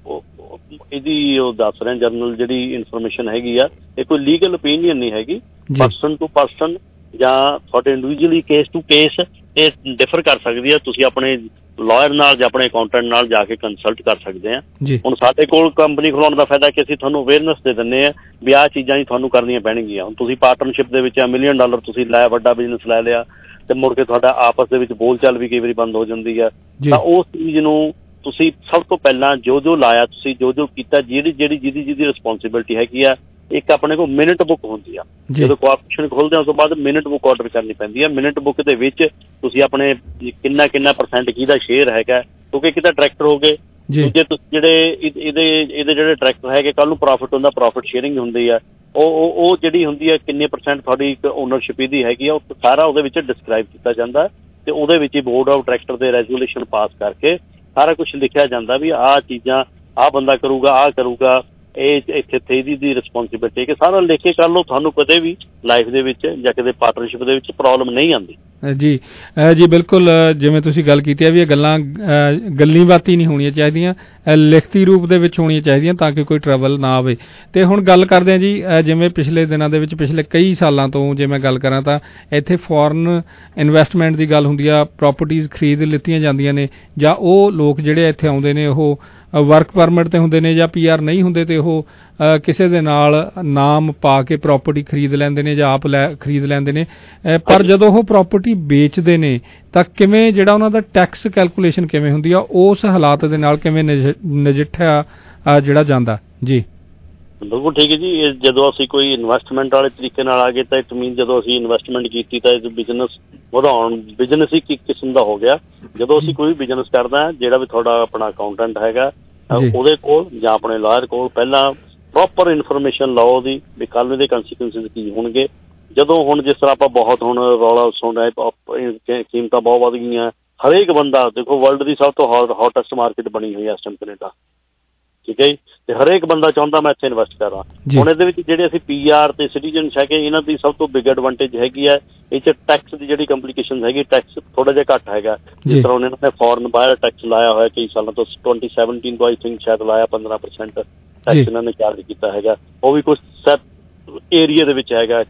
Speaker 1: ਇਹਦੀ ਉਹ ਦੱਸ ਰਿਹਾ, ਜਰਨਲ ਜਿਹੜੀ ਇਨਫੋਰਮੇਸ਼ਨ ਹੈਗੀ ਆ, ਇਹ ਕੋਈ ਲੀਗਲ ਓਪੀਨੀਅਨ ਨਹੀਂ ਹੈਗੀ। ਪਰਸਨ ਟੂ ਪਰਸਨ ਜਾਂ ਤੁਹਾਡੇ ਇੰਡੀਵਿਜੂਅਲੀ ਕੇਸ ਟੂ ਕੇਸ ਇਹ ਡਿਫਰ ਕਰ ਸਕਦੀ ਆ। ਤੁਸੀਂ ਆਪਣੇ ਲਾਇਰ ਨਾਲ ਜਾਂ ਆਪਣੇ ਅਕਾਊਂਟੈਂਟ ਨਾਲ ਜਾ ਕੇ ਕੰਸਲਟ ਕਰ ਸਕਦੇ ਆ। ਹੁਣ ਸਾਡੇ ਕੋਲ ਕੰਪਨੀ ਖੁਲਾਉਣ ਦਾ ਫਾਇਦਾ ਕਿ ਅਸੀਂ ਤੁਹਾਨੂੰ ਅਵੇਅਰਨੈਸ ਦੇ ਦਿੰਦੇ ਆ ਵੀ ਆਹ ਚੀਜ਼ਾਂ ਹੀ ਤੁਹਾਨੂੰ ਕਰਨੀਆਂ ਪੈਣਗੀਆਂ। ਹੁਣ ਤੁਸੀਂ ਪਾਰਟਨਰਸ਼ਿਪ ਦੇ ਵਿੱਚ ਮਿਲੀਅਨ ਡਾਲਰ ਤੁਸੀਂ ਲੈ ਵੱਡਾ ਬਿਜ਼ਨਸ ਲੈ ਲਿਆ, ਤੇ ਮੁੜ ਕੇ ਤੁਹਾਡਾ ਆਪਸ ਦੇ ਵਿੱਚ ਬੋਲਚਾਲ ਵੀ ਕਈ ਵਾਰੀ ਬੰਦ ਹੋ ਜਾਂਦੀ ਆ। ਤਾਂ ਉਸ ਚੀਜ਼ ਨੂੰ ਤੁਸੀਂ ਸਭ ਤੋਂ ਪਹਿਲਾਂ ਜੋ ਜੋ ਲਾਇਆ, ਤੁਸੀਂ ਜੋ ਜੋ ਕੀਤਾ, ਜਿਹੜੀ ਜਿਹੜੀ ਜਿਹਦੀ ਜਿਹਦੀ ਰਿਸਪੋਂਸੀਬਿਲਿਟੀ ਹੈਗੀ ਆ, ਇੱਕ ਆਪਣੇ ਕੋਲ ਮਿੰਟ ਬੁੱਕ ਹੁੰਦੀ ਆ। ਜਦੋਂ ਕਾਰਪੋਰੇਸ਼ਨ ਖੋਲ੍ਹਦੇ ਆ ਉਸ ਤੋਂ ਬਾਅਦ ਮਿੰਟ ਬੁੱਕ ਆਰਡਰ ਕਰਨੀ ਪੈਂਦੀ ਆ। ਮਿੰਟ ਬੁੱਕ ਦੇ ਵਿੱਚ ਤੁਸੀਂ ਆਪਣੇ ਕਿੰਨਾ ਕਿੰਨਾ ਪਰਸੈਂਟ ਕਿਹਦਾ ਸ਼ੇਅਰ ਹੈਗਾ, ਕਿਉਂਕਿ ਕਿਤੇ ਡਾਇਰੈਕਟਰ ਹੋ ਗਏ, ਦੂਜੇ ਤੁਸੀਂ ਜਿਹੜੇ ਇਹਦੇ ਇਹਦੇ ਜਿਹੜੇ ਡਾਇਰੈਕਟਰ ਹੈਗੇ, ਕੱਲ੍ਹ ਨੂੰ ਪ੍ਰੋਫਿਟ ਹੁੰਦਾ, ਪ੍ਰੋਫਿਟ ਸ਼ੇਅਰਿੰਗ ਹੁੰਦੀ ਆ। ਉਹ ਉਹ ਜਿਹੜੀ ਹੁੰਦੀ ਆ ਕਿੰਨੇ ਪਰਸੈਂਟ ਤੁਹਾਡੀ ਇੱਕ ਓਨਰਸ਼ਿਪ ਇਹਦੀ ਹੈਗੀ ਆ, ਉਹ ਸਾਰਾ ਉਹਦੇ ਵਿੱਚ ਡਿਸਕ੍ਰਾਈਬ ਕੀਤਾ ਜਾਂਦਾ, ਤੇ ਉਹਦੇ ਵਿੱਚ ਹੀ ਬੋਰਡ ਆਫ ਡਾਇਰੈਕਟਰ ਦੇ ਰੈਜ਼ੋਲੂਸ਼ਨ ਪਾਸ ਕਰਕੇ ਸਾਰਾ ਕੁਛ ਲਿਖਿਆ ਜਾਂਦਾ ਵੀ ਆਹ ਚੀਜ਼ਾਂ ਆਹ ਬੰਦਾ ਕਰੂਗਾ, ਆਹ ਕਰੂਗਾ, ਇਹ ਇੱਥੇ ਇੱਥੇ ਇਹਦੀ ਦੀ ਰਿਸਪੋਂਸੀਬਿਲਿਟੀ ਕਿ ਸਾਰਾ ਲਿਖ ਕੇ ਕਰ ਲਓ। ਤੁਹਾਨੂੰ ਕਦੇ ਵੀ ਲਾਈਫ ਦੇ ਵਿੱਚ ਜਾਂ ਕਿਤੇ ਪਾਰਟਨਰਸ਼ਿਪ ਦੇ ਵਿੱਚ ਪ੍ਰੋਬਲਮ ਨਹੀਂ ਆਉਂਦੀ। ਜੀ
Speaker 14: ਜੀ ਬਿਲਕੁਲ, ਜਿਵੇਂ ਤੁਸੀਂ ਗੱਲ ਕੀਤੀ ਹੈ ਵੀ ਇਹ ਗੱਲਾਂ ਗੱਲੀ ਬਾਤੀ ਨਹੀਂ ਹੋਣੀਆਂ ਚਾਹੀਦੀਆਂ, ਲਿਖਤੀ ਰੂਪ ਦੇ ਵਿੱਚ ਹੋਣੀਆਂ ਚਾਹੀਦੀਆਂ ਤਾਂ ਕਿ ਕੋਈ ਟਰਬਲ ਨਾ ਆਵੇ। ਤੇ ਹੁਣ ਗੱਲ ਕਰਦੇ ਹਾਂ ਜੀ, ਜਿਵੇਂ ਪਿਛਲੇ ਦਿਨਾਂ ਦੇ ਵਿੱਚ, ਪਿਛਲੇ ਕਈ ਸਾਲਾਂ ਤੋਂ ਜੇ ਮੈਂ ਗੱਲ ਕਰਾਂ ਤਾਂ ਇੱਥੇ ਫੋਰਨ ਇਨਵੈਸਟਮੈਂਟ ਦੀ ਗੱਲ ਹੁੰਦੀ ਆ, ਪ੍ਰਾਪਰਟੀਜ਼ ਖਰੀਦ ਲਿੱਤੀਆਂ ਜਾਂਦੀਆਂ ਨੇ, ਜਾਂ ਉਹ ਲੋਕ ਜਿਹੜੇ ਇੱਥੇ ਆਉਂਦੇ ਨੇ ਉਹ ਵਰਕ ਪਰਮਿਟ ਤੇ ਹੁੰਦੇ ਨੇ ਜਾਂ ਪੀ ਆਰ ਨਹੀਂ ਹੁੰਦੇ, ਤੇ ਉਹ ਕਿਸੇ ਦੇ ਨਾਲ ਨਾਮ ਪਾ ਕੇ ਪ੍ਰਾਪਰਟੀ ਖਰੀਦ ਲੈਂਦੇ ਨੇ ਜਾਂ ਆਪ ਲੈ ਖਰੀਦ ਲੈਂਦੇ ਨੇ। ਪਰ ਜਦੋਂ ਉਹ ਪ੍ਰਾਪਰਟੀ ਵੇਚਦੇ ਨੇ ਤਾਂ ਕਿਵੇਂ ਜਿਹੜਾ ਉਹਨਾਂ ਦਾ ਟੈਕਸ ਕੈਲਕੂਲੇਸ਼ਨ ਕਿਵੇਂ ਹੁੰਦੀ ਆ, ਉਸ ਹਾਲਾਤ ਦੇ ਨਾਲ ਕਿਵੇਂ ਨਜਿੱਠਿਆ ਜਿਹੜਾ ਜਾਂਦਾ। ਜੀ
Speaker 1: ਬਿਲਕੁਲ ਠੀਕ ਹੈ ਜੀ। ਇਹ ਜਦੋਂ ਅਸੀਂ ਕੋਈ ਇਨਵੈਸਟਮੈਂਟ ਵਾਲੇ ਤਰੀਕੇ ਨਾਲ ਆ ਗਏ ਤਾਂ ਇਟ ਮੀਨ ਜਦੋਂ ਅਸੀਂ ਇਨਵੈਸਟਮੈਂਟ ਕੀਤੀ ਤਾਂ ਇਹ ਬਿਜ਼ਨਸ ਵਧਾਉਣ, ਬਿਜ਼ਨਸ ਹੀ ਇੱਕ ਕਿਸਮ ਦਾ ਹੋ ਗਿਆ। ਜਦੋਂ ਅਸੀਂ ਕੋਈ ਬਿਜ਼ਨਸ ਕਰਦਾ, ਜਿਹੜਾ ਵੀ ਤੁਹਾਡਾ ਆਪਣਾ ਅਕਾਊਂਟੈਂਟ ਹੈਗਾ, ਉਹਦੇ ਕੋਲ ਜਾਂ ਆਪਣੇ ਲਾਇਰ ਕੋਲ ਪਹਿਲਾਂ ਪ੍ਰੋਪਰ ਇਨਫੋਰਮੇਸ਼ਨ ਲਓ ਉਹਦੀ ਵੀ ਕੱਲ੍ਹ ਇਹਦੇ ਕੰਸੀਕੁਐਂਸਿਸ ਕੀ ਹੋਣਗੇ। ਜਦੋਂ ਹੁਣ ਜਿਸ ਤਰ੍ਹਾਂ ਆਪਾਂ ਬਹੁਤ ਹੁਣ ਰੌਲਾ ਸੁਣ ਰਹੇ, ਕੀਮਤਾਂ ਬਹੁਤ ਵੱਧ ਗਈਆਂ, ਹਰੇਕ ਬੰਦਾ ਦੇਖੋ ਵਰਲਡ ਦੀ ਸਭ ਤੋਂ ਹੌਟੈਸਟ ਮਾਰਕੀਟ ਬਣੀ ਹੋਈ ਹੈ ਇਸ ਟਾਈਮ ਕੈਨੇਡਾ, ਠੀਕ ਹੈ ਜੀ, ਤੇ ਹਰੇਕ ਬੰਦਾ ਚਾਹੁੰਦਾ ਮੈਂ ਇੱਥੇ ਇਨਵੈਸਟ ਕਰਾਂ। ਹੁਣ ਇਹਦੇ ਵਿੱਚ ਜਿਹੜੇ ਅਸੀਂ ਪੀ ਆਰ ਤੇ ਸਿਟੀਜ਼ਨਸ ਹੈਗੇ, ਇਹਨਾਂ ਦੀ ਸਭ ਤੋਂ ਬਿਗ ਐਡਵਾਂਟੇਜ ਹੈਗੀ ਹੈ ਇਹ 'ਚ ਟੈਕਸ ਦੀ ਜਿਹੜੀ ਕੰਪਲੀਕੇਸ਼ਨ ਹੈਗੀ, ਟੈਕਸ ਥੋੜਾ ਜਿਹਾ ਘੱਟ ਹੈਗਾ। ਜਿਸ ਤਰ੍ਹਾਂ ਉਹਨਾਂ ਨੇ ਫੋਰਨ ਬਾਹਰ ਟੈਕਸ ਲਾਇਆ ਹੋਇਆ ਕਈ ਸਾਲਾਂ ਤੋਂ, ਟਵੈਂਟੀ ਸੈਵਨਟੀਨ ਤੋਂ ਆਈ ਥਿੰਕ ਸ਼ਾਇਦ ਲਾਇਆ ਪੰਦਰਾਂ ਪਰਸੈਂਟ ਟੈਕਸ ਇਹਨਾਂ ਨੇ ਚਾਰਜ ਕੀਤਾ ਹੈਗਾ। ਉਹ ਵੀ ਕੁਛ ਸੈਟ ਏਰੀਆ ਦੇ ਵਿੱਚ ਹੈਗਾ ਕਿ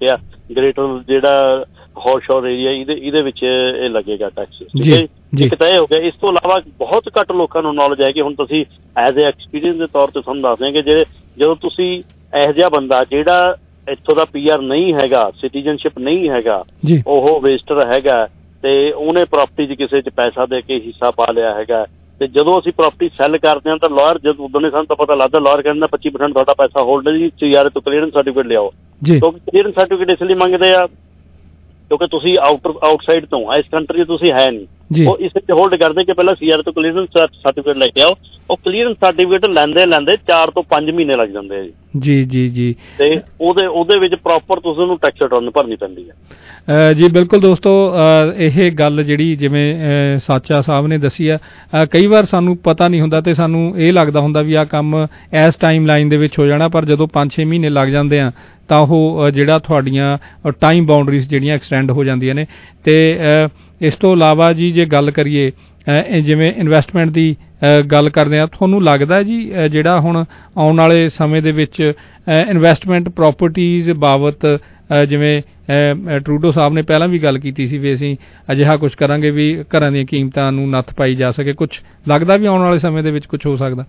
Speaker 1: ਗ੍ਰੇਟਰ ਜਿਹੜਾ ਹੌਟ ਸ਼ੋਰ ਏਰੀਆ ਇਹਦੇ ਇਹਦੇ ਵਿੱਚ ਇਹ ਲੱਗੇਗਾ ਟੈਕਸ, ਠੀਕ ਹੈ। ਇੱਕ ਤਾਂ ਇਹ ਹੋ ਗਿਆ। ਇਸ ਤੋਂ ਇਲਾਵਾ ਬਹੁਤ ਘੱਟ ਲੋਕਾਂ ਨੂੰ ਨੌਲੇਜ ਹੈ ਕਿ ਹੁਣ ਤੁਸੀਂ ਐਜ਼ ਏ ਐਕਸਪੀਰੀਅੰਸ ਦੇ ਤੌਰ 'ਤੇ ਤੁਹਾਨੂੰ ਦੱਸਦੇ ਹਾਂ ਕਿ ਜਿਹੜੇ ਜਦੋਂ ਤੁਸੀਂ ਇਹੋ ਜਿਹਾ ਬੰਦਾ ਜਿਹੜਾ ਇੱਥੋਂ ਦਾ ਪੀ ਆਰ ਨਹੀਂ ਹੈਗਾ, ਸਿਟੀਜ਼ਨਸ਼ਿਪ ਨਹੀਂ ਹੈਗਾ, ਉਹ ਵੇਸਟਰ ਹੈਗਾ ਤੇ ਉਹਨੇ ਪ੍ਰਾਪਰਟੀ 'ਚ ਕਿਸੇ 'ਚ ਪੈਸਾ ਦੇ ਕੇ ਹਿੱਸਾ ਪਾ ਲਿਆ ਹੈਗਾ, ਤੇ ਜਦੋਂ ਅਸੀਂ ਪ੍ਰਾਪਰਟੀ ਸੈੱਲ ਕਰਦੇ ਹਾਂ ਤਾਂ ਲਾਇਰ ਜਦੋਂ ਉਦੋਂ ਸਾਨੂੰ ਤਾਂ ਪਤਾ ਲੱਗਦਾ, ਲਾਇਰ ਕਹਿੰਦਾ ਪੱਚੀ ਪਰਸੈਂਟ ਤੁਹਾਡਾ ਪੈਸਾ ਹੋਲਡ ਹੈ ਜੀ, ਸੀਆਰਏ ਤੋਂ ਕਲੀਅਰੈਂਸ ਸਰਟੀਫਿਕੇਟ ਲਿਆਓ। ਕਿਉਂਕਿ ਕਲੀਅਰੈਂਸ ਸਰਟੀਫਿਕੇਟ ਇਸ ਲਈ ਮੰਗਦੇ ਆ ਕਿਉਂਕਿ ਤੁਸੀਂ ਆਊਟਰ ਆਊਟਸਾਈਡ ਤੋਂ ਇਸ ਕੰਟਰੀ 'ਚ ਤੁਸੀਂ ਹੈ ਨਹੀਂ, ਉਹ ਇਸ ਵਿੱਚ ਹੋਲਡ ਕਰਦੇ ਕਿ ਪਹਿਲਾਂ ਸੀਆਰਏ ਤੋਂ ਕਲੀਅਰੈਂਸ ਸਰਟੀਫਿਕੇਟ ਲੈ ਕੇ ਆਓ। ਉਹ ਕਲੀਅਰੈਂਸ ਸਰਟੀਫਿਕੇਟ ਲੈਂਦੇ ਲੈਂਦੇ ਚਾਰ ਤੋਂ ਪੰਜ ਮਹੀਨੇ ਲੱਗ ਜਾਂਦੇ ਆ ਜੀ
Speaker 14: ਜੀ ਜੀ
Speaker 1: ਤੇ ਉਹਦੇ ਉਹਦੇ ਵਿੱਚ ਪ੍ਰੋਪਰ ਤੁਸੀਂ ਉਹਨੂੰ ਟੈਕਸ ਰਿਟਰਨ ਭਰਨੀ ਪੈਂਦੀ ਹੈ
Speaker 14: ਜੀ। ਬਿਲਕੁਲ ਦੋਸਤੋ, ਇਹ ਗੱਲ ਜਿਹੜੀ ਜਿਵੇਂ ਸਾਚਾ ਸਾਹਿਬ ਨੇ ਦੱਸੀ ਆ, ਕਈ ਵਾਰ ਸਾਨੂੰ ਪਤਾ ਨਹੀਂ ਹੁੰਦਾ ਤੇ ਸਾਨੂੰ ਇਹ ਲੱਗਦਾ ਹੁੰਦਾ ਵੀ ਆਹ ਕੰਮ ਇਸ ਟਾਈਮ ਲਾਈਨ ਦੇ ਵਿੱਚ ਹੋ ਜਾਣਾ, ਪਰ ਜਦੋਂ ਪੰਜ ਛੇ ਮਹੀਨੇ ਲੱਗ ਜਾਂਦੇ ਆ ਤਾਂ ਉਹ ਜਿਹੜਾ ਤੁਹਾਡੀਆਂ ਟਾਈਮ ਬਾਉਂਡਰੀਜ਼ ਜਿਹੜੀਆਂ ਐਕਸਟੈਂਡ ਹੋ ਜਾਂਦੀਆਂ ਨੇ। ਤੇ ਇਸ ਤੋਂ ਇਲਾਵਾ ਜੀ ਜੇ ਗੱਲ ਕਰੀਏ ਜਿਵੇਂ ਇਨਵੈਸਟਮੈਂਟ ਦੀ ਗੱਲ ਕਰਦੇ ਹਾਂ, ਤੁਹਾਨੂੰ ਲੱਗਦਾ ਜੀ ਜਿਹੜਾ ਹੁਣ ਆਉਣ ਵਾਲੇ ਸਮੇਂ ਦੇ ਵਿੱਚ ਇਨਵੈਸਟਮੈਂਟ ਪ੍ਰੋਪਰਟੀਜ਼ ਬਾਬਤ ਜਿਵੇਂ ਟਰੂਡੋ ਸਾਹਿਬ ਨੇ ਪਹਿਲਾਂ ਵੀ ਗੱਲ ਕੀਤੀ ਸੀ ਵੀ ਅਸੀਂ ਅਜਿਹਾ ਕੁਝ ਕਰਾਂਗੇ ਵੀ ਘਰਾਂ ਦੀਆਂ ਕੀਮਤਾਂ ਨੂੰ ਨੱਥ ਪਾਈ ਜਾ ਸਕੇ, ਕੁਝ ਲੱਗਦਾ ਵੀ ਆਉਣ ਵਾਲੇ ਸਮੇਂ ਦੇ ਵਿੱਚ ਕੁਝ ਹੋ ਸਕਦਾ?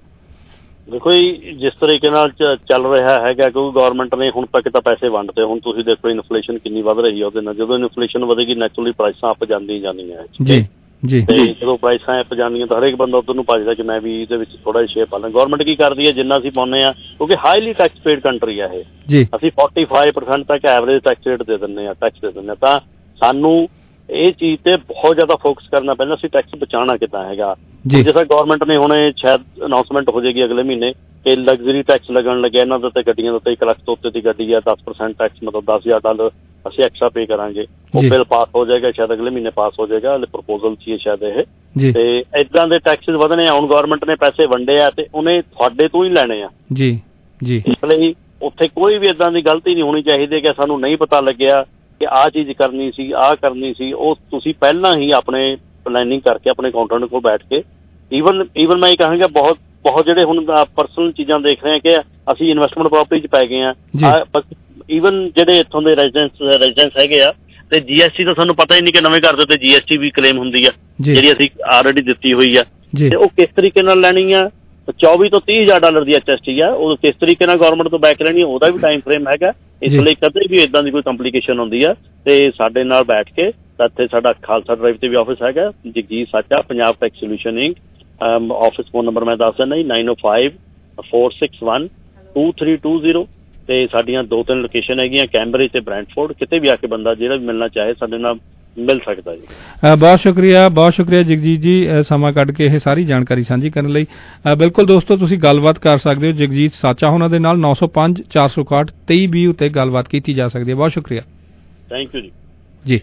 Speaker 1: ਦੇਖੋ ਜੀ, ਜਿਸ ਤਰੀਕੇ ਨਾਲ ਚੱਲ ਰਿਹਾ ਹੈਗਾ ਕਿਉਂਕਿ ਗੌਰਮੈਂਟ ਨੇ ਹੁਣ ਤੱਕ ਤਾਂ ਪੈਸੇ ਵੰਡਦੇ, ਹੁਣ ਤੁਸੀਂ ਦੇਖੋ ਇਨਫਲੇਸ਼ਨ ਕਿੰਨੀ ਵੱਧ ਰਹੀ ਹੈ, ਉਹਦੇ ਨਾਲ ਜਦੋਂ ਇਨਫਲੇਸ਼ਨ ਵਧੇਗੀ ਨੈਚੁਰਲੀ ਪ੍ਰਾਈਸਾਂ ਅੱਪ ਜਾਂਦੀਆਂ ਜਾਂਦੀਆਂ
Speaker 14: ਜੀ ਜੀ
Speaker 1: ਤੇ ਜਦੋਂ ਪ੍ਰਾਈਸਾਂ ਅੱਪ ਜਾਂਦੀਆਂ ਤਾਂ ਹਰੇਕ ਬੰਦਾ ਉੱਧਰ ਨੂੰ ਭੱਜਦਾ ਕਿ ਮੈਂ ਵੀ ਇਹਦੇ ਵਿੱਚ ਥੋੜਾ ਜਿਹਾ ਸ਼ੇਅਰ ਪਾ ਲਾਂ। ਗੌਰਮੈਂਟ ਕੀ ਕਰਦੀ ਹੈ, ਜਿੰਨਾ ਅਸੀਂ ਪਾਉਂਦੇ ਹਾਂ ਕਿਉਂਕਿ ਹਾਈਲੀ ਟੈਕਸ ਪੇਡ ਕੰਟਰੀ ਹੈ ਇਹ, ਅਸੀਂ ਫੋਰਟੀ ਫਾਈਵ ਪਰਸੈਂਟ ਤੱਕ ਐਵਰੇਜ ਟੈਕਸ ਰੇਟ ਦੇ ਦਿੰਦੇ ਹਾਂ, ਟੈਕਸ ਦੇ ਦਿੰਦੇ ਹਾਂ, ਤਾਂ ਸਾਨੂੰ ਇਹ ਚੀਜ਼ ਤੇ ਬਹੁਤ ਜ਼ਿਆਦਾ ਫੋਕਸ ਕਰਨਾ ਪੈਂਦਾ ਅਸੀਂ ਟੈਕਸ ਬਚਾਉਣਾ ਕਿੱਦਾਂ ਹੈਗਾ। ਜਿਸ ਤਰ੍ਹਾਂ ਗੌਰਮੈਂਟ ਨੇ ਹੁਣ ਸ਼ਾਇਦ ਅਨਾਊਂਸਮੈਂਟ ਹੋ ਜਾਏਗੀ ਅਗਲੇ ਮਹੀਨੇ ਕਿ ਲਗਜ਼ਰੀ ਟੈਕਸ ਲੱਗਣ ਲੱਗਿਆ ਇਹਨਾਂ ਦੇ ਉੱਤੇ, ਗੱਡੀਆਂ ਦੇ ਉੱਤੇ ਇੱਕ ਲੱਖ ਤੋਂ ਉੱਤੇ ਦੀ ਗੱਡੀ ਹੈ ਦਸ ਪਰਸੈਂਟ ਟੈਕਸ ਮਤਲਬ ਦਸ ਹਜ਼ਾਰ ਡਾਲਰ ਅਸੀਂ ਐਕਸਟਰਾ ਪੇ ਕਰਾਂਗੇ। ਉਹ ਬਿੱਲ ਪਾਸ ਹੋ ਜਾਏਗਾ, ਸ਼ਾਇਦ ਅਗਲੇ ਮਹੀਨੇ ਪਾਸ ਹੋ ਜਾਏਗਾ, ਹਲੇ ਪ੍ਰਪੋਜ਼ਲ ਸੀ ਸ਼ਾਇਦ ਇਹ, ਤੇ ਏਦਾਂ ਦੇ ਟੈਕਸਿਸ ਵਧਣੇ ਆ। ਹੁਣ ਗੌਰਮੈਂਟ ਨੇ ਪੈਸੇ ਵੰਡੇ ਆ ਤੇ ਉਹਨੇ ਤੁਹਾਡੇ ਤੋਂ ਹੀ ਲੈਣੇ ਆ
Speaker 14: ਜੀ ਜੀ
Speaker 1: ਇਸ ਲਈ ਉੱਥੇ ਕੋਈ ਵੀ ਏਦਾਂ ਦੀ ਗਲਤੀ ਨਹੀਂ ਹੋਣੀ ਚਾਹੀਦੀ ਕਿ ਸਾਨੂੰ ਨਹੀਂ ਪਤਾ ਲੱਗਿਆ ਕਿ ਆਹ ਚੀਜ਼ ਕਰਨੀ ਸੀ, ਆਹ ਕਰਨੀ ਸੀ। ਉਹ ਤੁਸੀਂ ਪਹਿਲਾਂ ਹੀ ਆਪਣੇ ਪਲੈਨਿੰਗ ਕਰਕੇ ਆਪਣੇ ਅਕਾਊਂਟੈਂਟ ਕੋਲ ਬੈਠ ਕੇ ਈਵਨ ਈਵਨ ਮੈਂ ਇਹ ਕਹਾਂਗਾ ਬਹੁਤ ਬਹੁਤ ਜਿਹੜੇ ਹੁਣ ਪਰਸਨਲ ਚੀਜ਼ਾਂ ਦੇਖ ਰਹੇ ਆ ਕਿ ਅਸੀਂ ਇਨਵੈਸਟਮੈਂਟ ਪ੍ਰੋਪਰਟੀ 'ਚ ਪੈ ਗਏ ਆ। ਈਵਨ ਜਿਹੜੇ ਇੱਥੋਂ ਦੇ ਰੈਜ਼ੀਡੈਂਸ ਰੈਜ਼ੀਡੈਂਸ ਹੈਗੇ ਆ ਤੇ ਜੀ ਐਸ ਟੀ ਤਾਂ ਸਾਨੂੰ ਪਤਾ ਹੀ ਨਹੀਂ ਕਿ ਨਵੇਂ ਘਰ ਦੇ ਉੱਤੇ G S T V claim ਹੁੰਦੀ ਆ ਜਿਹੜੀ ਅਸੀਂ ਆਲਰੇਡੀ ਦਿੱਤੀ ਹੋਈ ਆ, ਤੇ ਉਹ ਕਿਸ ਤਰੀਕੇ ਨਾਲ ਲੈਣੀ ਆ। ਚੌਵੀ ਤੋਂ ਤੀਹ ਹਜ਼ਾਰ ਡਾਲਰ ਦੀ ਐਚ ਐਸ ਟੀ ਆ, ਉਹ ਕਿਸ ਤਰੀਕੇ ਨਾਲ ਗੌਰਮੈਂਟ ਤੋਂ ਬੈਕ ਲੈਣੀ, ਉਹਦਾ ਵੀ ਟਾਈਮ ਫਰੇਮ ਹੈਗਾ। ਇਸ ਲਈ ਕਦੇ ਵੀ ਏਦਾਂ ਦੀ ਕੋਈ ਕੰਪਲੀਕੇਸ਼ਨ ਹੁੰਦੀ ਆ ਤੇ ਸਾਡੇ ਨਾਲ ਬੈਠ ਕੇ ਇੱਥੇ ਸਾਡਾ ਖਾਲਸਾ ਡਰਾਈਵ ਤੇ ਵੀ ਆਫਿਸ ਹੈਗਾ, Jagjit Sacha Punjab tax solution Inc, office phone number ਮੈਂ ਦੱਸ ਦਿੰਦਾ ਜੀ nine oh five four six one two three two zero, ਤੇ ਸਾਡੀਆਂ ਦੋ ਤਿੰਨ ਲੋਕੇਸ਼ਨ ਹੈਗੀਆਂ ਕੈਂਬਰਿਜ ਤੇ ਬ੍ਰੈਂਟਫੋਰਡ, ਕਿਤੇ ਵੀ ਆ ਕੇ ਬੰਦਾ ਜਿਹੜਾ ਵੀ ਮਿਲਣਾ ਚਾਹੇ ਸਾਡੇ ਨਾਲ ਮਿਲ ਸਕਦਾ ਜੀ।
Speaker 14: ਬਹੁਤ ਸ਼ੁਕਰੀਆ ਬਹੁਤ ਸ਼ੁਕਰੀਆ ਜਗਜੀਤ ਜੀ ਸਮਾਂ ਕੱਢ ਕੇ ਇਹ ਸਾਰੀ ਜਾਣਕਾਰੀ ਸਾਂਝੀ ਕਰਨ ਲਈ। ਬਿਲਕੁਲ ਦੋਸਤੋ, ਤੁਸੀਂ ਗੱਲਬਾਤ ਕਰ ਸਕਦੇ ਹੋ ਜਗਜੀਤ ਸਾਚਾ ਉਹਨਾਂ ਦੇ ਨਾਲ ਨੌ ਸੌ ਪੰਜ ਚਾਰ ਸੌ ਇਕਾਹਠ ਤੇਈ ਵੀਹ ਉੱਤੇ ਗੱਲਬਾਤ ਕੀਤੀ ਜਾ ਸਕਦੀ ਹੈ। ਬਹੁਤ ਸ਼ੁਕਰੀਆ,
Speaker 1: ਥੈਂਕ ਯੂ ਜੀ।
Speaker 14: ਜੀ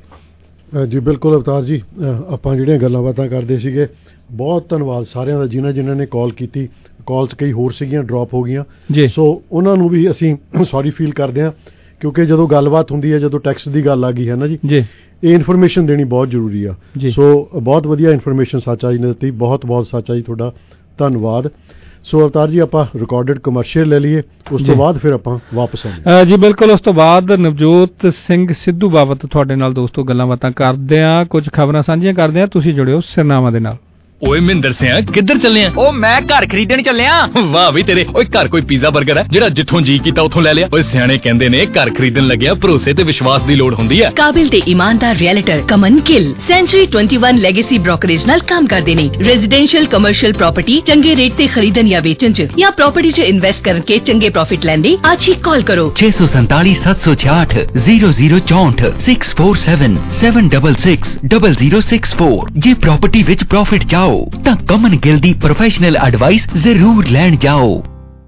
Speaker 15: ਜੀ ਬਿਲਕੁਲ ਅਵਤਾਰ ਜੀ, ਆਪਾਂ ਜਿਹੜੀਆਂ ਗੱਲਾਂ ਬਾਤਾਂ ਕਰਦੇ ਸੀਗੇ, ਬਹੁਤ ਧੰਨਵਾਦ ਸਾਰਿਆਂ ਦਾ ਜਿਨ੍ਹਾਂ ਜਿਨ੍ਹਾਂ ਨੇ ਕਾਲ ਕੀਤੀ। ਕਾਲਸ ਕਈ ਹੋਰ ਸੀਗੀਆਂ ਡ੍ਰੌਪ ਹੋ ਗਈਆਂ, ਸੋ ਉਹਨਾਂ ਨੂੰ ਵੀ ਅਸੀਂ ਸੌਰੀ ਫੀਲ ਕਰਦੇ ਹਾਂ ਕਿਉਂਕਿ ਜਦੋਂ ਗੱਲਬਾਤ ਹੁੰਦੀ ਹੈ, ਜਦੋਂ ਟੈਕਸ ਦੀ ਗੱਲ ਆ ਗਈ ਹੈ ਨਾ ਜੀ, ਇਹ ਇਨਫੋਰਮੇਸ਼ਨ ਦੇਣੀ ਬਹੁਤ ਜ਼ਰੂਰੀ ਆ। ਸੋ ਬਹੁਤ ਵਧੀਆ ਇਨਫੋਰਮੇਸ਼ਨ ਸਾਚਾ ਜੀ ਨੇ ਦਿੱਤੀ, ਬਹੁਤ ਬਹੁਤ ਸਾਚਾ ਜੀ ਤੁਹਾਡਾ ਧੰਨਵਾਦ। ਸੋ ਅਵਤਾਰ ਜੀ ਆਪਾਂ ਰਿਕਾਰਡਡ ਕਮਰਸ਼ੀਅਲ ਲੈ ਲਈਏ, ਉਸ ਤੋਂ ਬਾਅਦ ਫਿਰ ਆਪਾਂ ਵਾਪਸ ਆਉਂਦੇ
Speaker 14: ਜੀ। ਬਿਲਕੁਲ, ਉਸ ਤੋਂ ਬਾਅਦ ਨਵਜੋਤ ਸਿੰਘ ਸਿੱਧੂ ਬਾਬਤ ਤੁਹਾਡੇ ਨਾਲ ਦੋਸਤੋ ਗੱਲਾਂ ਬਾਤਾਂ ਕਰਦੇ ਆ, ਕੁਝ ਖਬਰਾਂ ਸਾਂਝੀਆਂ ਕਰਦੇ ਆ। ਤੁਸੀਂ ਜੁੜਿਓ ਸਿਰਨਾਵਾਂ ਦੇ ਨਾਲ।
Speaker 5: ਓਏ ਮਹਿੰਦਰ ਸਿਆ ਕਿੱਧਰ ਚੱਲੇ ਆ? ਓ ਮੈਂ ਘਰ ਖਰੀਦਣ ਚੱਲਿਆ। ਵਾਹ ਵੀ ਤੇਰੇ। ਓਏ ਘਰ ਕੋਈ ਪੀਜ਼ਾ 버ਗਰ ਹੈ ਜਿਹੜਾ ਜਿੱਥੋਂ ਜੀ ਕੀਤਾ ਉੱਥੋਂ ਲੈ ਲਿਆ? ਓਏ ਸਿਆਣੇ ਕਹਿੰਦੇ ਨੇ ਘਰ ਖਰੀਦਣ ਲੱਗਿਆ ਭਰੋਸੇ ਤੇ ਵਿਸ਼ਵਾਸ ਦੀ ਲੋੜ ਹੁੰਦੀ ਹੈ।
Speaker 2: ਕਾਬਿਲ ਤੇ ਇਮਾਨਦਾਰ realtor Kaman Gill century twenty one legacy brokerage ਨਾਲ ਕੰਮ ਕਰਦੇ ਨੇ। ਰੈਜ਼ੀਡੈਂਸ਼ੀਅਲ ਕਮਰਸ਼ੀਅਲ ਪ੍ਰਾਪਰਟੀ ਚੰਗੇ ਰੇਟ ਤੇ ਖਰੀਦਣ ਜਾਂ ਵੇਚਣ ਚ ਜਾਂ ਪ੍ਰਾਪਰਟੀ ਚ ਇਨਵੈਸਟ ਕਰਕੇ ਚੰਗੇ ਪ੍ਰੋਫਿਟ ਲੈਣ ਲਈ ਅੱਜ ਹੀ ਕਾਲ ਕਰੋ
Speaker 11: ਛੇ ਸੌ ਸੰਤਾਲੀ ਸੱਤ ਸੌ ਛਿਆਹਠ ਜ਼ੀਰੋ ਜ਼ੀਰੋ ਚੌਂਹਠ six four seven seven double six double zero six four. ਜੇ ਪ੍ਰਾਪਰਟੀ ਵਿੱਚ ਪ੍ਰੋਫਿਟ ਚਾਹੋ ਤਾਂ ਕਮਨ ਗਿੱਲ ਦੀ ਪ੍ਰੋਫੈਸ਼ਨਲ ਐਡਵਾਈਸ ਜ਼ਰੂਰ ਲੈਣ ਜਾਓ।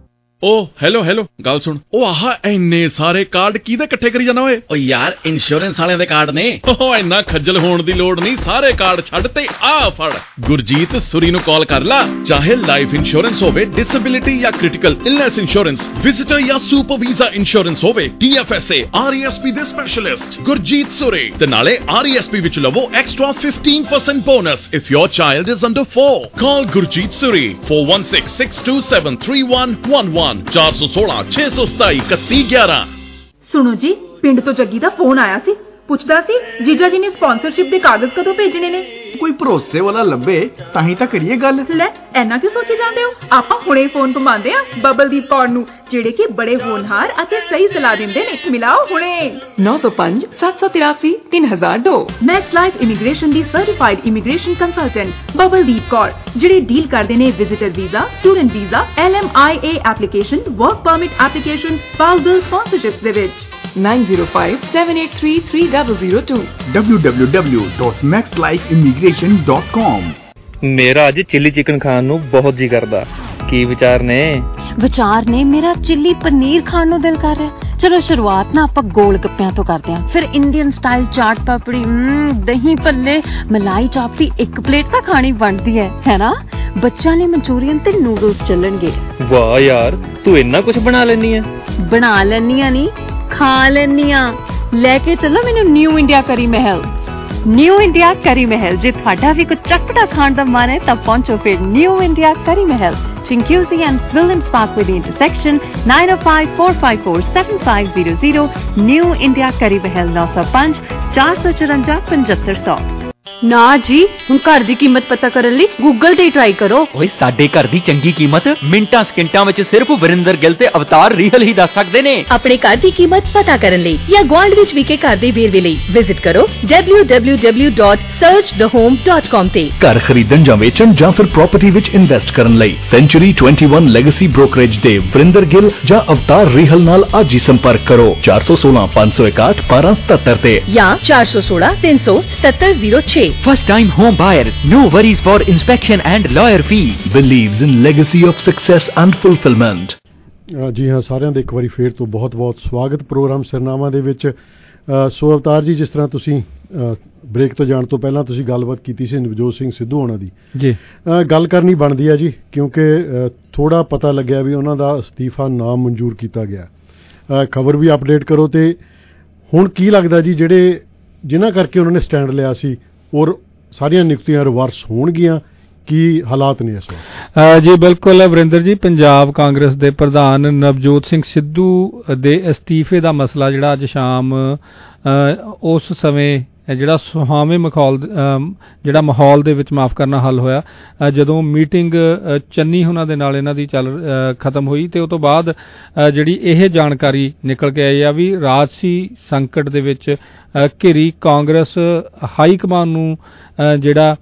Speaker 3: ਓ ਹੈਲੋ ਹੈਲੋ ਗੱਲ ਸੁਣ, ਉਹ ਆਹ ਇੰਨੇ ਸਾਰੇ ਕਾਰਡ ਕਿਹਦੇ ਇਕੱਠੇ ਕਰੀ ਜਾਣਾ ਓਏ? ਓ ਯਾਰ ਇੰਸ਼ੋਰੈਂਸ ਵਾਲਿਆਂ ਦੇ ਕਾਰਡ ਨੇ। ਓ ਇੰਨਾ ਖੱਜਲ ਹੋਣ ਦੀ ਲੋੜ ਨਹੀਂ, ਸਾਰੇ ਕਾਰਡ ਛੱਡ ਤੇ ਆ ਫੜ ਗੁਰਜੀਤ ਸੁਰੀ ਨੂੰ ਕਾਲ ਕਰ ਲਾ। ਚਾਹੇ ਲਾਈਫ ਇੰਸ਼ੋਰੈਂਸ ਹੋਵੇ, ਡਿਸੇਬਿਲਿਟੀ ਜਾਂ ਕ੍ਰਿਟੀਕਲ ਇਲਨੈਸ ਇੰਸ਼ੋਰੈਂਸ, ਵਿਜ਼ਿਟਰ ਜਾਂ ਸੁਪਰ ਵੀਜ਼ਾ ਇੰਸ਼ੋਰੈਂਸ ਹੋਵੇ, T F S A, R E S P ਦੇ ਸਪੈਸ਼ਲਿਸਟ ਗੁਰਜੀਤ ਸੁਰੀ। ਤੇ ਨਾਲੇ ਆਰ ਈ ਐਸ ਪੀ ਵਿੱਚ ਲਵੋ extra fifteen percent bonus if your child is under four। Call Gurjit Suri four one six six two seven three one one one ਚਾਰ ਸੌ ਸੋਲਾਂ ਛੇ ਸੌ ਸਤਾਈ ਇਕੱਤੀ ਗਿਆਰਾਂ।
Speaker 6: ਸੁਣੋ ਜੀ, ਪਿੰਡ ਤੋਂ ਜੱਗੀ ਦਾ ਫੋਨ ਆਇਆ ਸੀ, ਪੁੱਛਦਾ ਸੀ ਜੀਜਾ ਜੀ ਨੇ ਸਪਾਂਸਰਸ਼ਿਪ ਦੇ ਕਾਗਜ਼ ਕਦੋਂ ਭੇਜਣੇ ਨੇ।
Speaker 9: ਕੋਈ ਭਰੋਸੇ ਵਾਲਾ ਲੱਭੇ ਤਾਂ ਹੀ ਤਾਂ ਕਰੀਏ ਗੱਲ।
Speaker 6: ਲੈ ਐਨਾ ਕਿਉਂ ਸੋਚੀ ਜਾਂਦੇ ਹੋ? ਆਪਾਂ ਹੁਣੇ ਫੋਨ ਘੁਮਾਉਂਦੇ ਆ ਬਬਲਦੀਪ ਕੌਰ ਨੂੰ, ਜਿਹੜੇ ਕਿ ਬੜੇ ਹੋਣਹਾਰ ਅਤੇ ਸਹੀ ਸਲਾਹ ਦਿੰਦੇ ਨੇ। ਮਿਲਾਓ ਹੁਣੇ ਨੌ ਸੌ ਪੰਜ ਸੱਤ ਸੌ ਤਿਰਾਸੀ ਤਿੰਨ ਹਜ਼ਾਰ ਦੋ। ਮੈਕਸ ਲਾਈਫ ਇਮੀਗ੍ਰੇਸ਼ਨ ਦੀ certified immigration consultant Babaldeep Kaur, ਜਿਹੜੇ ਡੀਲ ਕਰਦੇ ਨੇ visitor visa, student visa, L M I A application, work permit application, spousal sponsorships ਦੇ ਵਿੱਚ। nine zero five seven eight three three zero zero two
Speaker 9: w w w dot max life immigration dot com।
Speaker 23: ਮੇਰਾ ਅੱਜ chilli chicken ਖਾਣ ਨੂੰ ਬਹੁਤ ਜੀ ਕਰਦਾ। ਕੀ ਵਿਚਾਰ ਨੇ?
Speaker 10: ਵਿਚਾਰ ਨੇ ਮੇਰਾ ਚਿੱਲੀ ਪਨੀਰ ਖਾਣ ਨੂੰ ਦਿਲ ਕਰ ਰਿਹਾ। ਚਲੋ ਸ਼ੁਰੂਆਤ ਨਾ ਆਪਾਂ ਗੋਲ ਗੱਪਿਆਂ ਤੋਂ ਕਰਦੇ ਹਾਂ, ਫਿਰ ਇੰਡੀਅਨ ਸਟਾਈਲ ਚਾਟ ਪਾਪੜੀ, ਦਹੀਂ ਭੱਲੇ, ਮਲਾਈ ਚਾਪ ਦੀ ਇੱਕ ਪਲੇਟ ਤਾਂ ਖਾਣੀ ਬਣਦੀ ਹੈ, ਹੈ ਨਾ? ਬੱਚਿਆਂ ਲਈ ਮਨਚੂਰੀਅਨ ਤੇ ਨੂਡਲਸ ਚੱਲਣਗੇ।
Speaker 23: ਵਾਹ ਯਾਰ, ਤੂੰ ਇੰਨਾ ਕੁਝ ਬਣਾ ਲੈਣੀ ਹੈ।
Speaker 10: ਬਣਾ ਲੈਣੀ ਆ ਨਹੀਂ, ਖਾ ਲੈਣੀ ਆ। ਲੈ ਕੇ ਚੱਲੋ ਮੈਨੂੰ ਨਿਊ ਇੰਡੀਆ ਕਰੀ ਮਹਿਲ। ਨਿਊ ਇੰਡੀਆ ਕਰੀ ਮਹਿਲ, ਜੇ ਤੁਹਾਡਾ ਵੀ ਕੁਝ ਚਟਪਟਾ ਖਾਣ ਦਾ ਮਨ ਹੈ ਤਾਂ ਪਹੁੰਚੋ ਫਿਰ ਨਿਊ ਇੰਡੀਆ ਕਰੀ ਮਹਿਲ, Chinguzi and Williams Parkway the intersection, nine oh five four five four seven five zero zero। New India Curry Mahal nine oh five four four four five five zero zero। ਨਾ ਜੀ, ਹੁਣ ਘਰ ਦੀ ਕੀਮਤ ਪਤਾ ਕਰਨ ਲਈ Google ਤੇ try ਕਰੋ।
Speaker 11: ਓਏ ਸਾਡੇ ਘਰ ਦੀ ਚੰਗੀ ਕੀਮਤ ਮਿੰਟਾਂ ਸਕਿੰਟਾਂ ਵਿੱਚ ਸਿਰਫ ਵਰਿੰਦਰ ਗਿੱਲ ਤੇ ਅਵਤਾਰ ਰੀਹਲ ਹੀ ਦੱਸ ਸਕਦੇ ਨੇ।
Speaker 2: ਆਪਣੇ ਘਰ ਦੀ ਕੀਮਤ ਪਤਾ ਕਰਨ ਲਈ ਜਾਂ ਗੁਆਂਢ ਵਿੱਚ ਵਿਕੇ ਘਰ ਦੇ ਵੇਰਵੇ ਲਈ ਵਿਜ਼ਿਟ ਕਰੋ w w w dot search the home dot com ਤੇ।
Speaker 4: ਘਰ ਖਰੀਦਣ ਜਾਂ ਵੇਚਣ ਜਾਂ ਫਿਰ ਪ੍ਰਾਪਰਟੀ ਵਿੱਚ ਇਨਵੈਸਟ ਕਰਨ ਲਈ ਸੈਂਚੁਰੀ ਇਕੱਤੀ ਲੈਗੇਸੀ ਬ੍ਰੋਕਰੇਜ ਦੇ ਵਰਿੰਦਰ ਗਿੱਲ ਜਾਂ ਅਵਤਾਰ ਰੀਹਲ ਨਾਲ ਅੱਜ ਹੀ ਸੰਪਰਕ ਕਰੋ ਚਾਰ ਸੌ ਸੋਲਾਂ ਪੰਜ ਸੌ ਇਕਾਹਠ ਬਾਰਾਂ ਸਤੱਤਰ ਤੇ
Speaker 2: ਜਾਂ ਚਾਰ ਸੌ ਸੋਲਾਂ ਤਿੰਨ ਸੌ ਸਤੱਤਰ ਜ਼ੀਰੋ ਛੇ।
Speaker 11: First time home buyers, no worries for inspection and lawyer fee.
Speaker 4: Believes in legacy of success and fulfillment।
Speaker 15: ਜੀ ਹਾਂ, ਸਾਰਿਆਂ ਦਾ ਇੱਕ ਵਾਰੀ ਫੇਰ ਤੋਂ ਬਹੁਤ ਬਹੁਤ ਸਵਾਗਤ ਪ੍ਰੋਗਰਾਮ ਸਿਰਨਾਵਾਂ ਦੇ ਵਿੱਚ। ਸੋ ਅਵਤਾਰ ਜੀ, ਜਿਸ ਤਰ੍ਹਾਂ ਤੁਸੀਂ ਬ੍ਰੇਕ ਤੋਂ ਜਾਣ ਤੋਂ ਪਹਿਲਾਂ ਤੁਸੀਂ ਗੱਲਬਾਤ ਕੀਤੀ ਸੀ ਨਵਜੋਤ ਸਿੰਘ ਸਿੱਧੂ ਹੋਣਾ ਦੀ, ਜੀ ਗੱਲ ਕਰਨੀ ਬਣਦੀ ਹੈ ਜੀ, ਕਿਉਂਕਿ ਥੋੜਾ ਪਤਾ ਲੱਗਿਆ ਵੀ ਉਹਨਾਂ ਦਾ ਅਸਤੀਫਾ ਨਾ ਮਨਜ਼ੂਰ ਕੀਤਾ ਗਿਆ। ਖਬਰ ਵੀ ਅਪਡੇਟ ਕਰੋ। ਤੇ ਹੁਣ ਕੀ ਲੱਗਦਾ ਜੀ, ਜਿਹੜੇ ਜਿਨ੍ਹਾਂ ਕਰਕੇ ਉਹਨਾਂ ਨੇ ਸਟੈਂਡ ਲਿਆ ਸੀ ਔਰ ਸਾਰੀਆਂ ਨਿਯੁਕਤੀਆਂ ਰਿਵਰਸ ਹੋਣਗੀਆਂ, ਕੀ ਹਾਲਾਤ ਨੇ ਇਸ ਵਕਤ?
Speaker 14: ਜੀ ਬਿਲਕੁਲ ਵਰਿੰਦਰ ਜੀ, ਪੰਜਾਬ ਕਾਂਗਰਸ ਦੇ ਪ੍ਰਧਾਨ ਨਵਜੋਤ ਸਿੰਘ ਸਿੱਧੂ ਦੇ ਅਸਤੀਫੇ ਦਾ ਮਸਲਾ ਜਿਹੜਾ ਅੱਜ ਸ਼ਾਮ ਉਸ ਸਮੇਂ ਜਿਹੜਾ ਸੁਹਾਵੇਂ ਮਾਹੌਲ ਜਿਹੜਾ ਮਾਹੌਲ ਦੇ ਵਿੱਚ ਮਾਫ ਕਰਨਾ ਹੱਲ ਹੋਇਆ ਜਦੋਂ ਮੀਟਿੰਗ ਚੰਨੀ ਉਹਨਾਂ ਦੇ ਨਾਲ ਇਹਨਾਂ ਦੀ ਚੱਲ ਖਤਮ ਹੋਈ। ਤੇ ਉਹ ਤੋਂ ਬਾਅਦ ਜਿਹੜੀ ਇਹ ਜਾਣਕਾਰੀ ਨਿਕਲ ਕੇ ਆਈ ਆ ਵੀ ਰਾਜਸੀ ਸੰਕਟ ਦੇ ਵਿੱਚ ਘਿਰੀ ਕਾਂਗਰਸ ਹਾਈ ਕਮਾਨ ਨੂੰ ਜਿਹੜਾ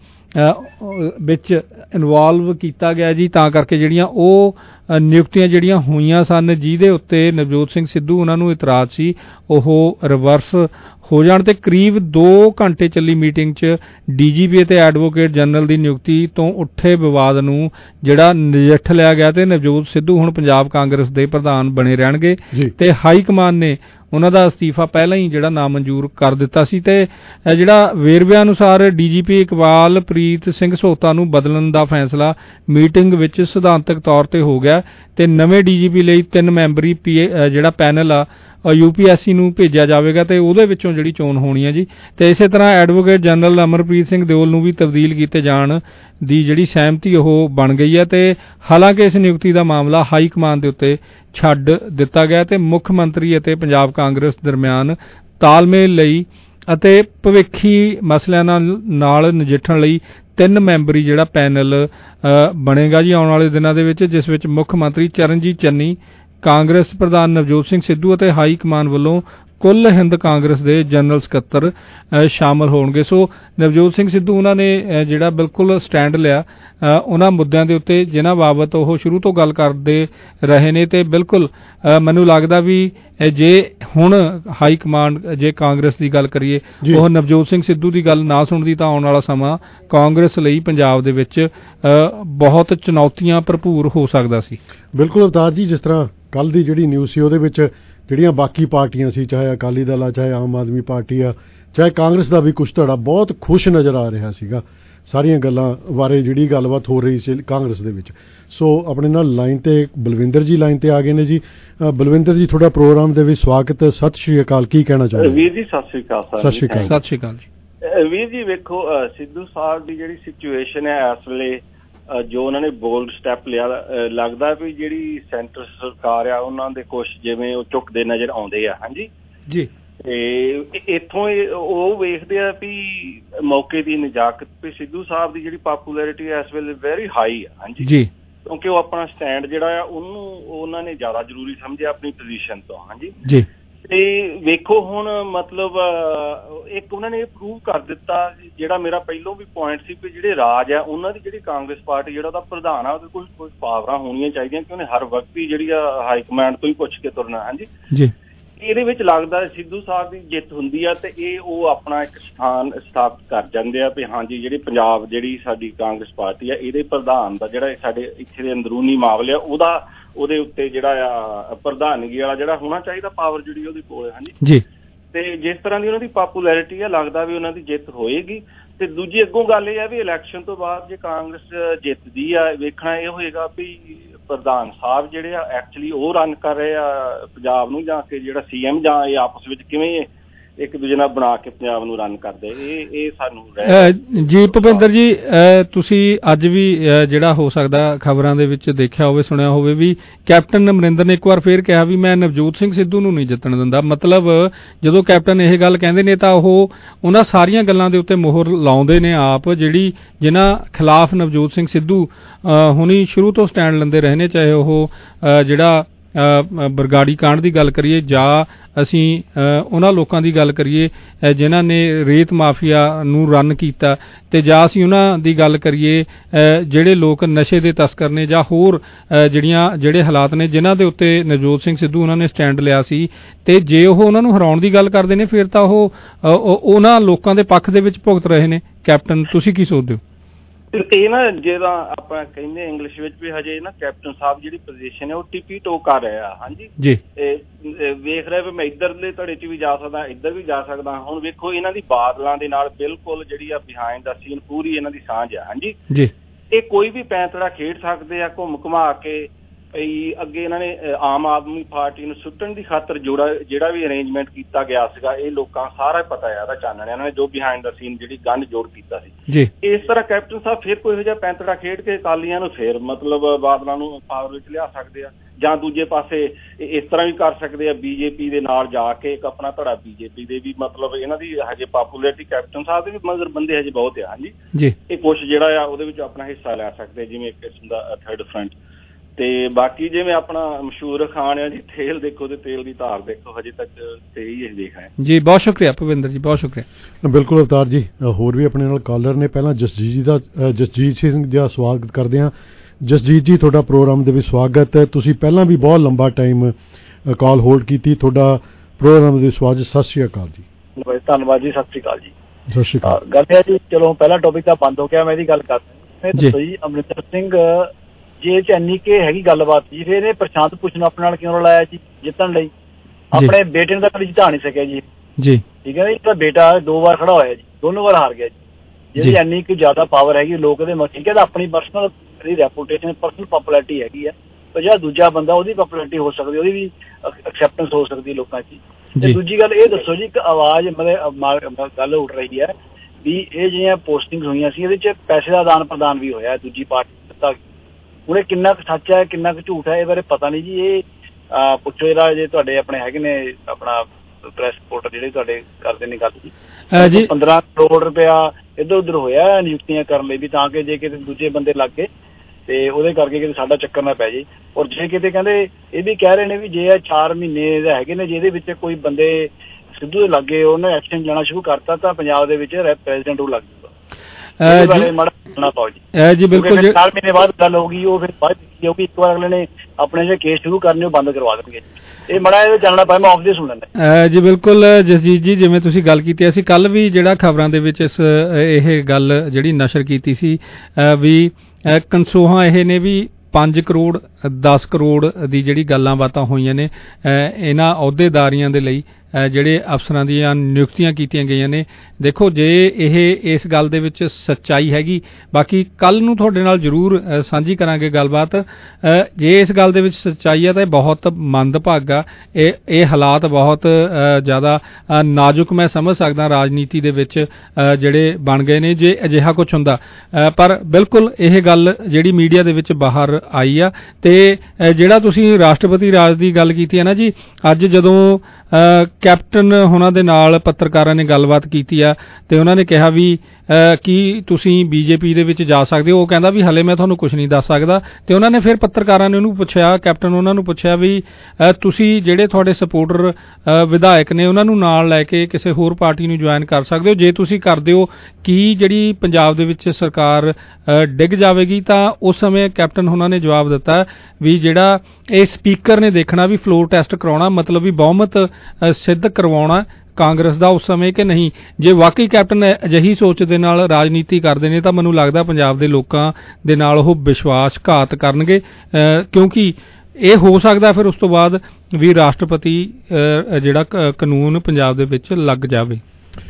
Speaker 14: ਵਿੱਚ ਇਨਵੋਲਵ ਕੀਤਾ ਗਿਆ ਜੀ, ਤਾਂ ਕਰਕੇ ਜਿਹੜੀਆਂ ਉਹ ਨਿਯੁਕਤੀਆਂ ਜਿਹੜੀਆਂ ਹੋਈਆਂ ਸਨ ਜਿਹਦੇ ਉੱਤੇ ਨਵਜੋਤ ਸਿੰਘ ਸਿੱਧੂ ਉਹਨਾਂ ਨੂੰ ਇਤਰਾਜ਼ ਸੀ, ਉਹ ਰਿਵਰਸ ਹੋ ਜਾਣ ਤੇ ਕਰੀਬ ਦੋ ਘੰਟੇ ਚੱਲੀ ਮੀਟਿੰਗ 'ਚ ਡੀਜੀਪੀ ਅਤੇ ਐਡਵੋਕੇਟ ਜਨਰਲ ਦੀ ਨਿਯੁਕਤੀ ਤੋਂ ਉੱਠੇ ਵਿਵਾਦ ਨੂੰ ਜਿਹੜਾ ਨਜਿੱਠ ਲਿਆ ਗਿਆ ਤੇ ਨਵਜੋਤ ਸਿੱਧੂ ਹੁਣ ਪੰਜਾਬ ਕਾਂਗਰਸ ਦੇ ਪ੍ਰਧਾਨ ਬਣੇ ਰਹਿਣਗੇ। ਤੇ ਹਾਈ ਕਮਾਨ ਨੇ ਉਹਨਾਂ ਦਾ ਅਸਤੀਫਾ ਪਹਿਲਾਂ ਹੀ ਜਿਹੜਾ ਨਾਮਨਜ਼ੂਰ ਕਰ ਦਿੱਤਾ ਸੀ। ਤੇ ਜਿਹੜਾ ਵੇਰਵਿਆਂ ਅਨੁਸਾਰ ਡੀਜੀਪੀ ਇਕਬਾਲ ਪ੍ਰੀਤ ਸਿੰਘ ਸੋਤਾ ਨੂੰ ਬਦਲਣ ਦਾ ਫੈਸਲਾ ਮੀਟਿੰਗ ਵਿੱਚ ਸਿਧਾਂਤਕ ਤੌਰ ਤੇ ਹੋ ਗਿਆ ਤੇ ਨਵੇਂ ਡੀਜੀਪੀ ਲਈ ਤਿੰਨ ਮੈਂਬਰੀ ਪੀ ਜਿਹੜਾ ਪੈਨਲ ਆ ਯੂ ਪੀ ਐਸ ਸੀ ਨੂੰ ਭੇਜਿਆ ਜਾਵੇਗਾ ਤੇ ਉਹਦੇ ਵਿੱਚੋਂ ਜਿਹੜੀ ਚੋਣ ਹੋਣੀ ਹੈ ਜੀ। ਤੇ ਇਸੇ ਤਰ੍ਹਾਂ ਐਡਵੋਕੇਟ ਜਨਰਲ ਅਮਰਪ੍ਰੀਤ ਸਿੰਘ ਦਿਓਲ ਨੂੰ ਵੀ ਤਬਦੀਲ ਕੀਤੇ ਜਾਣ ਦੀ ਜਿਹੜੀ ਸਹਿਮਤੀ ਉਹ ਬਣ ਗਈ ਹੈ। ਤੇ ਹਾਲਾਂਕਿ ਇਸ ਨਿਯੁਕਤੀ ਦਾ ਮਾਮਲਾ ਹਾਈ ਕਮਾਨ ਦੇ ਉੱਤੇ ਛੱਡ ਦਿੱਤਾ ਗਿਆ ਤੇ ਮੁੱਖ ਮੰਤਰੀ ਅਤੇ ਪੰਜਾਬ ਕਾਂਗਰਸ ਦਰਮਿਆਨ ਤਾਲਮੇਲ ਲਈ ਅਤੇ ਭਵਿੱਖੀ ਮਸਲਿਆਂ ਨਾਲ ਨਾਲ ਨਜਿੱਠਣ ਲਈ ਤਿੰਨ ਮੈਂਬਰੀ ਜਿਹੜਾ ਪੈਨਲ ਬਣੇਗਾ ਜੀ ਆਉਣ ਵਾਲੇ ਦਿਨਾਂ ਦੇ ਵਿੱਚ, ਜਿਸ ਵਿੱਚ ਮੁੱਖ ਮੰਤਰੀ ਚਰਨਜੀਤ ਚੰਨੀ, ਕਾਂਗਰਸ ਪ੍ਰਧਾਨ ਨਵਜੋਤ ਸਿੰਘ ਸਿੱਧੂ ਅਤੇ ਹਾਈ ਕਮਾਨ ਵੱਲੋਂ ਕੁੱਲ ਹਿੰਦ ਕਾਂਗਰਸ ਦੇ ਜਨਰਲ ਸਕੱਤਰ ਸ਼ਾਮਲ ਹੋਣਗੇ। ਸੋ ਨਵਜੋਤ ਸਿੰਘ ਸਿੱਧੂ ਉਹਨਾਂ ਨੇ ਜਿਹੜਾ ਬਿਲਕੁਲ ਸਟੈਂਡ ਲਿਆ ਉਹਨਾਂ ਮੁੱਦਿਆਂ ਦੇ ਉੱਤੇ ਜਿਨ੍ਹਾਂ ਬਾਬਤ ਉਹ ਸ਼ੁਰੂ ਤੋਂ ਗੱਲ ਕਰਦੇ ਰਹੇ ਨੇ। ਤੇ ਬਿਲਕੁਲ ਮੈਨੂੰ ਲੱਗਦਾ ਵੀ ਜੇ ਹੁਣ ਹਾਈ ਕਮਾਂਡ ਜੇ ਕਾਂਗਰਸ ਦੀ ਗੱਲ ਕਰੀਏ ਉਹ ਨਵਜੋਤ ਸਿੰਘ ਸਿੱਧੂ ਦੀ ਗੱਲ ਨਾ ਸੁਣਦੀ ਤਾਂ ਆਉਣ ਵਾਲਾ ਸਮਾਂ ਕਾਂਗਰਸ ਲਈ ਪੰਜਾਬ ਦੇ ਵਿੱਚ ਬਹੁਤ ਚੁਣੌਤੀਆਂ ਭਰਪੂਰ ਹੋ ਸਕਦਾ ਸੀ।
Speaker 15: ਬਿਲਕੁਲ ਅਵਤਾਰ ਜੀ, ਜਿਸ ਤਰ੍ਹਾਂ ਕੱਲ ਦੀ ਜਿਹੜੀ ਨਿਊਜ਼ ਸੀ ਉਹਦੇ ਵਿੱਚ ਜਿਹੜੀਆਂ ਬਾਕੀ ਪਾਰਟੀਆਂ ਸੀ, ਚਾਹੇ ਅਕਾਲੀ ਦਲ ਆ, ਚਾਹੇ ਆਮ ਆਦਮੀ ਪਾਰਟੀ ਆ, ਚਾਹੇ ਕਾਂਗਰਸ ਦਾ ਵੀ ਕੁਛ ਧੜਾ ਬਹੁਤ ਖੁਸ਼ ਨਜ਼ਰ ਆ ਰਿਹਾ ਸੀਗਾ ਸਾਰੀਆਂ ਗੱਲਾਂ ਬਾਰੇ ਜਿਹੜੀ ਗੱਲਬਾਤ ਹੋ ਰਹੀ ਸੀ ਕਾਂਗਰਸ ਦੇ ਵਿੱਚ। ਸੋ ਆਪਣੇ ਨਾਲ ਲਾਈਨ ਤੇ ਬਲਵਿੰਦਰ ਜੀ ਲਾਈਨ ਤੇ ਆ ਗਏ ਨੇ ਜੀ। ਬਲਵਿੰਦਰ ਜੀ, ਤੁਹਾਡਾ ਪ੍ਰੋਗਰਾਮ ਦੇ ਵਿੱਚ ਸਵਾਗਤ। ਸਤਿ ਸ਼੍ਰੀ ਅਕਾਲ, ਕੀ ਕਹਿਣਾ ਚਾਹੁੰਦੇ?
Speaker 24: ਵੀਰ ਜੀ ਸਤਿ ਸ਼੍ਰੀ ਅਕਾਲ।
Speaker 15: ਸਤਿ ਸ਼੍ਰੀ ਅਕਾਲ।
Speaker 14: ਸਤਿ ਸ਼੍ਰੀ ਅਕਾਲ ਜੀ।
Speaker 24: ਵੀਰ ਜੀ ਵੇਖੋ, ਸਿੱਧੂ ਸਾਹਿਬ ਦੀ ਜਿਹੜੀ ਸਿਚੁਏਸ਼ਨ ਹੈ ਇਸ ਵੇਲੇ, ਜੋ ਉਹਨਾਂ ਨੇ ਬੋਲਡ ਸਟੈਪ ਲਿਆ, ਲੱਗਦਾ ਵੀ ਜਿਹੜੀ ਸੈਂਟਰ ਸਰਕਾਰ ਆ ਉਹਨਾਂ ਦੇ ਕੁਛ ਜਿਵੇਂ ਉਹ ਝੁਕਦੇ ਨਜ਼ਰ ਆਉਂਦੇ ਆ। ਹਾਂਜੀ ਜੀ। ਤੇ ਇੱਥੋਂ ਉਹ ਵੇਖਦੇ ਆ ਵੀ ਮੌਕੇ ਦੀ ਨਜਾਕਤ ਵੀ ਸਿੱਧੂ ਸਾਹਿਬ ਦੀ ਜਿਹੜੀ ਪਾਪੂਲੈਰਿਟੀ ਇਸ ਵੇਲੇ ਵੈਰੀ ਹਾਈ ਆ। ਹਾਂਜੀ
Speaker 14: ਜੀ,
Speaker 24: ਕਿਉਂਕਿ ਉਹ ਆਪਣਾ ਸਟੈਂਡ ਜਿਹੜਾ ਆ ਉਹਨੂੰ ਉਹਨਾਂ ਨੇ ਜ਼ਿਆਦਾ ਜ਼ਰੂਰੀ ਸਮਝਿਆ ਆਪਣੀ ਪੋਜੀਸ਼ਨ ਤੋਂ। ਹਾਂਜੀ
Speaker 14: ਜੀ,
Speaker 24: ਤੇ ਵੇਖੋ ਹੁਣ ਮਤਲਬ ਇੱਕ ਉਹਨਾਂ ਨੇ ਇਹ ਪ੍ਰੂਵ ਕਰ ਦਿੱਤਾ, ਜਿਹੜਾ ਮੇਰਾ ਪਹਿਲੋਂ ਵੀ ਪੁਆਇੰਟ ਸੀ ਵੀ ਜਿਹੜੇ ਰਾਜ ਆ ਉਹਨਾਂ ਦੀ ਜਿਹੜੀ ਕਾਂਗਰਸ ਪਾਰਟੀ ਜਿਹੜਾ ਉਹਦਾ ਪ੍ਰਧਾਨ ਆ ਉਹਦੇ ਕੋਲ ਕੋਈ ਪਾਵਰਾਂ ਹੋਣੀਆਂ ਚਾਹੀਦੀਆਂ ਕਿ ਉਹਨੇ ਹਰ ਵਕਤ ਹੀ ਜਿਹੜੀ ਆ ਹਾਈ ਕਮਾਂਡ ਤੋਂ ਹੀ ਪੁੱਛ ਕੇ ਤੁਰਨਾ। ਹਾਂਜੀ
Speaker 14: ਜੀ,
Speaker 24: ਇਹਦੇ ਵਿੱਚ ਲੱਗਦਾ ਸਿੱਧੂ ਸਾਹਿਬ ਦੀ ਜਿੱਤ ਹੁੰਦੀ ਆ ਤੇ ਇਹ ਉਹ ਆਪਣਾ ਇੱਕ ਸਥਾਨ ਸਥਾਪਿਤ ਕਰ ਜਾਂਦੇ ਆ ਵੀ ਹਾਂਜੀ ਜਿਹੜੀ ਪੰਜਾਬ ਜਿਹੜੀ ਸਾਡੀ ਕਾਂਗਰਸ ਪਾਰਟੀ ਆ ਇਹਦੇ ਪ੍ਰਧਾਨ ਦਾ ਜਿਹੜਾ ਸਾਡੇ ਇੱਥੇ ਦੇ ਅੰਦਰੂਨੀ ਮਾਮਲੇ ਆ ਉਹਦਾ ਉਹਦੇ ਉੱਤੇ ਜਿਹੜਾ ਆ ਪ੍ਰਧਾਨਗੀ ਵਾਲਾ ਜਿਹੜਾ ਹੋਣਾ ਚਾਹੀਦਾ ਪਾਵਰ ਜਿਹੜੀ ਉਹਦੇ ਕੋਲ ਹੈ। ਹਾਂਜੀ
Speaker 14: ਜੀ,
Speaker 24: ਤੇ ਜਿਸ ਤਰ੍ਹਾਂ ਦੀ ਉਹਨਾਂ ਦੀ ਪਾਪੂਲੈਰਿਟੀ ਆ ਲੱਗਦਾ ਵੀ ਉਹਨਾਂ ਦੀ ਜਿੱਤ ਹੋਏਗੀ। ਤੇ ਦੂਜੀ ਅੱਗੋਂ ਗੱਲ ਇਹ ਆ ਵੀ ਇਲੈਕਸ਼ਨ ਤੋਂ ਬਾਅਦ ਜੇ ਕਾਂਗਰਸ ਜਿੱਤਦੀ ਆ ਵੇਖਣਾ ਇਹ ਹੋਏਗਾ ਵੀ ਪ੍ਰਧਾਨ ਸਾਹਿਬ ਜਿਹੜੇ ਆ ਐਕਚੁਅਲੀ ਉਹ ਰਨ ਕਰ ਰਹੇ ਆ ਪੰਜਾਬ ਨੂੰ ਜਾਂ ਕਿ ਜਿਹੜਾ ਸੀ ਐਮ ਜਾਂ ਇਹ ਆਪਸ ਵਿੱਚ ਕਿਵੇਂ ਇੱਕ ਦੂਜੇ ਨਾਲ ਬਣਾ ਕੇ ਪੰਜਾਬ ਨੂੰ ਰਨ ਕਰਦੇ ਇਹ ਇਹ ਸਾਨੂੰ
Speaker 14: ਜੀ। ਭੁਪਿੰਦਰ ਜੀ ਤੁਸੀਂ ਅੱਜ ਵੀ ਜਿਹੜਾ ਹੋ ਸਕਦਾ ਖਬਰਾਂ ਦੇ ਵਿੱਚ ਦੇਖਿਆ ਹੋਵੇ ਸੁਣਿਆ ਹੋਵੇ ਵੀ ਕੈਪਟਨ ਅਮਰਿੰਦਰ ਨੇ ਇੱਕ ਵਾਰ ਫੇਰ ਕਿਹਾ ਵੀ ਮੈਂ ਨਵਜੋਤ ਸਿੰਘ ਸਿੱਧੂ ਨੂੰ ਨਹੀਂ ਜਿੱਤਣ ਦਿੰਦਾ। ਮਤਲਬ ਜਦੋਂ ਕੈਪਟਨ ਇਹ ਗੱਲ ਕਹਿੰਦੇ ਨੇ ਤਾਂ ਉਹ ਉਹਨਾਂ ਸਾਰੀਆਂ ਗੱਲਾਂ ਦੇ ਉੱਤੇ ਮੋਹਰ ਲਾਉਂਦੇ ਨੇ ਆਪ, ਜਿਹੜੀ ਜਿਨ੍ਹਾਂ ਖਿਲਾਫ ਨਵਜੋਤ ਸਿੰਘ ਸਿੱਧੂ ਹੁਣੀ ਸ਼ੁਰੂ ਤੋਂ ਸਟੈਂਡ ਲੈਂਦੇ ਰਹੇ ਨੇ, ਚਾਹੇ ਉਹ ਜਿਹੜਾ ਬਰਗਾੜੀ ਕਾਂਡ ਦੀ ਗੱਲ ਕਰੀਏ ਜਾਂ ਅਸੀਂ ਉਹਨਾਂ ਲੋਕਾਂ ਦੀ ਗੱਲ ਕਰੀਏ ਜਿਨ੍ਹਾਂ ਨੇ ਰੇਤ ਮਾਫੀਆ ਨੂੰ ਰਨ ਕੀਤਾ, ਤੇ ਜਾਂ ਅਸੀਂ ਉਹਨਾਂ ਦੀ ਗੱਲ ਕਰੀਏ ਜਿਹੜੇ ਲੋਕ ਨਸ਼ੇ ਦੇ ਤਸਕਰ ਨੇ ਜਾਂ ਹੋਰ ਜਿਹੜੀਆਂ ਜਿਹੜੇ ਹਾਲਾਤ ਨੇ ਜਿਨ੍ਹਾਂ ਦੇ ਉੱਤੇ ਨਵਜੋਤ ਸਿੰਘ ਸਿੱਧੂ ਉਹਨਾਂ ਨੇ ਸਟੈਂਡ ਲਿਆ ਸੀ। ਤੇ ਜੇ ਉਹ ਉਹਨਾਂ ਨੂੰ ਹਰਾਉਣ ਦੀ ਗੱਲ ਕਰਦੇ ਨੇ ਫਿਰ ਤਾਂ ਉਹ ਉਹਨਾਂ ਲੋਕਾਂ ਦੇ ਪੱਖ ਦੇ ਵਿੱਚ ਭੁਗਤ ਰਹੇ ਨੇ। ਕੈਪਟਨ ਤੁਸੀਂ ਕੀ ਸੋਚਦੇ ਹੋ?
Speaker 24: ਇਹ ਨਾ ਜਿਹੜਾ ਆਪਾਂ ਕਹਿੰਦੇ ਇੰਗਲਿਸ਼ ਵਿੱਚ ਵੀ ਹਜੇ ਨਾ ਕੈਪਟਨ ਸਾਹਿਬ ਜਿਹੜੀ ਪੋਜੀਸ਼ਨ ਹੈ ਉਹ ਟਿਪੀ ਟੋ ਕਰ ਰਿਹਾ। ਹਾਂਜੀ
Speaker 14: ਜੀ,
Speaker 24: ਵੇਖ ਰਿਹਾ ਵੀ ਮੈਂ ਇੱਧਰਲੇ ਧੜੇ 'ਚ ਵੀ ਜਾ ਸਕਦਾ ਇੱਧਰ ਵੀ ਜਾ ਸਕਦਾ। ਹੁਣ ਵੇਖੋ ਇਹਨਾਂ ਦੀ ਬਾਦਲਾਂ ਦੇ ਨਾਲ ਬਿਲਕੁਲ ਜਿਹੜੀ ਆ ਬਿਹਾਈਂਡ ਦਾ ਸੀਨ ਪੂਰੀ ਇਹਨਾਂ ਦੀ ਸਾਂਝ ਆ। ਹਾਂਜੀ
Speaker 14: ਜੀ,
Speaker 24: ਇਹ ਕੋਈ ਵੀ ਪੈਂਤੜਾ ਖੇਡ ਸਕਦੇ ਆ ਘੁੰਮ ਘੁਮਾ ਕੇ। ਅੱਗੇ ਇਹਨਾਂ ਨੇ ਆਮ ਆਦਮੀ ਪਾਰਟੀ ਨੂੰ ਸੁੱਟਣ ਦੀ ਖਾਤਰ ਜੋੜਾ ਜਿਹੜਾ ਵੀ ਅਰੇਂਜਮੈਂਟ ਕੀਤਾ ਗਿਆ ਸੀਗਾ ਇਹ ਲੋਕਾਂ ਸਾਰਾ ਪਤਾ ਆ ਇਹਦਾ ਚਾਨਣ ਇਹਨਾਂ ਨੇ ਜੋ ਬਿਹਾਈਂਡ ਦਾ ਸੀਨ ਜਿਹੜੀ ਗੰਢ ਜੋੜ ਕੀਤਾ ਸੀ। ਇਸ ਤਰ੍ਹਾਂ ਕੈਪਟਨ ਸਾਹਿਬ ਫਿਰ ਕੋਈ ਇਹੋ ਜਿਹਾ ਪੈਂਤੜਾ ਖੇਡ ਕੇ ਅਕਾਲੀਆਂ ਨੂੰ ਫਿਰ ਮਤਲਬ ਬਾਦਲਾਂ ਨੂੰ ਪਾਵਰ ਵਿੱਚ ਲਿਆ ਸਕਦੇ ਆ, ਜਾਂ ਦੂਜੇ ਪਾਸੇ ਇਸ ਤਰ੍ਹਾਂ ਵੀ ਕਰ ਸਕਦੇ ਆ ਬੀਜੇਪੀ ਦੇ ਨਾਲ ਜਾ ਕੇ ਇੱਕ ਆਪਣਾ ਧੜਾ ਬੀਜੇਪੀ ਦੇ ਵੀ ਮਤਲਬ ਇਹਨਾਂ ਦੀ ਹਜੇ ਪਾਪੂਲੈਰਿਟੀ ਕੈਪਟਨ ਸਾਹਿਬ ਦੇ ਵੀ ਮਗਰ ਬੰਦੇ ਹਜੇ ਬਹੁਤ ਆ। ਹਾਂਜੀ ਇਹ ਕੁਛ ਜਿਹੜਾ ਆ ਉਹਦੇ ਵਿੱਚ ਆਪਣਾ ਹਿੱਸਾ ਲੈ ਸਕਦੇ ਜਿਵੇਂ ਇੱਕ ਕਿਸਮ ਦਾ ਥਰਡ ਫਰੰਟ। ਤੇ ਬਾਕੀ ਜਿਵੇਂ ਆਪਣਾ ਮਸ਼ਹੂਰ ਅਖਾਣ ਆ ਜੀ ਤੇਲ ਦੇਖੋ ਤੇ ਤੇਲ ਦੀ ਧਾਰ ਦੇਖੋ, ਹਜੇ ਤੱਕ ਤੇ ਹੀ ਇਹ ਦੇਖਿਆ
Speaker 14: ਜੀ। ਬਹੁਤ ਸ਼ੁਕਰੀਆ ਭੁਪਿੰਦਰ ਜੀ, ਬਹੁਤ ਸ਼ੁਕਰੀਆ।
Speaker 15: ਬਿਲਕੁਲ ਅਵਤਾਰ ਜੀ, ਹੋਰ ਵੀ ਆਪਣੇ ਨਾਲ ਕਾਲਰ ਨੇ। ਪਹਿਲਾਂ ਜਸਜੀਤ ਜੀ ਦਾ ਜਸਜੀਤ ਸਿੰਘ ਜੀ ਦਾ ਸਵਾਗਤ ਕਰਦੇ ਹਾਂ। ਜਸਜੀਤ ਜੀ ਤੁਹਾਡਾ ਪ੍ਰੋਗਰਾਮ ਦੇ ਵਿੱਚ ਸਵਾਗਤ ਹੈ। ਤੁਸੀਂ ਪਹਿਲਾਂ ਵੀ ਬਹੁਤ ਲੰਬਾ ਟਾਈਮ ਕਾਲ ਹੋਲਡ ਕੀਤੀ, ਤੁਹਾਡਾ ਪ੍ਰੋਗਰਾਮ ਦੇ ਸਵਾਗਤ। ਸਤਿ ਸ਼੍ਰੀ ਅਕਾਲ ਜੀ।
Speaker 22: ਧੰਨਵਾਦ ਜੀ, ਸਤਿ ਸ਼੍ਰੀ ਅਕਾਲ ਜੀ।
Speaker 15: ਸਤਿ ਸ਼੍ਰੀ ਅਕਾਲ।
Speaker 22: ਗੱਲ ਹੈ ਜੀ, ਚਲੋ ਪਹਿਲਾ ਟੌਪਿਕ ਤਾਂ ਬੰਦ ਹੋ ਗਿਆ, ਮੈਂ ਇਹਦੀ ਗੱਲ ਕਰਦਾ ਜੀ। ਅਮਰਿੰਦਰ ਸਿੰਘ ਜੇ ਚ ਇੰਨੀ ਕਿ ਹੈਗੀ ਗੱਲਬਾਤ ਜੀ, ਫਿਰ ਇਹ ਪ੍ਰਸ਼ਾਂਤ ਭੂਸ਼ਣ ਆਪਣੇ ਨਾਲ ਕਿਉਂ ਲਾਇਆ ਜੀ ਜਿੱਤਣ ਲਈ? ਆਪਣੇ ਬੇਟੇ ਨੂੰ ਤਾਂ ਕਦੇ ਜਿਤਾ ਨਹੀਂ ਸਕਿਆ ਜੀ।
Speaker 14: ਜੀ
Speaker 22: ਠੀਕ ਹੈ ਜੀ, ਇਹਦਾ ਬੇਟਾ ਦੋ ਵਾਰ ਖੜਾ ਹੋਇਆ ਜੀ, ਦੋਨੋਂ ਵਾਰ ਹਾਰ ਗਿਆ ਜੀ। ਜਿਹੜੀ ਇੰਨੀ ਕਿ ਜ਼ਿਆਦਾ ਪਾਵਰ ਹੈਗੀ ਲੋਕ ਦੇ ਠੀਕ ਹੈ, ਤਾਂ ਆਪਣੀ ਪਰਸਨਲ ਰੈਪੂਟੇਸ਼ਨ ਪਰਸਨਲ ਪੋਪੂਲੈਰਿਟੀ ਹੈਗੀ ਆ। ਪਰ ਜਿਹੜਾ ਦੂਜਾ ਬੰਦਾ ਉਹਦੀ ਪੋਪੂਲੈਰਿਟੀ ਹੋ ਸਕਦੀ, ਉਹਦੀ ਵੀ ਐਕਸੈਪਟੈਂਸ ਹੋ ਸਕਦੀ ਲੋਕਾਂ 'ਚ। ਤੇ ਦੂਜੀ ਗੱਲ ਇਹ ਦੱਸੋ ਜੀ, ਇੱਕ ਆਵਾਜ਼ ਮਤਲਬ ਗੱਲ ਉੱਠ ਰਹੀ ਹੈ ਵੀ ਇਹ ਜਿਹੜੀਆਂ ਪੋਸਟਿੰਗ ਹੋਈਆਂ ਸੀ ਇਹਦੇ 'ਚ ਪੈਸੇ ਦਾ ਆਦਾਨ ਪ੍ਰਦਾਨ ਵੀ ਹੋਇਆ ਦੂਜੀ ਪਾਰਟੀ ਦਿੱਤਾ। ਹੁਣ ਇਹ ਕਿੰਨਾ ਕੁ ਸੱਚ ਹੈ ਕਿੰਨਾ ਕੁ ਝੂਠ ਹੈ ਇਹ ਬਾਰੇ ਪਤਾ ਨਹੀਂ ਜੀ। ਇਹ ਪੁੱਛੋ ਜਿਹੜਾ ਜੇ ਤੁਹਾਡੇ ਆਪਣੇ ਹੈਗੇ ਨੇ ਆਪਣਾ ਪ੍ਰੈਸ ਰਿਪੋਰਟਰ ਜਿਹੜੇ ਤੁਹਾਡੇ ਕਰਦੇ ਨੇ ਗੱਲ ਜੀ। ਪੰਦਰਾਂ ਕਰੋੜ ਰੁਪਇਆ ਇੱਧਰ ਉੱਧਰ ਹੋਇਆ ਨਿਯੁਕਤੀਆਂ ਕਰਨ ਲਈ ਵੀ, ਤਾਂ ਕਿ ਜੇ ਕਿਤੇ ਦੂਜੇ ਬੰਦੇ ਲੱਗ ਗਏ ਤੇ ਉਹਦੇ ਕਰਕੇ ਕਿਤੇ ਸਾਡਾ ਚੱਕਰ ਨਾ ਪੈ ਜੇ। ਔਰ ਜੇ ਕਿਤੇ ਕਹਿੰਦੇ ਇਹ ਵੀ ਕਹਿ ਰਹੇ ਨੇ ਵੀ ਜੇ ਇਹ ਚਾਰ ਮਹੀਨੇ ਦੇ ਹੈਗੇ ਨੇ ਜਿਹਦੇ ਵਿੱਚ ਕੋਈ ਬੰਦੇ ਸਿੱਧੂ ਦੇ ਲੱਗੇ ਉਹਨੇ ਐਕਸ਼ਨ ਲੈਣਾ ਸ਼ੁਰੂ ਕਰਤਾ ਤਾਂ ਪੰਜਾਬ ਦੇ ਵਿੱਚ ਪ੍ਰੈਜ਼ੀਡੈਂਟ ਉਹ ਲੱਗ ਜੂਗਾ।
Speaker 14: ਜੀ ਬਿਲਕੁਲ,
Speaker 22: ਚਾਰ ਮਹੀਨੇ ਬਾਅਦ ਗੱਲ ਹੋਊਗੀ ਉਹ ਫਿਰ ਬਾਅਦ ਕਿਉਂਕਿ ਇੱਕ ਵਾਰ ਅਗਲੇ ਨੇ ਆਪਣੇ ਜਿਹੜੇ ਕੇਸ ਸ਼ੁਰੂ ਕਰਨੇ ਉਹ ਬੰਦ ਕਰਵਾ ਦੇਣਗੇ। ਇਹ ਮੜਾ ਇਹ ਜਾਣਨਾ ਪਾਇਆ, ਮੈਂ ਆਫ ਦੇ ਸੁਣ ਲੈਂਦਾ
Speaker 14: ਜੀ। ਬਿਲਕੁਲ ਜਸਜੀਤ ਜੀ, ਜਿਵੇਂ ਤੁਸੀਂ ਗੱਲ ਕੀਤੀ, ਅਸੀਂ ਕੱਲ ਵੀ ਜਿਹੜਾ ਖਬਰਾਂ ਦੇ ਵਿੱਚ ਇਸ ਇਹ ਗੱਲ ਜਿਹੜੀ ਨਸ਼ਰ ਕੀਤੀ ਸੀ ਵੀ ਕਨਸੋਹਾਂ ਇਹ ਨੇ ਵੀ ਪੰਜ ਕਰੋੜ ਦਸ ਕਰੋੜ ਦੀ ਜਿਹੜੀ ਗੱਲਾਂ ਬਾਤਾਂ ਹੋਈਆਂ ਨੇ ਇਹਨਾਂ ਅਹੁਦੇਦਾਰੀਆਂ ਦੇ ਲਈ ਜਿਹੜੇ ਅਫਸਰਾਂ ਦੀਆਂ ਨਿਯੁਕਤੀਆਂ ਕੀਤੀਆਂ ਗਈਆਂ ਨੇ। ਦੇਖੋ ਜੇ ਇਹ ਇਸ ਗੱਲ ਦੇ ਵਿੱਚ ਸੱਚਾਈ ਹੈਗੀ, ਬਾਕੀ ਕੱਲ ਨੂੰ ਤੁਹਾਡੇ ਨਾਲ ਜ਼ਰੂਰ ਸਾਂਝੀ ਕਰਾਂਗੇ ਗੱਲਬਾਤ। ਜੇ ਇਸ ਗੱਲ ਦੇ ਵਿੱਚ ਸੱਚਾਈ ਹੈ ਤਾਂ ਇਹ ਬਹੁਤ ਮੰਦਭਾਗਾ, ਇਹ ਇਹ ਹਾਲਾਤ ਬਹੁਤ ਜ਼ਿਆਦਾ ਨਾਜ਼ੁਕ ਮੈਂ ਸਮਝ ਸਕਦਾ ਰਾਜਨੀਤੀ ਦੇ ਵਿੱਚ ਜਿਹੜੇ ਬਣ ਗਏ ਨੇ ਜੇ ਅਜਿਹਾ ਕੁਝ ਹੁੰਦਾ। ਪਰ ਬਿਲਕੁਲ ਇਹ ਗੱਲ ਜਿਹੜੀ ਮੀਡੀਆ ਦੇ ਵਿੱਚ ਬਾਹਰ ਆਈ ਆ। ਤੇ ਜਿਹੜਾ ਤੁਸੀਂ ਰਾਸ਼ਟਰਪਤੀ ਰਾਜ ਦੀ ਗੱਲ ਕੀਤੀ ਹੈ ਨਾ ਜੀ, ਅੱਜ ਜਦੋਂ ਕੈਪਟਨ ਉਹਨਾਂ ਦੇ ਨਾਲ ਪੱਤਰਕਾਰਾਂ ਨੇ ਗੱਲਬਾਤ ਕੀਤੀ ਆ ਤੇ ਉਹਨਾਂ ਨੇ ਕਿਹਾ ਵੀ ਕੀ ਤੁਸੀਂ ਬੀਜੇਪੀ ਦੇ ਵਿੱਚ ਜਾ ਸਕਦੇ ਹੋ। ਉਹ ਕਹਿੰਦਾ ਵੀ ਹਲੇ ਮੈਂ ਤੁਹਾਨੂੰ ਕੁਝ ਨਹੀਂ ਦੱਸ ਸਕਦਾ। ਤੇ ਉਹਨਾਂ ਨੇ ਫਿਰ ਪੱਤਰਕਾਰਾਂ ਨੇ ਉਹਨੂੰ ਪੁੱਛਿਆ, ਕੈਪਟਨ ਉਹਨਾਂ ਨੂੰ ਪੁੱਛਿਆ ਵੀ ਤੁਸੀਂ ਜਿਹੜੇ ਤੁਹਾਡੇ ਸਪੋਰਟਰ ਵਿਧਾਇਕ ਨੇ ਉਹਨਾਂ ਨੂੰ ਨਾਲ ਲੈ ਕੇ ਕਿਸੇ ਹੋਰ ਪਾਰਟੀ ਨੂੰ ਜੁਆਇਨ ਕਰ ਸਕਦੇ ਹੋ, ਜੇ ਤੁਸੀਂ ਕਰਦੇ ਹੋ ਕੀ ਜਿਹੜੀ ਪੰਜਾਬ ਦੇ ਵਿੱਚ ਸਰਕਾਰ ਡਿੱਗ ਜਾਵੇਗੀ। ਤਾਂ ਉਸ ਸਮੇਂ ਕੈਪਟਨ ਉਹਨਾਂ ਨੇ ਜਵਾਬ ਦਿੱਤਾ ਵੀ ਜਿਹੜਾ ਇਹ ਸਪੀਕਰ ਨੇ ਦੇਖਣਾ ਵੀ ਫਲੋਰ ਟੈਸਟ ਕਰਾਉਣਾ, ਮਤਲਬ ਵੀ ਬਹੁਮਤ ਸਿੱਧ ਕਰਵਾਉਣਾ ਕਾਂਗਰਸ ਦਾ ਉਸ ਸਮੇਂ ਕਿ ਨਹੀਂ। ਜੇ ਵਾਕਈ ਕੈਪਟਨ ਅਜਿਹੀ ਸੋਚ ਦੇ ਨਾਲ ਰਾਜਨੀਤੀ ਕਰਦੇ ਨੇ ਤਾਂ ਮੈਨੂੰ ਲੱਗਦਾ ਪੰਜਾਬ ਦੇ ਲੋਕਾਂ ਦੇ ਨਾਲ ਉਹ ਵਿਸ਼ਵਾਸਘਾਤ ਕਰਨਗੇ, ਕਿਉਂਕਿ ਇਹ ਹੋ ਸਕਦਾ ਫਿਰ ਉਸ ਤੋਂ ਬਾਅਦ ਵੀ ਰਾਸ਼ਟਰਪਤੀ ਜਿਹੜਾ ਕਾਨੂੰਨ ਪੰਜਾਬ ਦੇ ਵਿੱਚ ਲੱਗ ਜਾਵੇ।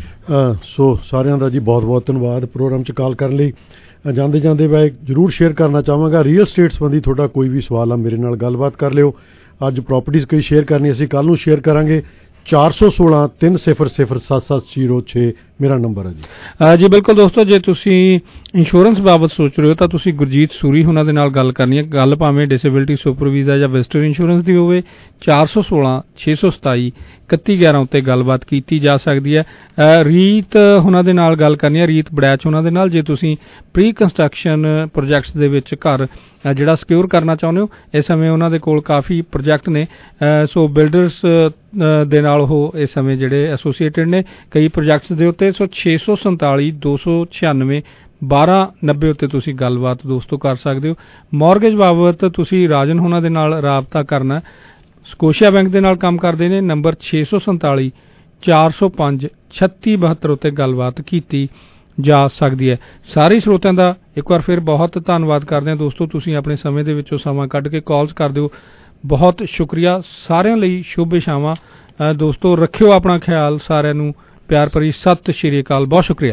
Speaker 15: ਸੋ ਸਾਰਿਆਂ ਦਾ ਜੀ ਬਹੁਤ ਬਹੁਤ ਧੰਨਵਾਦ ਪ੍ਰੋਗਰਾਮ 'ਚ ਕਾਲ ਕਰਨ ਲਈ। ਜਾਂਦੇ ਜਾਂਦੇ ਮੈਂ ਜ਼ਰੂਰ ਸ਼ੇਅਰ ਕਰਨਾ ਚਾਹਾਂਗਾ, ਰੀਅਲ ਸਟੇਟ ਸੰਬੰਧੀ ਤੁਹਾਡਾ ਕੋਈ ਵੀ ਸਵਾਲ ਆ ਮੇਰੇ ਨਾਲ ਗੱਲਬਾਤ ਕਰ ਲਿਓ। ਅੱਜ ਪ੍ਰੋਪਰਟੀਜ਼ ਕੋਈ ਸ਼ੇਅਰ ਕਰਨੀ ਅਸੀਂ ਕੱਲ੍ਹ ਨੂੰ ਸ਼ੇਅਰ ਕਰਾਂਗੇ। ਚਾਰ ਸੌ ਸੋਲਾਂ ਤਿੰਨ ਸਿਫਰ ਸਿਫਰ ਸੱਤ ਸੱਤ ਜ਼ੀਰੋ ਛੇ ਮੇਰਾ ਨੰਬਰ ਹੈ ਜੀ।
Speaker 14: ਜੀ ਬਿਲਕੁਲ ਦੋਸਤੋ, ਜੇ ਤੁਸੀਂ ਇੰਸ਼ੋਰੈਂਸ ਬਾਬਤ ਸੋਚ ਰਹੇ ਹੋ ਤਾਂ ਤੁਸੀਂ ਗੁਰਜੀਤ ਸੂਰੀ ਉਹਨਾਂ ਦੇ ਨਾਲ ਗੱਲ ਕਰਨੀ ਹੈ। ਗੱਲ ਭਾਵੇਂ ਡਿਸੇਬਿਲਿਟੀ ਸੁਪਰ ਵੀਜ਼ਾ ਜਾਂ ਵਿਜ਼ਟਰ ਇੰਸ਼ੋਰੈਂਸ ਦੀ ਹੋਵੇ, ਚਾਰ ਸੌ ਸੋਲਾਂ ਛੇ ਸੌ ਸਤਾਈ ਇਕੱਤੀ ਗਿਆਰਾਂ ਉੱਤੇ ਗੱਲਬਾਤ ਕੀਤੀ ਜਾ ਸਕਦੀ ਹੈ। ਰੀਤ ਉਹਨਾਂ ਦੇ ਨਾਲ ਗੱਲ ਕਰਨੀ ਹੈ, ਰੀਤ ਬੜੈਚ ਉਹਨਾਂ ਦੇ ਨਾਲ। ਜੇ ਤੁਸੀਂ ਪ੍ਰੀ ਕੰਸਟਰਕਸ਼ਨ ਪ੍ਰੋਜੈਕਟਸ ਦੇ ਵਿੱਚ ਘਰ ਜਿਹੜਾ ਸਿਕਿਉਰ ਕਰਨਾ ਚਾਹੁੰਦੇ ਹੋ, ਇਸ ਸਮੇਂ ਉਹਨਾਂ ਦੇ ਕੋਲ ਕਾਫੀ ਪ੍ਰੋਜੈਕਟ ਨੇ। ਸੋ ਬਿਲਡਰਸ ਦੇ ਨਾਲ ਉਹ ਇਸ ਸਮੇਂ ਜਿਹੜੇ ਐਸੋਸੀਏਟਿਡ ਨੇ ਕਈ ਪ੍ਰੋਜੈਕਟਸ ਦੇ ਉੱਤੇ। ਸੋ ਛੇ ਸੌ ਸੰਤਾਲੀ ਦੋ ਸੌ ਛਿਆਨਵੇਂ ਬਾਰਾਂ ਨੱਬੇ ਉੱਤੇ ਤੁਸੀਂ ਗੱਲਬਾਤ ਦੋਸਤੋ ਕਰ ਸਕਦੇ ਹੋ। ਮੌਰਗੇਜ ਬਾਬਤ ਤੁਸੀਂ ਰਾਜਨ ਹੋਣਾ ਦੇ ਨਾਲ ਰਾਬਤਾ ਕਰਨਾ। ਸਕੋਸ਼ੀਆ ਬੈਂਕ ਦੇ ਨਾਲ ਕੰਮ ਕਰਦੇ ਨੇ। ਨੰਬਰ ਛੇ ਸੌ ਸੰਤਾਲੀ ਚਾਰ ਸੌ ਪੰਜ ਛੱਤੀ ਬਹੱਤਰ ਉੱਤੇ ਗੱਲਬਾਤ ਕੀਤੀ ਜਾ ਸਕਦੀ ਹੈ। ਸਾਰੇ ਸਰੋਤਿਆਂ ਦਾ ਇੱਕ ਵਾਰ ਫਿਰ ਬਹੁਤ ਧੰਨਵਾਦ ਕਰਦੇ ਹਾਂ ਦੋਸਤੋ, ਤੁਸੀਂ ਆਪਣੇ ਸਮੇਂ ਦੇ ਵਿੱਚੋਂ ਸਮਾਂ ਕੱਢ ਕੇ ਕਾਲਸ ਕਰਦੇ ਹੋ, ਬਹੁਤ ਸ਼ੁਕਰੀਆ। ਸਾਰਿਆਂ ਲਈ ਸ਼ੁਭ ਇਛਾਵਾਂ ਦੋਸਤੋ, ਰੱਖਿਓ ਆਪਣਾ ਖਿਆਲ, ਸਾਰਿਆਂ ਨੂੰ ਪਿਆਰ ਭਰੀ ਸਤਿ ਸ਼੍ਰੀ ਅਕਾਲ, ਬਹੁਤ ਸ਼ੁਕਰੀਆ।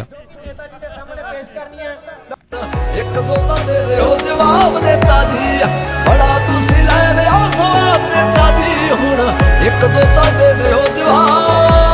Speaker 14: ਇੱਕ ਦੋ ਤਾਂ ਦੇ ਦਿਓ ਜਵਾਬ ਦਿੱਤਾ ਜੀ, ਬੜਾ ਤੁਸੀਂ ਲੈ ਲਿਆ ਸਵਾਦ ਦਿੱਤਾ ਜੀ, ਹੁਣ ਇੱਕ ਦੋ ਤਾਂ ਦੇ ਦਿਓ ਜਵਾਬ।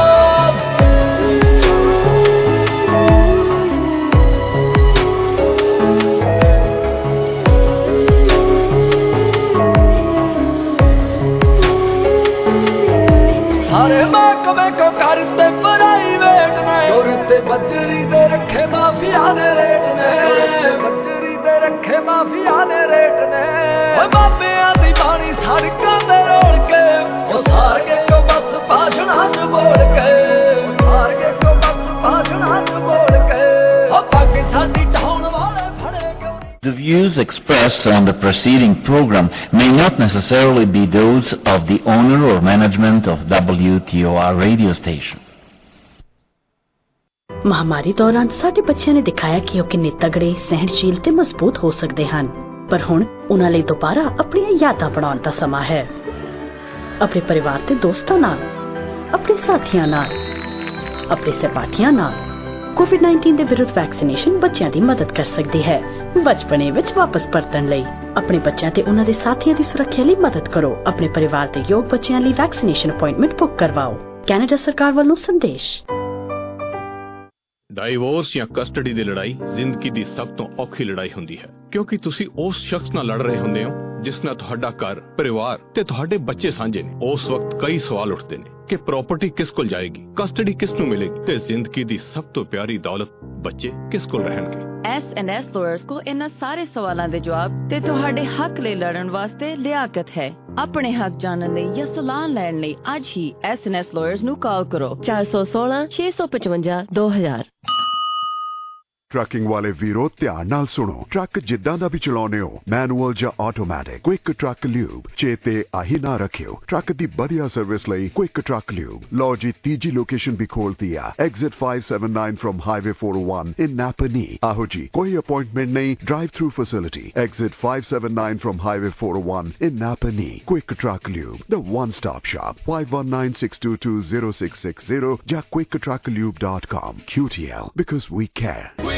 Speaker 14: ਸਾਰੇ ਮਹਿਕਮੇ ਕੋ ਕਰਤੇ ਪ੍ਰਾਈਵੇਟ ਨੇ, ਚੋਰ ਤੇ ਬੱਜਰੀ ਦੇ ਰੱਖੇ ਮਾਫੀਆ ਦੇ ਰੇਟ ਨੇ, ਬੱਜਰੀ ਦੇ ਰੱਖੇ ਮਾਫੀਆ ਦੇ ਰੇਟ ਨੇ। ਓਏ ਬਾਬਿਆਂ ਦੀ ਬਾਣੀ ਸੜਕਾਂ ਦੇ ਰੋੜ ਕੇ, ਉਹ ਸਾਰ ਕੇ ਕੋ ਬਸ ਭਾਸ਼ਣਾਂ ਚ ਬੋਲ ਕੇ, ਸਾਰ ਕੇ ਕੋ ਬਸ ਭਾਸ਼ਣਾਂ ਚ ਬੋਲ ਕੇ, ਉਹ ਬਾਕੀ ਸਾਡੀ ਢਾਉਣ ਵਾਲੇ ਫੜੇ ਕਿਉਂ।
Speaker 7: The views expressed on the preceding program may not necessarily be those of the owner or management of W T O R radio station.
Speaker 8: ਮਹਾਮਾਰੀ ਦੌਰਾਨ ਸਾਡੇ ਬੱਚਿਆਂ ਨੇ ਦਿਖਾਇਆ ਕਿ ਉਹ ਕਿੰਨੇ ਤਗੜੇ, ਸਹਿਣਸ਼ੀਲ ਤੇ ਮਜ਼ਬੂਤ ਹੋ ਸਕਦੇ ਹਨ, ਪਰ ਹੁਣ ਉਹਨਾਂ ਲਈ ਦੁਬਾਰਾ ਆਪਣੀਆਂ ਯਾਦਾਂ ਬਣਾਉਣ ਦਾ ਸਮਾਂ ਹੈ। ਆਪਣੇ ਪਰਿਵਾਰ ਤੇ ਦੋਸਤਾਂ ਨਾਲ, ਆਪਣੇ ਸਾਥੀਆਂ ਨਾਲ, ਆਪਣੇ ਸਹਿਪਾਠੀਆਂ ਨਾਲ ਕੋਵਿਡ ਨਾਈਨਟੀਨ ਦੇ ਵਿਰੁੱਧ ਵੈਕਸੀਨੇਸ਼ਨ ਬੱਚਿਆਂ ਦੀ ਮਦਦ ਕਰ ਸਕਦੀ ਹੈ। ਬਚਪਨੇ ਵਿੱਚ ਵਾਪਸ ਪਰਤਣ ਲਈ ਆਪਣੇ ਬੱਚਿਆਂ ਤੇ ਉਹਨਾਂ ਦੇ ਸਾਥੀਆਂ ਦੀ ਸੁਰੱਖਿਆ ਲਈ ਮਦਦ ਕਰੋ। ਆਪਣੇ ਪਰਿਵਾਰ ਦੇ ਯੋਗ ਬੱਚਿਆਂ ਲਈ ਵੈਕਸੀਨੇਸ਼ਨ ਅਪਾਇੰਟਮੈਂਟ ਬੁੱਕ ਕਰਵਾਓ। ਕੈਨੇਡਾ ਸਰਕਾਰ ਵੱਲੋਂ ਸੰਦੇਸ਼।
Speaker 12: ਡਾਈਵੋਰਸ ਜਾਂ ਕਸਟਡੀ ਦੀ ਲੜਾਈ ਜ਼ਿੰਦਗੀ ਦੀ ਸਭ ਤੋਂ ਔਖੀ ਲੜਾਈ ਹੁੰਦੀ ਹੈ, ਕਿਉਂਕਿ ਤੁਸੀਂ ਉਸ ਸ਼ਖਸ ਨਾਲ ਲੜ ਰਹੇ ਹੁੰਦੇ ਹੋ ਜਿਸ ਨਾਲ ਤੁਹਾਡਾ ਘਰ, ਪਰਿਵਾਰ ਤੇ ਤੁਹਾਡੇ ਬੱਚੇ ਸਾਂਝੇ ਨੇ। ਉਸ ਵਕਤ ਕਈ ਸਵਾਲ ਉੱਠਦੇ ਨੇ ਕਿ ਪ੍ਰਾਪਰਟੀ ਕਿਸ ਕੋਲ ਜਾਏਗੀ, ਕਸਟਡੀ ਕਿਸ ਨੂੰ ਮਿਲੇਗੀ ਤੇ ਜ਼ਿੰਦਗੀ ਦੀ ਸਭ ਤੋਂ ਪਿਆਰੀ ਦੌਲਤ ਬੱਚੇ ਕਿਸ ਕੋਲ ਰਹਿਣਗੇ।
Speaker 13: ਐਸ ਐਂਡ ਐਸ ਲਾਇਰਸ ਕੋ ਇਹਨਾਂ ਸਾਰੇ ਸਵਾਲਾਂ ਦੇ ਜਵਾਬ ਤੇ ਤੁਹਾਡੇ ਹੱਕ ਲਈ ਲੜਨ ਵਾਸਤੇ ਲਿਆਕਤ ਹੈ। ਆਪਣੇ ਹੱਕ ਜਾਣਨ ਲਈ ਜਾਂ ਸਲਾਹ ਲੈਣ ਲਈ ਅੱਜ ਹੀ ਐਸ ਐਂਡ ਐਸ ਲਾਇਰਸ ਨੂੰ ਕਾਲ ਕਰੋ ਚਾਰ ਸੌ ਸੋਲਾਂ ਛੇ ਸੌ ਪਚਵੰਜਾ ਦੋ ਹਜ਼ਾਰ।
Speaker 25: ਟਰੱਕਿੰਗ ਵਾਲੇ ਵੀਰੋ ਧਿਆਨ ਨਾਲ ਸੁਣੋ, ਟਰੱਕ ਜਿੱਦਾਂ ਦਾ ਵੀ ਚਲਾਉਨੇ ਹੋ, ਮੈਨੂਅਲ ਜਾਂ ਆਟੋਮੈਟਿਕ, ਕੁਇਕ ਟਰੱਕ ਲਿਊਬ ਚੇਤੇ ਆਹੀ ਨਾ ਰੱਖਿਓ। ਟਰੱਕ ਦੀ ਵਧੀਆ ਸਰਵਿਸ ਲਈ ਕੁਇਕ ਟਰੱਕ ਲਿਊਬ। ਲਓ ਜੀ ਤੀਜੀ ਲੋਕੇਸ਼ਨ ਵੀ ਖੋਲਤੀ ਆ, exit five seventy-nine from highway four oh one in Napanee. ਆਹੋ ਜੀ, ਕੋਈ ਅਪਾਇੰਟਮੈਂਟ ਨਹੀਂ, drive through facility. Exit five seventy-nine from highway four oh one in Napanee. Quick truck lube, the one stop shop. five one nine six two two zero six six zero ਜਾਂ quick truck lube dot com। Q T L, because we care।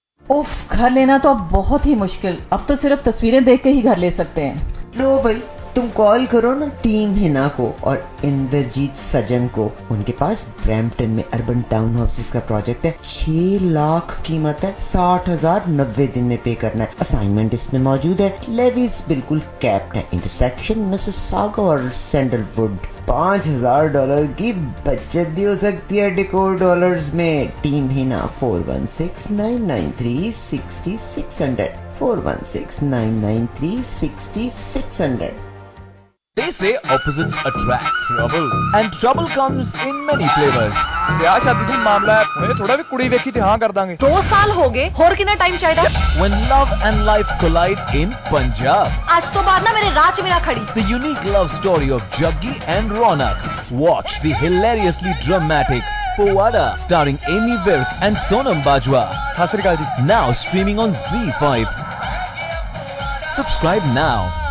Speaker 26: उफ, घर लेना तो अब बहुत ही मुश्किल। अब तो सिर्फ तस्वीरें देख के ही घर ले सकते हैं।
Speaker 27: लो भाई,
Speaker 16: तुम कॉल करो ना टीम हिना को और इंद्रजीत सजन को। उनके पास ब्रैम्पटन में अर्बन टाउन हाउसेस का प्रोजेक्ट है। छह लाख कीमत है, साठ हजार नब्बे दिन में पे करना है। असाइनमेंट इसमें मौजूद है। लेवीज बिल्कुल कैप्ड है। इंटरसेक्शन मिसिसागा और सैंडलवुड। पाँच हजार डॉलर की बचत भी हो सकती है डेकोर डॉलर्स में। Team Hina four one six nine nine three six six hundred four one six nine nine three six six hundred.
Speaker 17: They say opposites attract trouble, and trouble comes in many flavors. ब्याह शादी दी मामला है, हुणे थोड़ा भी कुड़ी वेखी ते हाँ कर दांगे।
Speaker 10: दो साल हो गए, होर कितना टाइम चाहिए?
Speaker 17: When love and life collide in Punjab.
Speaker 10: आज तो बाद ना मेरे राज में ना खड़ी।
Speaker 17: The unique love story of Jaggi and Ronak. Watch the hilariously dramatic Fawada, starring Amy Virk and Sonam Bajwa. Sat Sri Akal ji. Now streaming on Z five. Subscribe now.